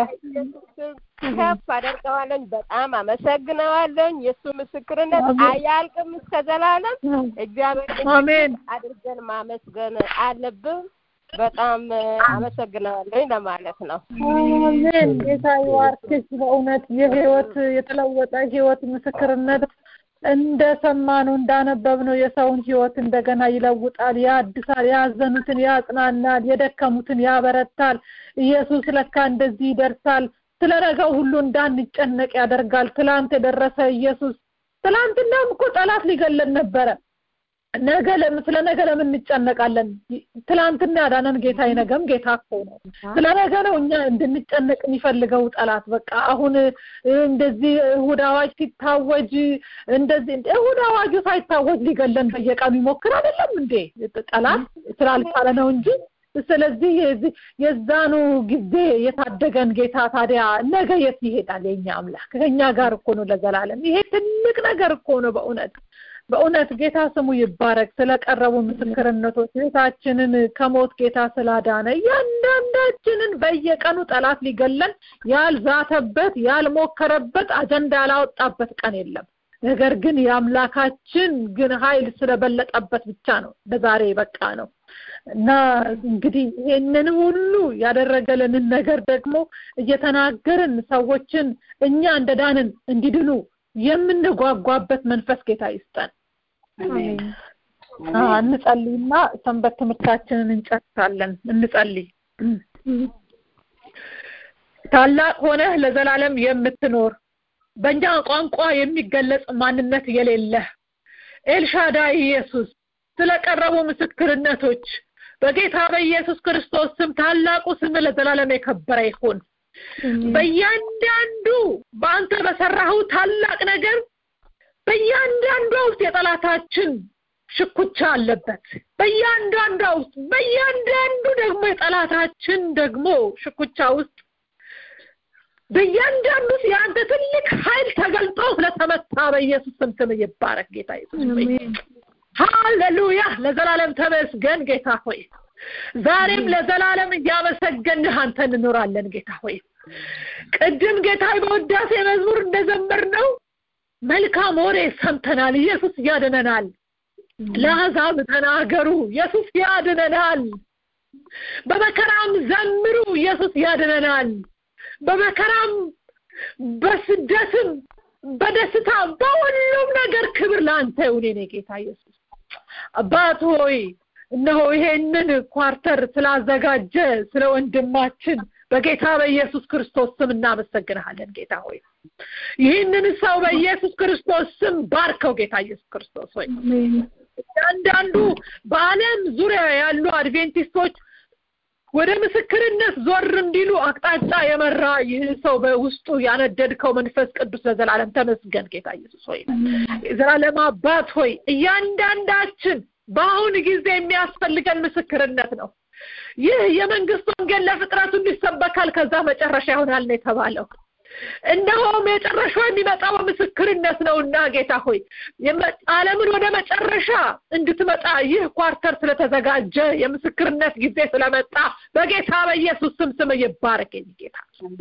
Speaker 2: ከፍ አደርገዋለሁ በጣም አመሰግናለሁ የሱ ምስክርነት አያልቅም እስከ ዘላለም እግዚአብሔር አሜን አድርገን ማመስገን አለብን በጣም አመሰግናለሁ ለማለት ነው
Speaker 1: አሜን ጌታ ይባርክሽ በእውነት የህይወት የተለወጠ ህይወት ምስክርነት እንደሰማነው እንዳነበብነው የሰውን ህይወት እንደገና ይለውጣል ያድሳል ያዘኑትን ያጽናናል የደከሙትን ያበረታል ኢየሱስ ለካ እንደዚህ ይደርሳል ስለነገው ሁሉ እንዳንጨነቅ ያደርጋል ትላንት የደረሰ ኢየሱስ ትላንትናም እኮ ጠላት ሊገለን ነበር ነገ ለምስለ ነገ ለምን እንጨነቃለን ትላንትና ያዳነን ጌታ ይነገም ጌታ እኮ ነው ስለነገ ነው እኛ እንድንጨነቅ የሚፈልገው ጠላት በቃ አሁን እንደዚህ ሁዳዋጅ ሲታወጅ እንደዚህ ሁዳዋጁ ሳይታወጅ ሊገለን በየቀኑ ይሞክር አይደለም እንዴ ጠላት ስላልቻለ ነው እንጂ ስለዚህ የዛኑ ጊዜ የታደገን ጌታ ታዲያ ነገ የት ይሄዳል የኛ አምላክ ከኛ ጋር እኮ ነው ለዘላለም ይሄ ትልቅ ነገር እኮ ነው በእውነት በእውነት ጌታ ስሙ ይባረክ ስለቀረቡ ምስክርነቶች ህይወታችንን ከሞት ጌታ ስላዳነ ያንዳንዳችንን በየቀኑ ጠላት ሊገለን ያልዛተበት ያልሞከረበት አጀንዳ ያላወጣበት ቀን የለም ነገር ግን የአምላካችን ግን ኃይል ስለበለጠበት ብቻ ነው በዛሬ በቃ ነው እና እንግዲህ ይሄንን ሁሉ ያደረገልን ነገር ደግሞ እየተናገርን ሰዎችን እኛ እንደዳንን እንዲድኑ የምንጓጓበት መንፈስ ጌታ ይስጠን አሜን እንጸልይና ሰንበት ትምህርታችንን እንጨርሳለን እንጸልይ ታላቅ ሆነ ለዘላለም የምትኖር በእኛ ቋንቋ የሚገለጽ ማንነት የሌለ ኤልሻዳይ ኢየሱስ ስለቀረቡ ምስክርነቶች በጌታ በኢየሱስ ክርስቶስ ስም ታላቁ ስም ለዘላለም የከበረ ይሁን በእያንዳንዱ በአንተ በሰራው ታላቅ ነገር በእያንዳንዱ ውስጥ የጠላታችን ሽኩቻ አለበት በእያንዳንዱ ውስጥ በእያንዳንዱ ደግሞ የጠላታችን ደግሞ ሽኩቻ ውስጥ በእያንዳንዱ ያንተ ትልቅ ኃይል ተገልጦ ስለተመታ በኢየሱስ ስም ስም ይባረክ ጌታ ኢየሱስ ሃሌሉያ ለዘላለም ተመስገን ጌታ ሆይ ዛሬም ለዘላለም ያመሰገንህ አንተን እንኖራለን ጌታ ሆይ ቅድም ጌታ በውዳሴ መዝሙር እንደዘመርነው መልካም ወሬ ሰምተናል ኢየሱስ ያድነናል ለአሕዛብ ተናገሩ ኢየሱስ ያድነናል በመከራም ዘምሩ ኢየሱስ ያድነናል በመከራም በስደትም በደስታም በሁሉም ነገር ክብር ላንተ ይሁን የኔ ጌታ ኢየሱስ አባት ሆይ እነሆ ይሄንን ኳርተር ስላዘጋጀ ስለ ወንድማችን በጌታ በኢየሱስ ክርስቶስ ስም እናመሰግንሃለን ጌታ ሆይ ይህንን ሰው በኢየሱስ ክርስቶስ ስም ባርከው ጌታ ኢየሱስ ክርስቶስ ሆይ አንዳንዱ በዓለም ዙሪያ ያሉ አድቬንቲስቶች ወደ ምስክርነት ዞር እንዲሉ አቅጣጫ የመራ ይህ ሰው በውስጡ ያነደድከው መንፈስ ቅዱስ ለዘላለም ተመስገን ጌታ ኢየሱስ ሆይ ዘላለም አባት ሆይ እያንዳንዳችን በአሁን ጊዜ የሚያስፈልገን ምስክርነት ነው ይህ የመንግስት ወንጌል ለፍጥረቱ እንዲሰበካል ከዛ መጨረሻ ይሆናል ነው የተባለው እነሆ መጨረሻው የሚመጣው ምስክርነት ነውና ጌታ ሆይ ዓለምን ወደ መጨረሻ እንድትመጣ ይህ ኳርተር ስለተዘጋጀ የምስክርነት ጊዜ ስለመጣ በጌታ በኢየሱስ ስም ስም ይባረክ ጌታ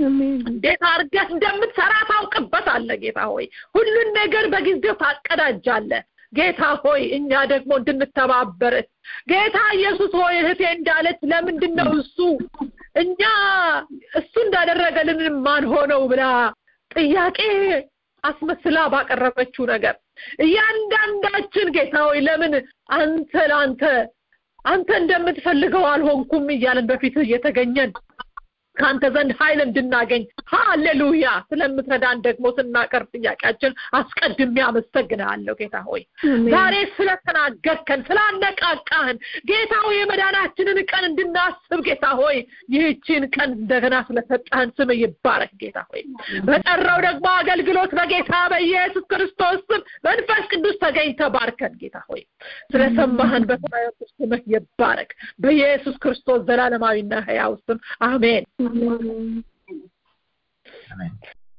Speaker 1: ጌታ አርገህ እንደምትሰራ ታውቅበታለህ ጌታ ሆይ ሁሉን ነገር በጊዜው ታቀዳጃለህ ጌታ ሆይ እኛ ደግሞ እንድንተባበር ጌታ ኢየሱስ ሆይ እህቴ እንዳለች ለምንድነው እሱ እኛ እሱ እንዳደረገልን ማን ሆነው ብላ ጥያቄ አስመስላ ባቀረበችው ነገር እያንዳንዳችን ጌታ ሆይ ለምን አንተ ላንተ አንተ እንደምትፈልገው አልሆንኩም እያልን በፊት እየተገኘን ካንተ ዘንድ ኃይል እንድናገኝ ሃሌሉያ ስለምትረዳን ደግሞ ስናቀርብ ጥያቄያችን አስቀድሜ አመሰግናለሁ ጌታ ሆይ ዛሬ ስለተናገርከን ስላነቃቃህን ጌታ ሆይ የመዳናችንን ቀን እንድናስብ ጌታ ሆይ ይህችን ቀን እንደገና ስለሰጠህን ስም ይባረክ ጌታ ሆይ በጠራው ደግሞ አገልግሎት በጌታ በኢየሱስ ክርስቶስ ስም መንፈስ ቅዱስ ተገኝተ ባርከን ጌታ ሆይ ስለሰማህን በሰማያዊ ስም ይባረክ በኢየሱስ ክርስቶስ ዘላለማዊና ሕያው ስም አሜን Amen.